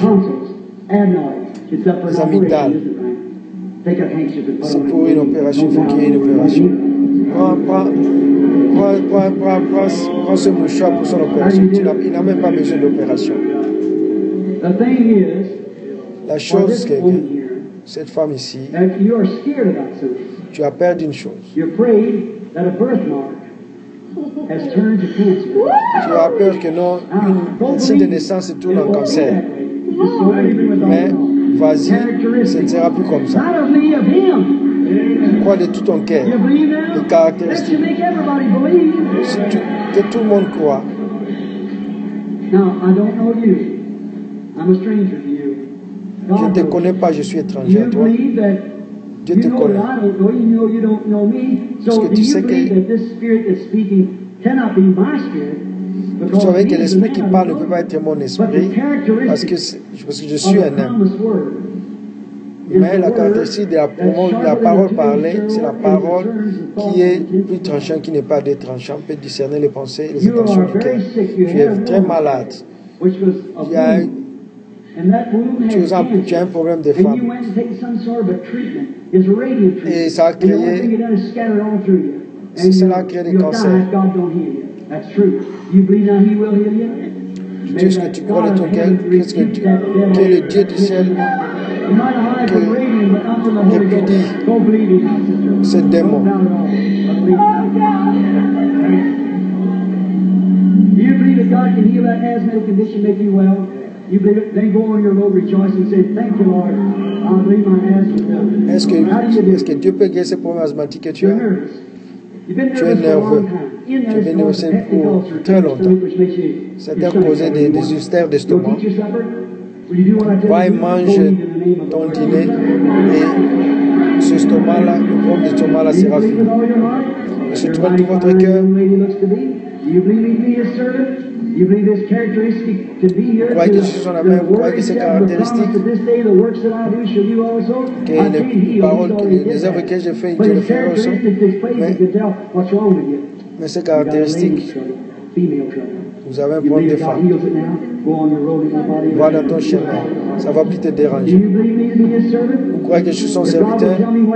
les amygdales. C'est pour une opération, il faut qu'il y ait une opération. Prends, prends, prends, prends, prends, prends, prends ce mouchoir pour son opération. Il n'a même pas besoin d'opération. La chose, c'est que cette femme ici, tu as peur d'une chose. Tu as peur que non, une signe de naissance se tourne en cancer. Mais vas-y, ce ne sera plus comme ça. Crois de tout ton cœur, les caractéristiques. Si tu, que tout le monde croit. Je ne te connais pas, je suis étranger à toi. Dieu te connaît. Parce que tu sais que vous savez que l'esprit qui parle ne peut pas être mon esprit parce que, parce que je suis un homme. Mais la caractéristique de la, de la parole parlée, c'est la parole qui est plus tranchante, qui n'est pas des tranchants, peut discerner les pensées et les intentions du cœur. Tu es très malade. Il y a un, tu, as, tu as un problème de femme. Et ça a créé, cela a créé des cancers. Qu'est-ce que tu crois de ton cœur? Qu'est-ce que tu, que le Dieu du ciel que répudie ce démon? You believe that God can heal that asthmatic condition, make you well? You believe it? Then go on your road, rejoice and say, "Thank you, Lord. I believe my asthma." Est-ce que, est-ce que Dieu peut guérir ce problème asthmatique que tu as? Tu es nerveux. Tu es venu au sein pour très longtemps. Ça t'a causé des, des ulcères d'estomac. Va et mange ton dîner et ce estomac-là, le problème d'estomac-là sera fini. Est-ce que tu vas tout votre cœur? Vous croyez que je suis son ami? Vous croyez que c'est caractéristique? Que les paroles, que les œuvres que j'ai faites, je les ferai aussi. Mais, mais c'est caractéristique. Vous avez un problème de femme. Va dans ton chemin. Ça ne va plus te déranger. Vous croyez que je suis son serviteur?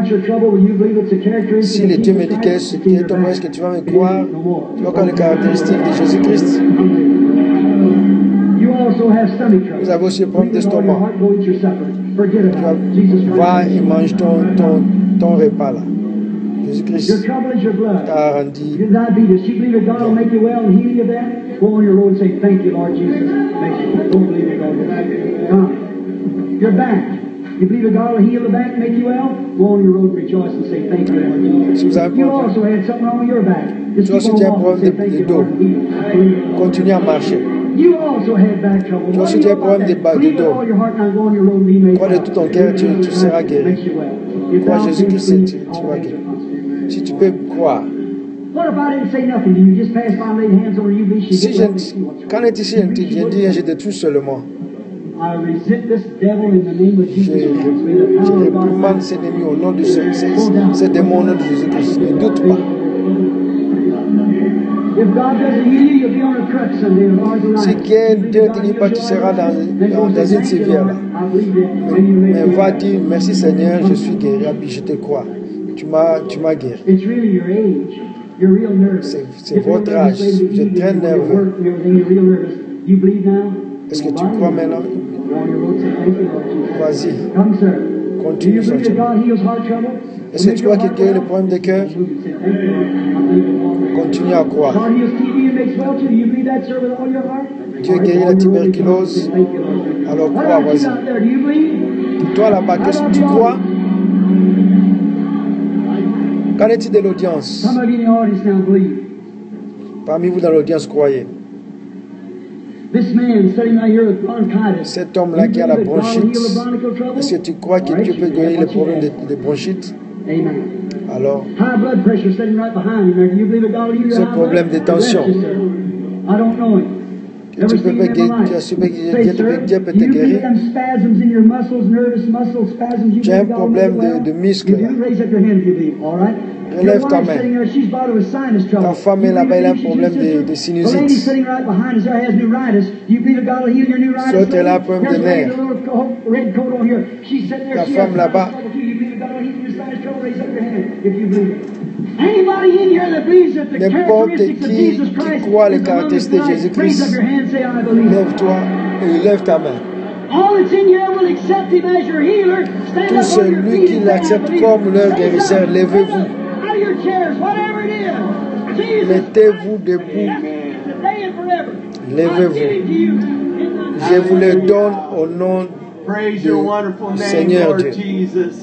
Si le Dieu me dit que est ton problème, est-ce que tu vas me croire? Tu vas connaître les caractéristiques de Jésus-Christ. Vous avez aussi le problème d'estomac. Forget about it. Jesus Christ. Va et mange ton, ton, ton repas là. Jésus-Christ Your trouble is your blood. t'a rendu. Your diabetes. You believe that God will make you well and heal you of that? Go on your road and say, thank you, Lord Jesus. Thank you. Don't believe it, God. Come. Your back. You believe that God will heal the back and make you well? Go on your road and rejoice and say, thank you, Lord Jesus. Si vous avez You un also had something wrong with your back. Just Tu as keep aussi on un walking problème and say, de, thank de you, dos. Lord. Heal. Continue à marcher. You also had back trouble. Tu as What aussi do you un know problème about de, that? ba- de Believe with dos. all your heart and go on your road and be made Crois de well. tout ton cœur, tu, tu seras guéri. Makes you well. If Crois thou Jésus-Christ, canst tu, believe, tu all vas things guérir. are possible. Si tu peux croire. What if I didn't say nothing to you? Just pass by and laid hands on her, you be she Si get je, well and see what's qu'en wrong. est ici, je te je dis, je détruis seulement. I resist this devil in the name of Je, Jesus Christ. May the je power of God réprimande ces ennemis au nom de ce, ces, ces démons au nom de Jésus-Christ. Ne doute pas. If God doesn't heal you, you'll be on a crutch someday. Si Dieu ne te guérit pas, tu seras dans, dans, dans une sévière là. Mais, mais va dire, merci Seigneur, je suis guéri, je te crois. Tu m'as, tu m'as guéri. It's really your age. You're real nervous. C'est, c'est votre âge. Vous êtes très nerveux. You're real nervous. You believe now? Est-ce que tu crois maintenant? Vas-y. Come, sir. Do Continue you son believe that chemin. God heals heart trouble? Est-ce que tu crois qu'il guérit le problème de cœur? Continue à croire. God heals T B and makes well too. You believe that, sir, with all your heart? Dieu guérit la tuberculose. Alors What crois, about you vas-y. out there? Do you believe? Toi là-bas, qu'est-ce que tu crois? Qu'en est-il de l'audience? Some of you in the audience now believe. Parmi vous dans l'audience, croyez. This man sitting right here with bronchitis. Cet homme-là qui a la bronchite, est-ce que tu crois que Dieu peut guérir le problème de, de bronchite? Amen. Alors, High blood pressure sitting right behind him. Do you believe that God will heal your ce high problème blood? de tension. Bless you, sir. I don't know him. tu Never peux seen him pas in guérir, my tu as life. su que Say, Dieu, sir, Dieu peut te do you believe guérir. them spasms in your muscles, nervous muscle spasms? You Tu as un believe God will problème make it well? de, de muscle You là. do raise up your hand if you believe. All right. Relève Your ta wife main. sitting there, she's bothered with sinus trouble. Ta femme You est là-bas, believe elle a un she's problème your de, sister? de The lady sinusite. sitting right behind us there has neuritis. Do you believe that God will heal your neuritis? L'autre, elle a un lady? problème Here's de a lady nerfs. with a little coat, red coat on here. She's sitting there. Ta She femme has là-bas. sinus trouble too. You believe that God will heal your sinus trouble? Raise up your hand if you believe it. Anybody in here that believes that the N'importe characteristics of qui Jesus qui Christ croit les is among us caractéristiques de tonight, raise up Jésus-Christ, your hand, say I believe. lève-toi et lève ta main. All that's in here will accept Him as your healer. Stand Tout up on your celui feet qui and say, I l'accepte believe. comme leur Say guérisseur, something. levez-vous. Stand up out of your chairs, whatever it is. Jesus Mettez-vous debout. today and forever. Levez-vous. I give Him to you in the Je vous le donne au nom Praise your wonderful du name, Seigneur Lord Dieu. Jesus.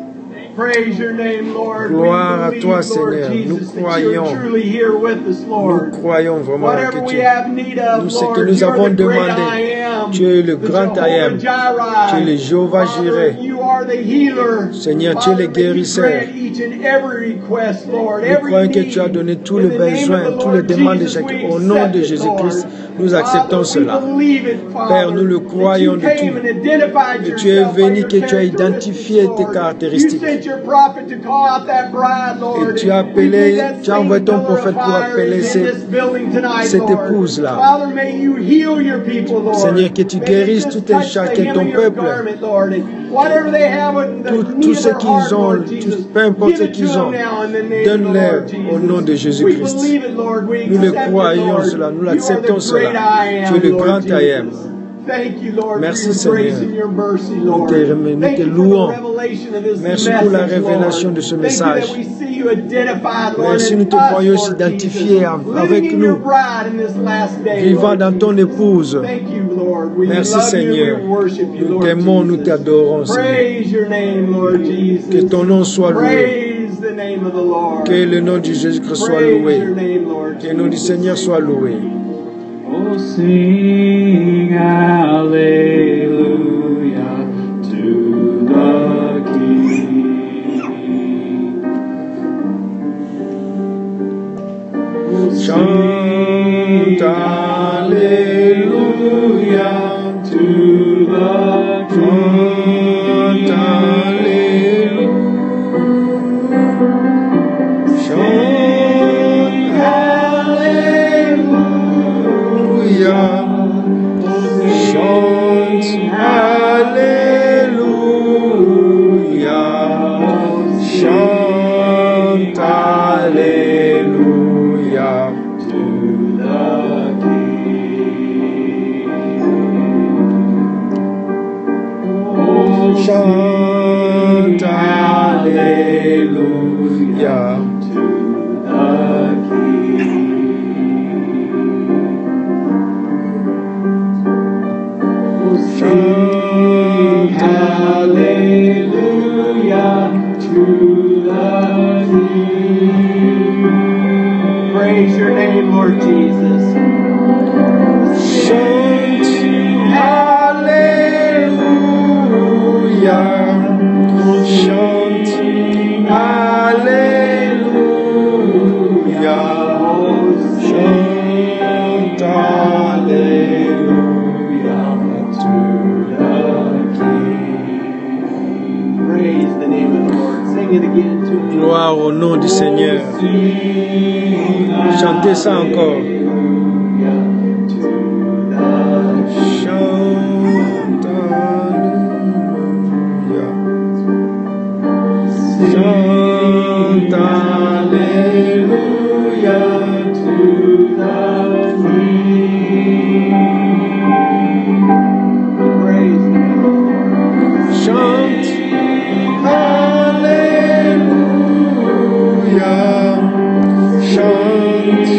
Praise your name, Lord. Gloire à we believe, toi, Lord Seigneur. Jesus, Nous that you're croyons. truly here with us, Nous Lord. croyons vraiment Whatever que we tu, have need of, nous, ce que Lord, nous you're avons the great demandé. I am, Tu es le the grand I am. Jehovah Tu es le Jireh. Jéhovah Father, Jireh. you are the healer. Seigneur, tu es Father, le may you guérisseur. grant each and every request, Lord, Nous every croyons que need. tu as donné tous In les the name of besoins, the toutes les Lord demandes de Jesus, chacun. we Au nom accept de it, Jésus-Christ, Lord. nous acceptons Father, we cela. believe it, Père, Father, nous le that croyons you de came tout. and identified Que tu es yourself by venu, your que tu as characteristics, identifié tes Lord. You caractéristiques. sent your prophet to call out that bride, Lord. Et tu as And we appelé, believe that tu as same envoyé ton pillar of prophète pour fire appeler is in cette, this building tonight, cette Lord. épouse-là. Father, may you heal your people, Lord. Seigneur, que tu May guérisses they just tout un touch the chacun, hem ton of your peuple. garment, Lord. And whatever they have in the Tout, need tout of ce their heart, qu'ils ont, Lord Jesus, tout, peu importe give ce it to qu'ils them ont, now in the name of the donne-leur Lord Jesus. au nom de We Jésus-Christ. believe it, Lord. We Nous le accept it, croyons Lord. cela, nous You are l'acceptons the great cela. I am, Tu es le Lord grand I am. Jesus. Thank you, Lord, Merci, for your grace Seigneur. and your mercy, Nous Lord. te, nous Thank te you for louons. the revelation of this Merci message, pour la révélation Lord. de ce Thank message. you that we see you identified, Lord, Merci, in nous te us, voyons Lord s'identifier Jesus, avec living in your nous, bride in this last day, vivant Lord dans ton Jesus. épouse. Thank you, Lord. We Merci, love Seigneur. you, we worship you, Nous Lord t'aimons, nous Jesus. t'adorons, Seigneur. Praise your name, Lord Jesus. Que ton nom soit loué. Praise the name of the Lord. Que le nom de Jésus-Christ soit Praise loué. your name, Lord Que le nom du Jesus. Seigneur soit loué. Oh, sing hallelujah to the King. Chante Hallelujah to the King. Chante Alléluia. Chante Alléluia. Chante Alléluia. To the King. Oh, Chante Alléluia to the King. Sing hallelujah to the King. Praise your name, Lord Jesus. Chante Alléluia. Chante Alléluia. Chante Alléluia to the King. Praise the name of the Lord. Sing it again to him. Gloire au nom du Seigneur. Chantez ça encore. Chante Alléluia. Chante Alléluia to the King. Praise the name of the Lord. Chante Alléluia. Chante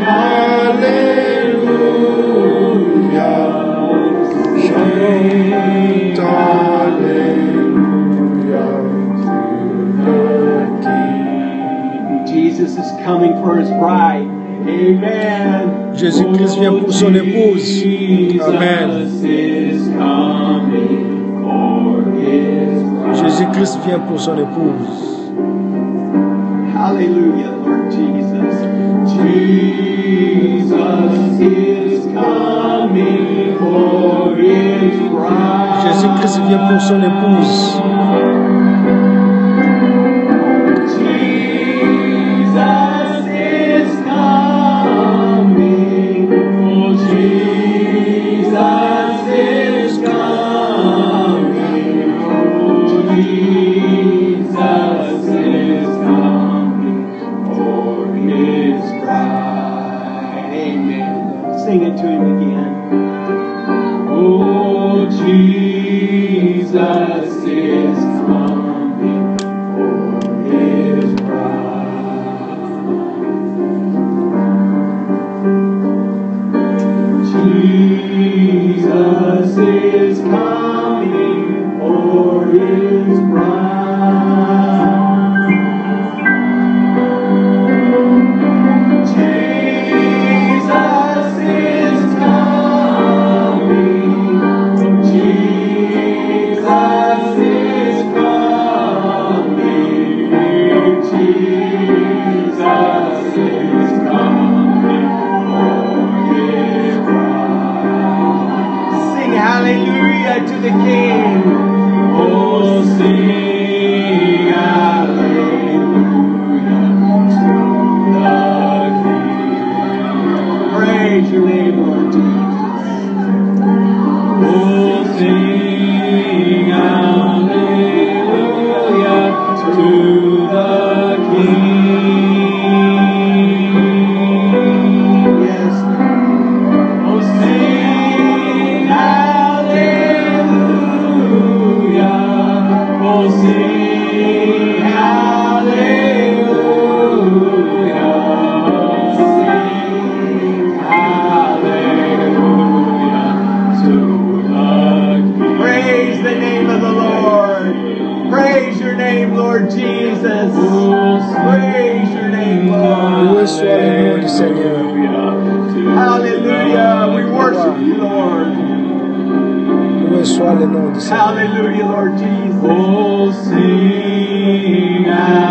Alléluia. Chante Alléluia to the King. Jesus is coming for his bride. Amen. Jésus-Christ vient pour son épouse. Amen. Jesus is coming for his bride. Jésus-Christ vient pour son épouse. Hallelujah, Lord Jesus. Jesus is coming for his bride. Jésus-Christ vient pour son épouse. Jesus is coming. Oh, Jesus is coming. Oh, Jesus is coming for his bride. Amen. Sing it to him again. Oh, Jesus is coming for his bride. Jesus is coming for his bride. Jesus is coming. Jesus is coming. Jesus is coming for his bride. Sing hallelujah to the King. Oh, sing hallelujah to the King. Praise your name, Lord Jesus. Oh, sing hallelujah to the King. Yes. Oh, sing hallelujah. Oh, sing hallelujah. Sing hallelujah to the King. Praise the name of the Lord. Praise your name, Lord Jesus. Praise your name, Lord. Loué soit le nom du Seigneur. Hallelujah. We worship you, Lord. Loué soit le nom du Seigneur. Hallelujah, Lord Jesus. Oh, sing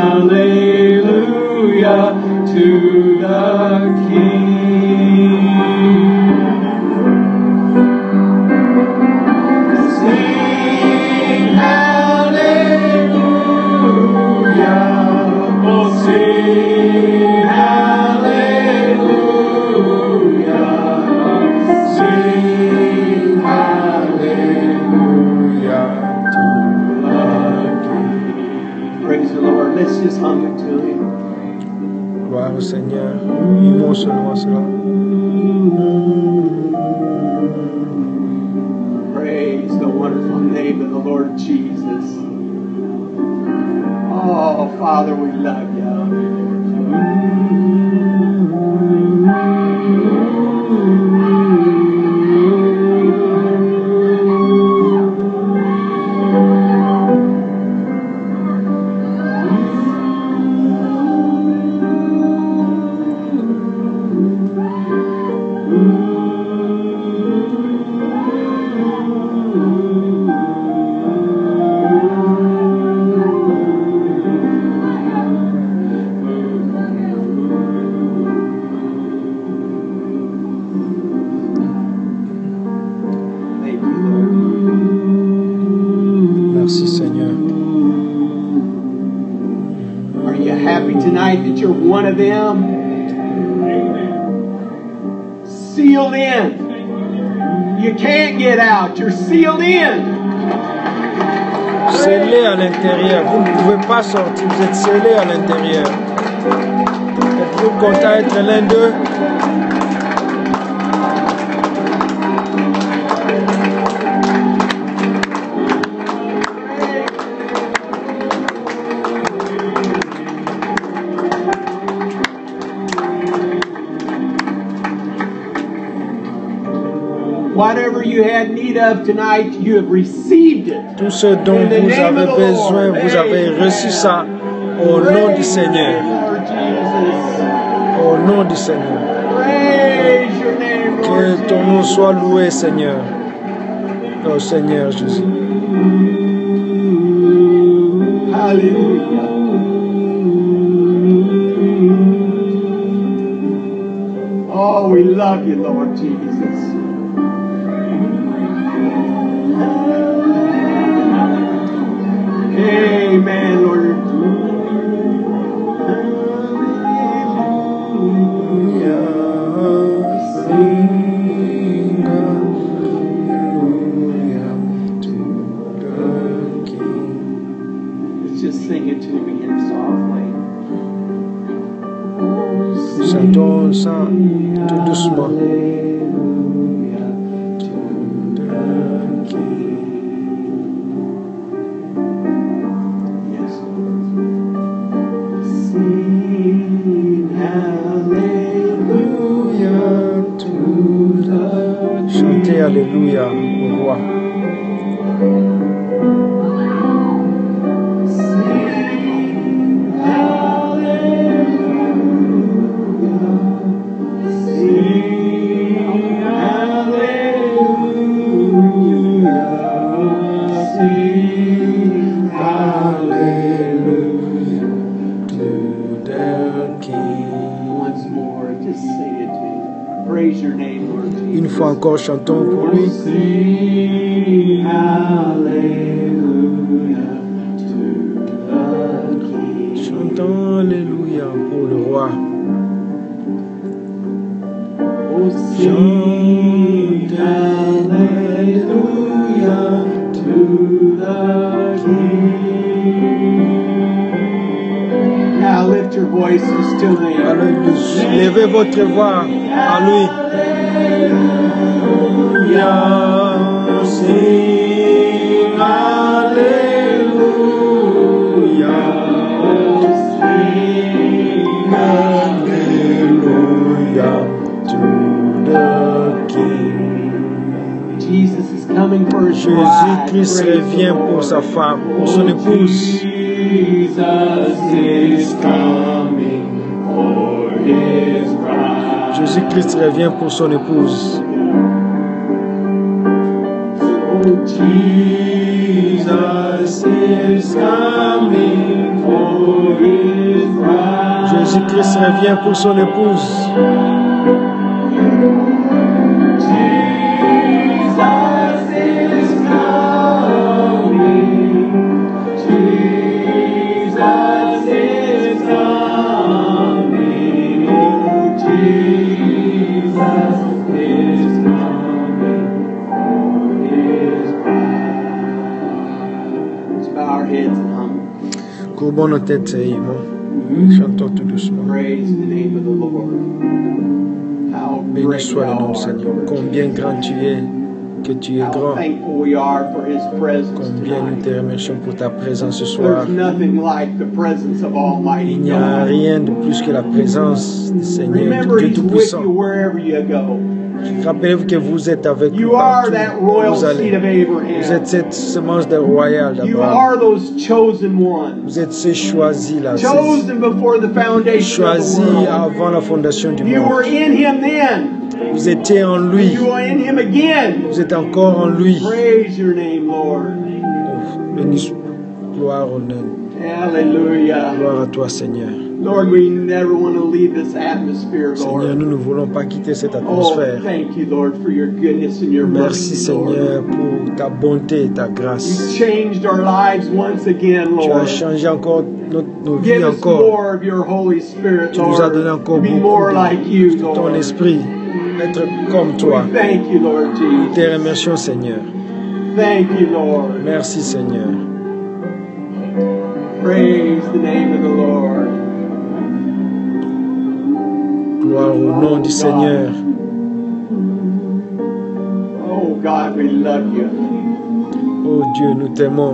hallelujah to the King. Sing hallelujah. Oh, sing hallelujah. Sing hallelujah to the King. Praise the Lord. Let's just hum it to him. Gloire au Seigneur. Vivons seulement cela. Praise the one wonderful name of the Lord Jesus. Oh, Father, we love you. That you're one of them. Sealed in. You can't get out. You're sealed in. Scellé à l'intérieur. Vous ne pouvez pas sortir. Vous êtes scellé à l'intérieur. Êtes-vous content d'être l'un d'eux? Whatever you had need of tonight, you have received it. Tout ce dont vous avez besoin, vous avez reçu ça au nom du Seigneur. Au nom du Seigneur. Que ton nom soit loué, Seigneur. Au Seigneur Jésus. Alléluia. Oh, we love you, Lord Jesus. Amen, Lord. Sing hallelujah to the King. Let's just sing it to him again softly. Chantons ça tout doucement. Alléluia au roi. Une fois encore, chantons pour lui. Chantons Alléluia pour le roi. Chante Alléluia to the King. Now lift your voices to the Alors, levez votre voix à lui. Hallelujah, sing hallelujah, sing hallelujah to the King. Jesus is coming for his bride. Jésus-Christ revient pour sa femme, pour son épouse. Jesus is coming for his bride. Jésus-Christ revient pour son épouse. Jesus is coming for his bride. Jésus-Christ revient pour son épouse. Jesus is coming. Jesus is coming. Oh, Jesus is coming for his bride. Let's bow our heads and hum. Courbons nos têtes et chantons tout doucement. Praise the name of the Lord. How Béni great soit le nom thou du art, Seigneur. Lord Combien Jesus. grand tu es, que tu es How grand. thankful we are for His presence Combien nous te tonight. remercions pour ta présence ce soir. There's nothing like the presence of Almighty Il n'y a God. rien de plus que la présence du Seigneur, Remember, du Dieu He's with Tout-Puissant. you wherever you go. Rappelez-vous que vous êtes avec nous You are partout that où royal vous allez. seed of Vous êtes Abraham. cette semence de royal You d'Abraham. are those chosen ones. Vous êtes ces choisis là, ces Chosen before the foundation of the choisis world. avant la fondation du You were monde. in Him then. Vous étiez en lui. You are in Him again. Vous êtes encore en lui. Praise your name, Lord. Oh, béni, gloire au nom. Hallelujah. Gloire à toi, Seigneur. Lord, we never want to leave this atmosphere, Seigneur, Lord. nous ne voulons pas quitter cette Oh, atmosphère. thank you, Lord, for your goodness and your Merci, mercy, Lord. Seigneur, pour ta bonté et ta You grâce. changed our lives once again, Tu as Lord. changé encore notre, nos Give vies us encore. more of your Holy Spirit, Tu nous as donné Lord. encore To be beaucoup more like you, de ton Lord. esprit, être comme toi. We thank you, Lord Nous te Jesus. remercions, Seigneur. Thank you, Lord. Merci, Seigneur. Praise the name of the Lord. Gloire au nom du Seigneur. Oh, God, we love you. Oh Dieu, nous t'aimons.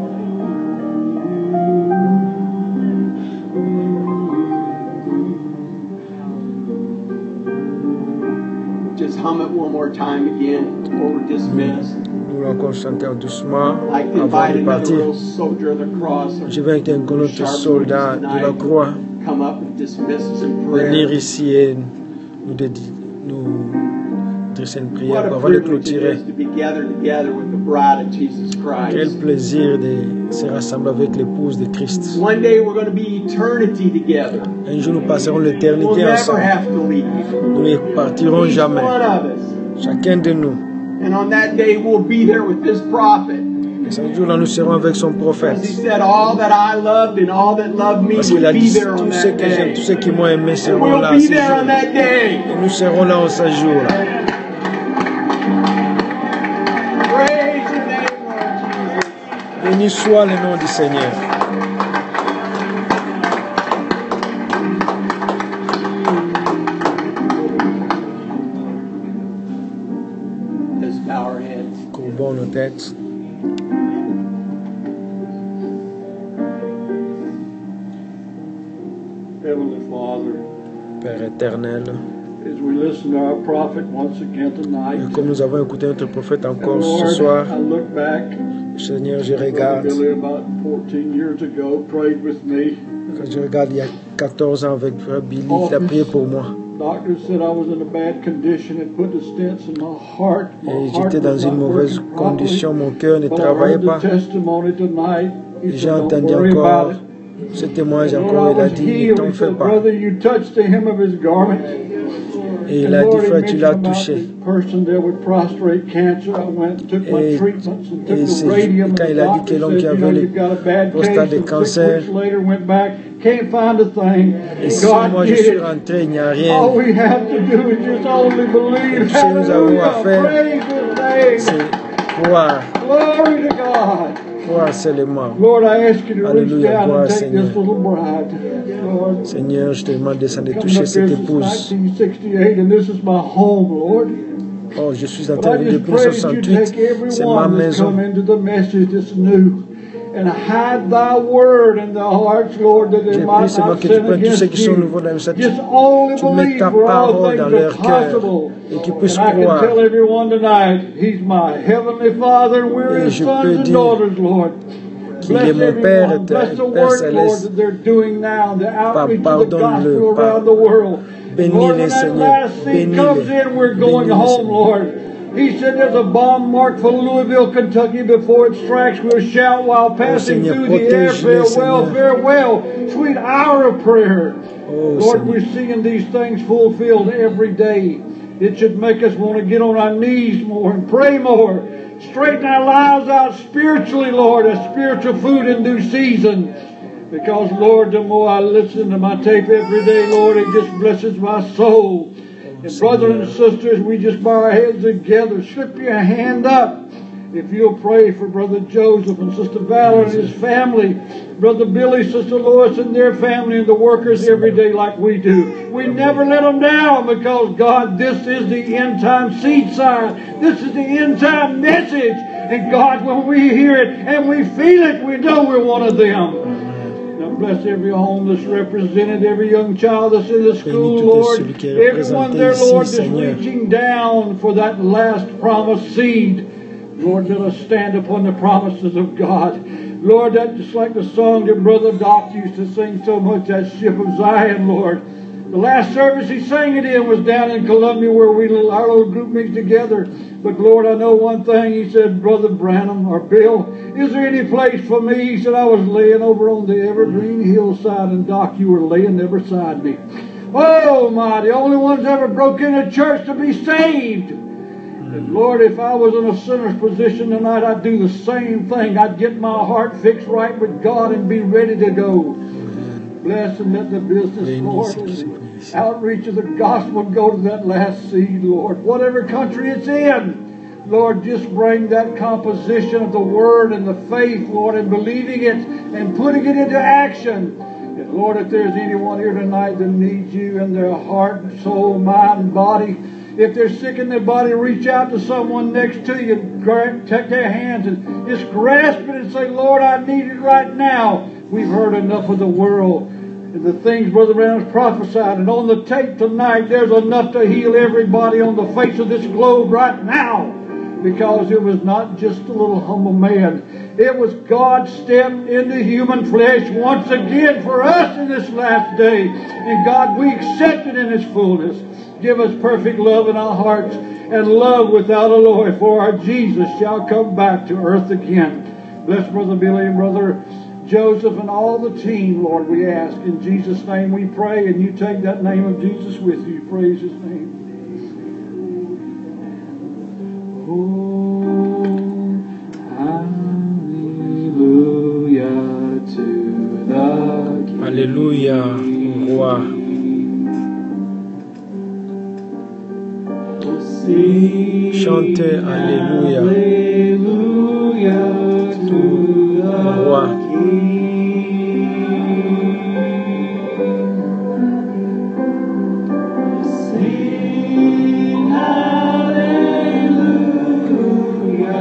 Just hum it one more time again before we're dismissed. Nous allons encore chanter doucement I'd like to avant invite de another partir. little soldier of the cross. Je vais inviter un autre soldat de la croix Come up and dismiss us in venir prayer. ici et nous, dédi- nous adresser une prière What a avant de privilege it clôturer. is to be gathered together with the bride of Jesus Quel Christ. plaisir de se rassembler avec l'épouse de Christ. One day we're going to be eternity together. Un jour, nous passerons We'll l'éternité never ensemble. have to leave. Nous ne partirons Each jamais. one of us. Chacun de nous. And on that day we'll be there with this prophet. Et ce jour-là, nous serons avec son As he prophète. said, all that I loved and all that loved me Parce qu'il a will be dit, there on tous ceux that que j'aime, day. tous ceux qui m'ont aimé And seront we'll là be ce there on jour. that day. Et nous serons là en ce jour-là. Praise your name, Lord Jesus. Béni soit le nom du Seigneur. Let's bow our heads. Courbons nos têtes. Heavenly Father, Père éternel, as we listen to our prophet once again tonight, et comme nous avons écouté notre prophète and encore ce Lord, soir, I look back, Seigneur, je Brother regarde, Billy about fourteen years ago prayed with me. quand je regarde il y a quatorze ans avec Frère Billy, il a prié pour moi. Doctor said I was in a bad condition and put the stents in my heart. My Et heart j'étais dans was une not mauvaise working properly. condition, mon cœur ne But I travaillait heard pas. the testimony tonight. He Et j'ai said, don't entendu worry encore about it. ce témoignage And encore, Lord, il I a was dit, ne healed. t'en He fais said, pas. brother, you touched the hem of his garment. Et il And a dit, Lord, he frère, tu l'as mentioned about touché. the person there with prostate cancer. I went and took my Et- treatments and et took c'est- the radium. And quand the il a dit doctor que l'homme said, qui you avait know, le you've got a bad prostate case. de And six cancer. weeks later, went back, can't find a thing. Et six God mois, je did suis it. rentré, il n'y a All rien. we have to do is just only believe. Tout ce que nous avons à Hallelujah. faire, Praise His name. C'est croire, Glory to God. croire seulement. Lord, I ask you to reach Alléluia, down gloire and au take Seigneur. this little bride. Lord, Seigneur, je te demande de descendre et coming toucher up cette here since épouse. nineteen sixty-eight, and this is my home, Lord. Oh, je suis en But train I de just depuis pray that you soixante-huit. take every C'est ma one that's maison. come into the message that's new. And hide thy word in their hearts, Lord, that they J'ai might pris seulement not que tu sin prennes tous ceux against qui sont you. nouveaux dans le message. Just only Tu mets believe ta for all parole dans things leur are cœur possible. et qu'ils puissent And I can croire. tell everyone tonight, He's my heavenly Father, and we're Et His je sons peux and dire daughters, Lord. qu'il Bless est mon Père everyone. éternel, Bless the Père work, Lord, céleste. that they're doing now, the outreach of the pardonne-le, gospel par- around the world. Bénis-les, Lord, when that Seigneur. last seed Bénis-les. comes in, we're going Bénis-les, home, Seigneur. Lord. He said there's a bomb marked for Louisville, Kentucky. Before it strikes, we'll shout while passing Seigneur, through the air. protège-les, Farewell, Seigneur. farewell, sweet hour of prayer. Oh, Lord, Seigneur. we're seeing these things fulfilled every day. It should make us want to get on our knees more and pray more. Straighten our lives out spiritually, Lord, as spiritual food in due season. Because, Lord, the more I listen to my tape every day, Lord, it just blesses my soul. And brothers and sisters, we just bow our heads together. Slip your hand up if you'll pray for Brother Joseph and Sister Valor and his family. Brother Billy, Sister Lois, and their family and the workers every day like we do. We never let them down because, God, this is the end time seed sign. This is the end time message. And God, when we hear it and we feel it, we know we're one of them. Now bless every home that's represented, every young child that's in the school, Lord. Everyone there, Lord, that's reaching down for that last promised seed. Lord, let us stand upon the promises of God. Lord, that's just like the song that Brother Doc used to sing so much, that Ship of Zion, Lord. The last service he sang it in was down in Columbia where we our little group meets together. But Lord, I know one thing. He said, Brother Branham or Bill, is there any place for me? He said, I was laying over on the Evergreen hillside, and Doc, you were laying there beside me. Oh my, the only ones ever broke into church to be saved. And Lord, if I was in a sinner's position tonight, I'd do the same thing. I'd get my heart fixed right with God and be ready to go. Bless and let the business, Lord, and the outreach of the gospel go to that last seed, Lord. Whatever country it's in, Lord, just bring that composition of the Word and the faith, Lord, and believing it and putting it into action. And Lord, if there's anyone here tonight that needs you in their heart, soul, mind, and body, if they're sick in their body, reach out to someone next to you, take their hands and just grasp it and say, Lord, I need it right now. We've heard enough of the world and the things Brother Branham's prophesied. And on the tape tonight, there's enough to heal everybody on the face of this globe right now. Because it was not just a little humble man. It was God stepped into human flesh once again for us in this last day. And God, we accept it in its fullness. Give us perfect love in our hearts and love without alloy, for our Jesus shall come back to earth again. Bless Brother Billy and Brother Joseph and all the team, Lord, we ask. In Jesus' name we pray, and you take that name of Jesus with you. Praise His name. Oh, hallelujah to the King. Alléluia, roi. Chantez Alléluia, tout roi. Sing Hallelujah,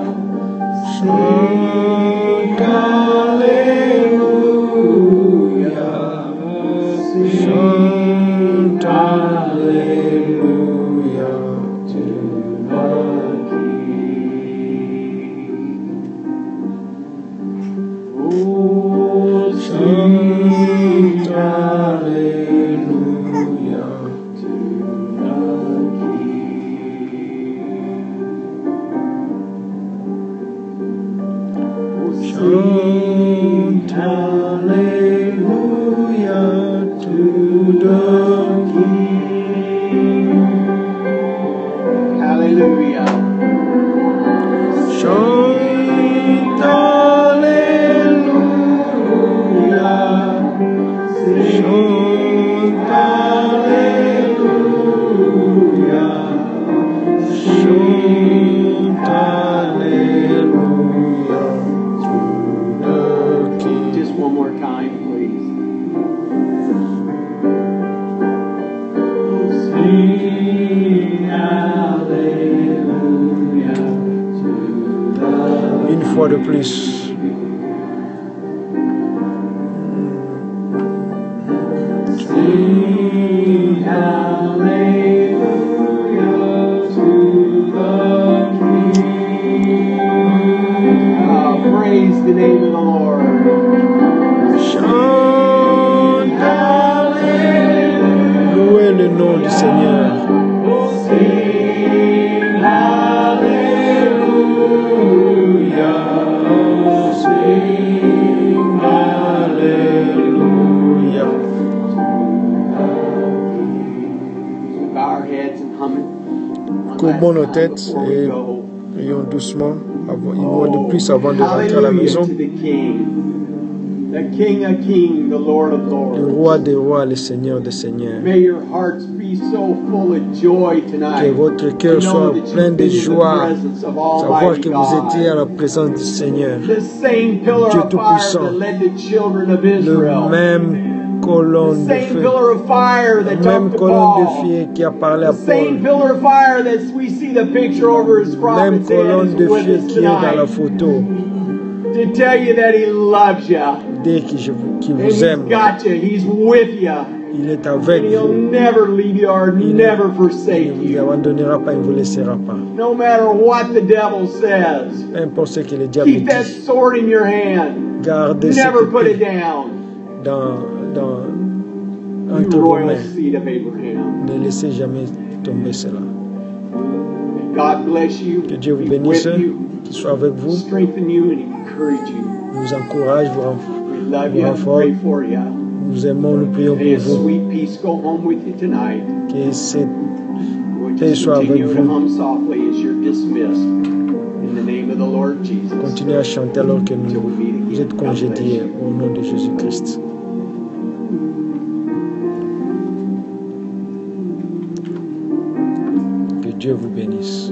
sing Hallelujah, sing Hallelujah. De plus. Sing hallelujah to the King. Oh, praise the name of the Lord. Chante hallelujah. Louez le nom du Seigneur. Sing hallelujah. Courbons nos têtes et prions doucement, avant, de plus avant de rentrer à la maison. the King of Kings, the Lord of le Lords. roi des rois, le Seigneur des seigneurs. May your hearts be so full of joy Que tonight. votre cœur To know soit that plein you've de been in the joie, presence of savoir Almighty que vous étiez à God. la présence du Seigneur. The same pillar Dieu of fire Tout-Puissant, that led the children of le Israel. même colonne The de same feu, pillar of fire la that même talked to colonne de Paul. feu qui a parlé à The same Paul, pillar of fire that we see the picture over his même prophet's head colonne is de with feu us qui est dans la tonight. photo, To tell you that he loves you. dès qu'il qui And vous he's aime, got you. He's with you. il est avec And he'll vous. never leave you or Il never Il forsake ne vous you. abandonnera pas, il ne vous laissera pas. No matter what the devil says. Peu importe ce que le diable Keep that dit, sword in your hand. gardez Never cette put it épée down. dans, dans, You entre vos royal mains. seed of Abraham. Ne laissez jamais tomber cela. God bless you. Que Dieu vous Be bénisse, with you. qu'il soit avec vous, Strengthen you and encourage you. vous encourage, vous, renf- We love vous you and renforce. pray for you. Nous aimons, nous prions May a pour vous. sweet peace go home with you tonight. Que cette We'll paix just soit avec continue to vous. hum softly as you're dismissed. In the name of the Lord Jesus. Continuez à chanter alors que Till we nous, meet vous again. êtes God bless congédiés you. au nom de Jésus-Christ. Que Dieu vous bénisse.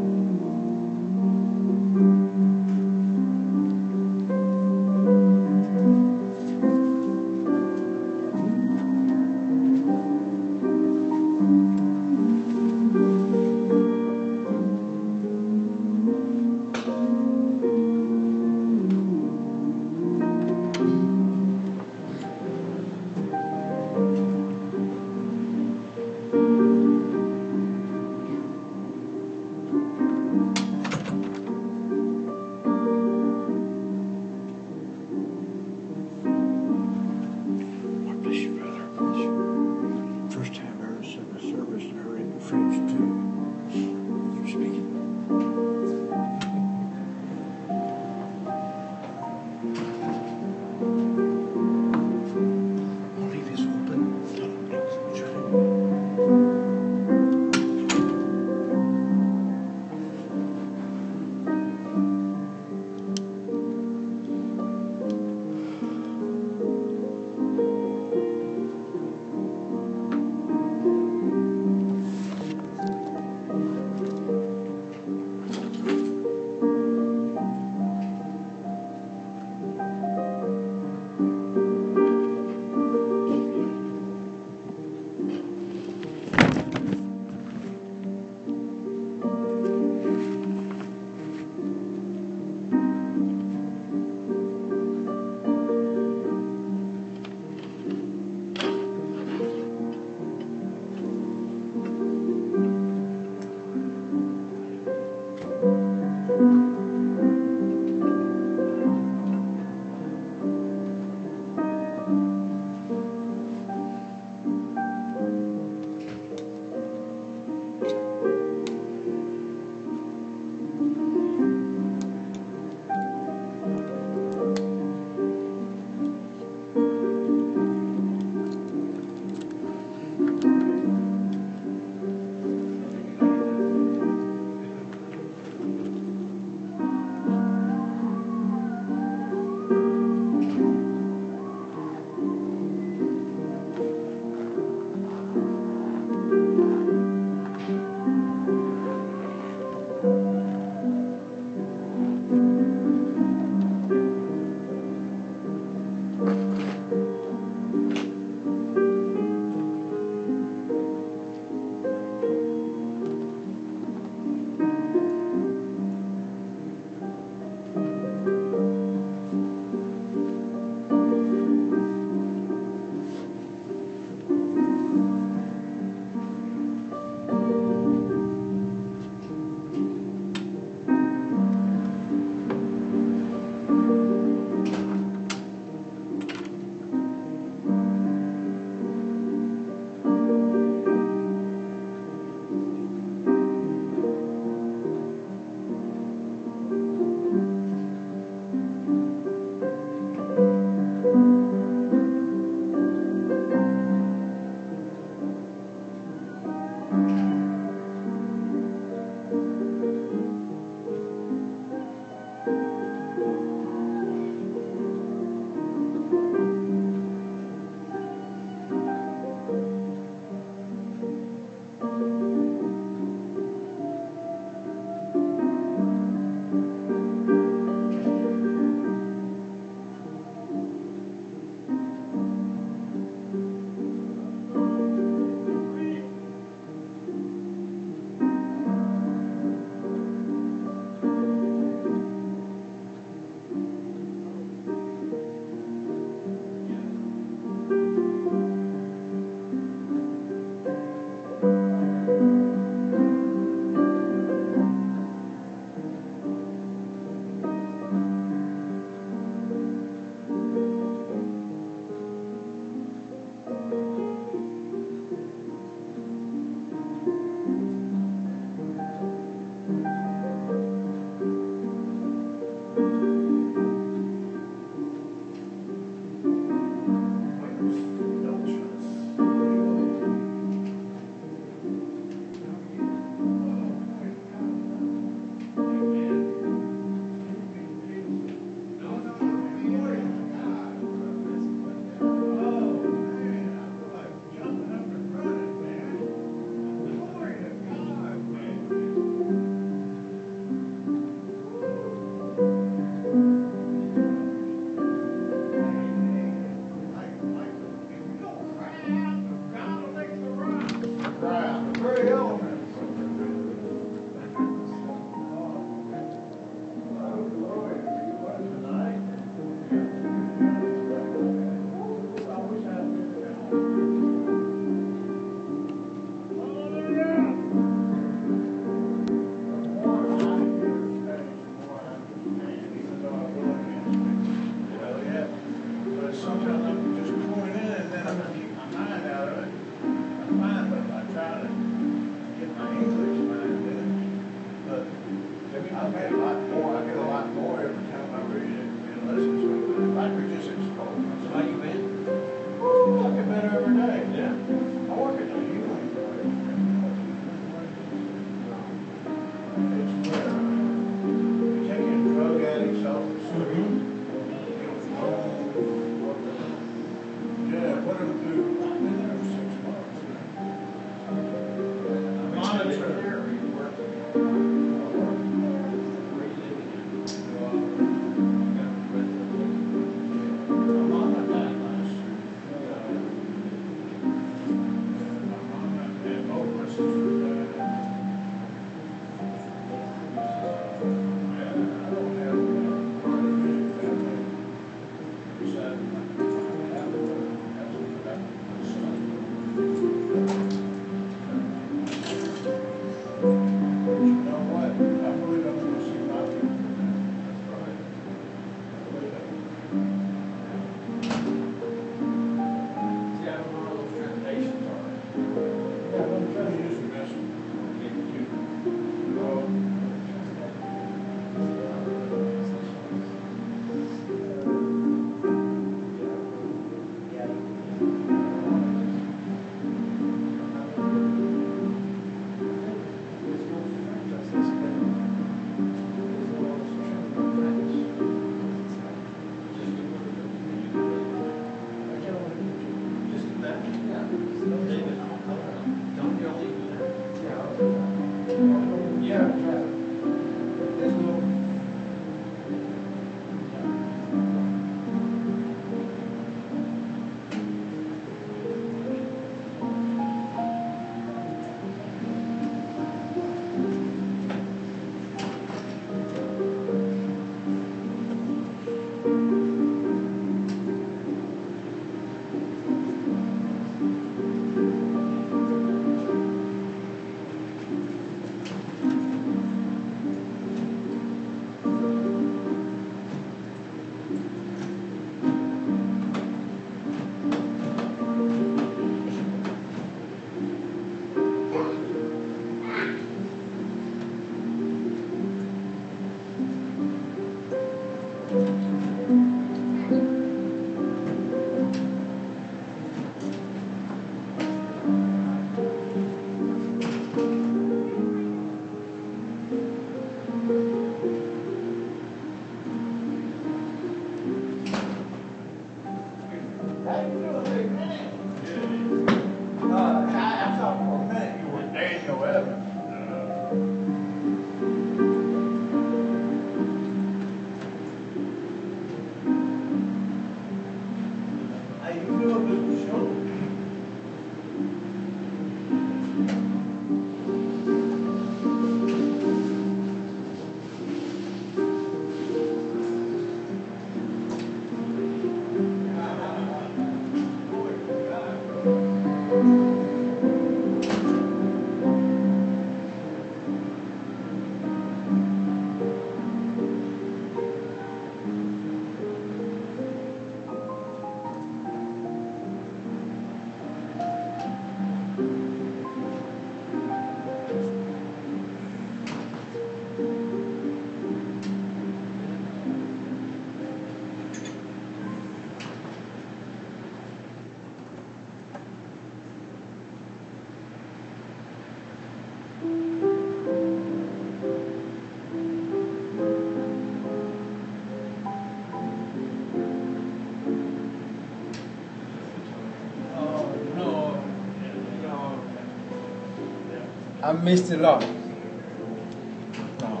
I missed a lot. No.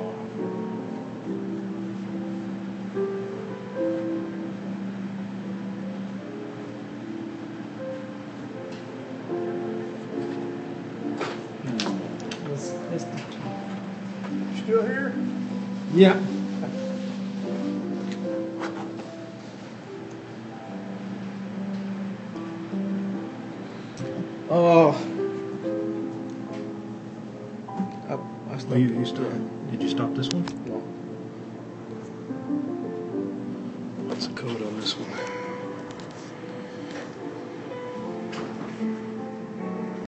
Let's, let's do two. Still here? Yeah. Oh. I, I Well, you, you still, did you stop this one? No. What's the code on this one?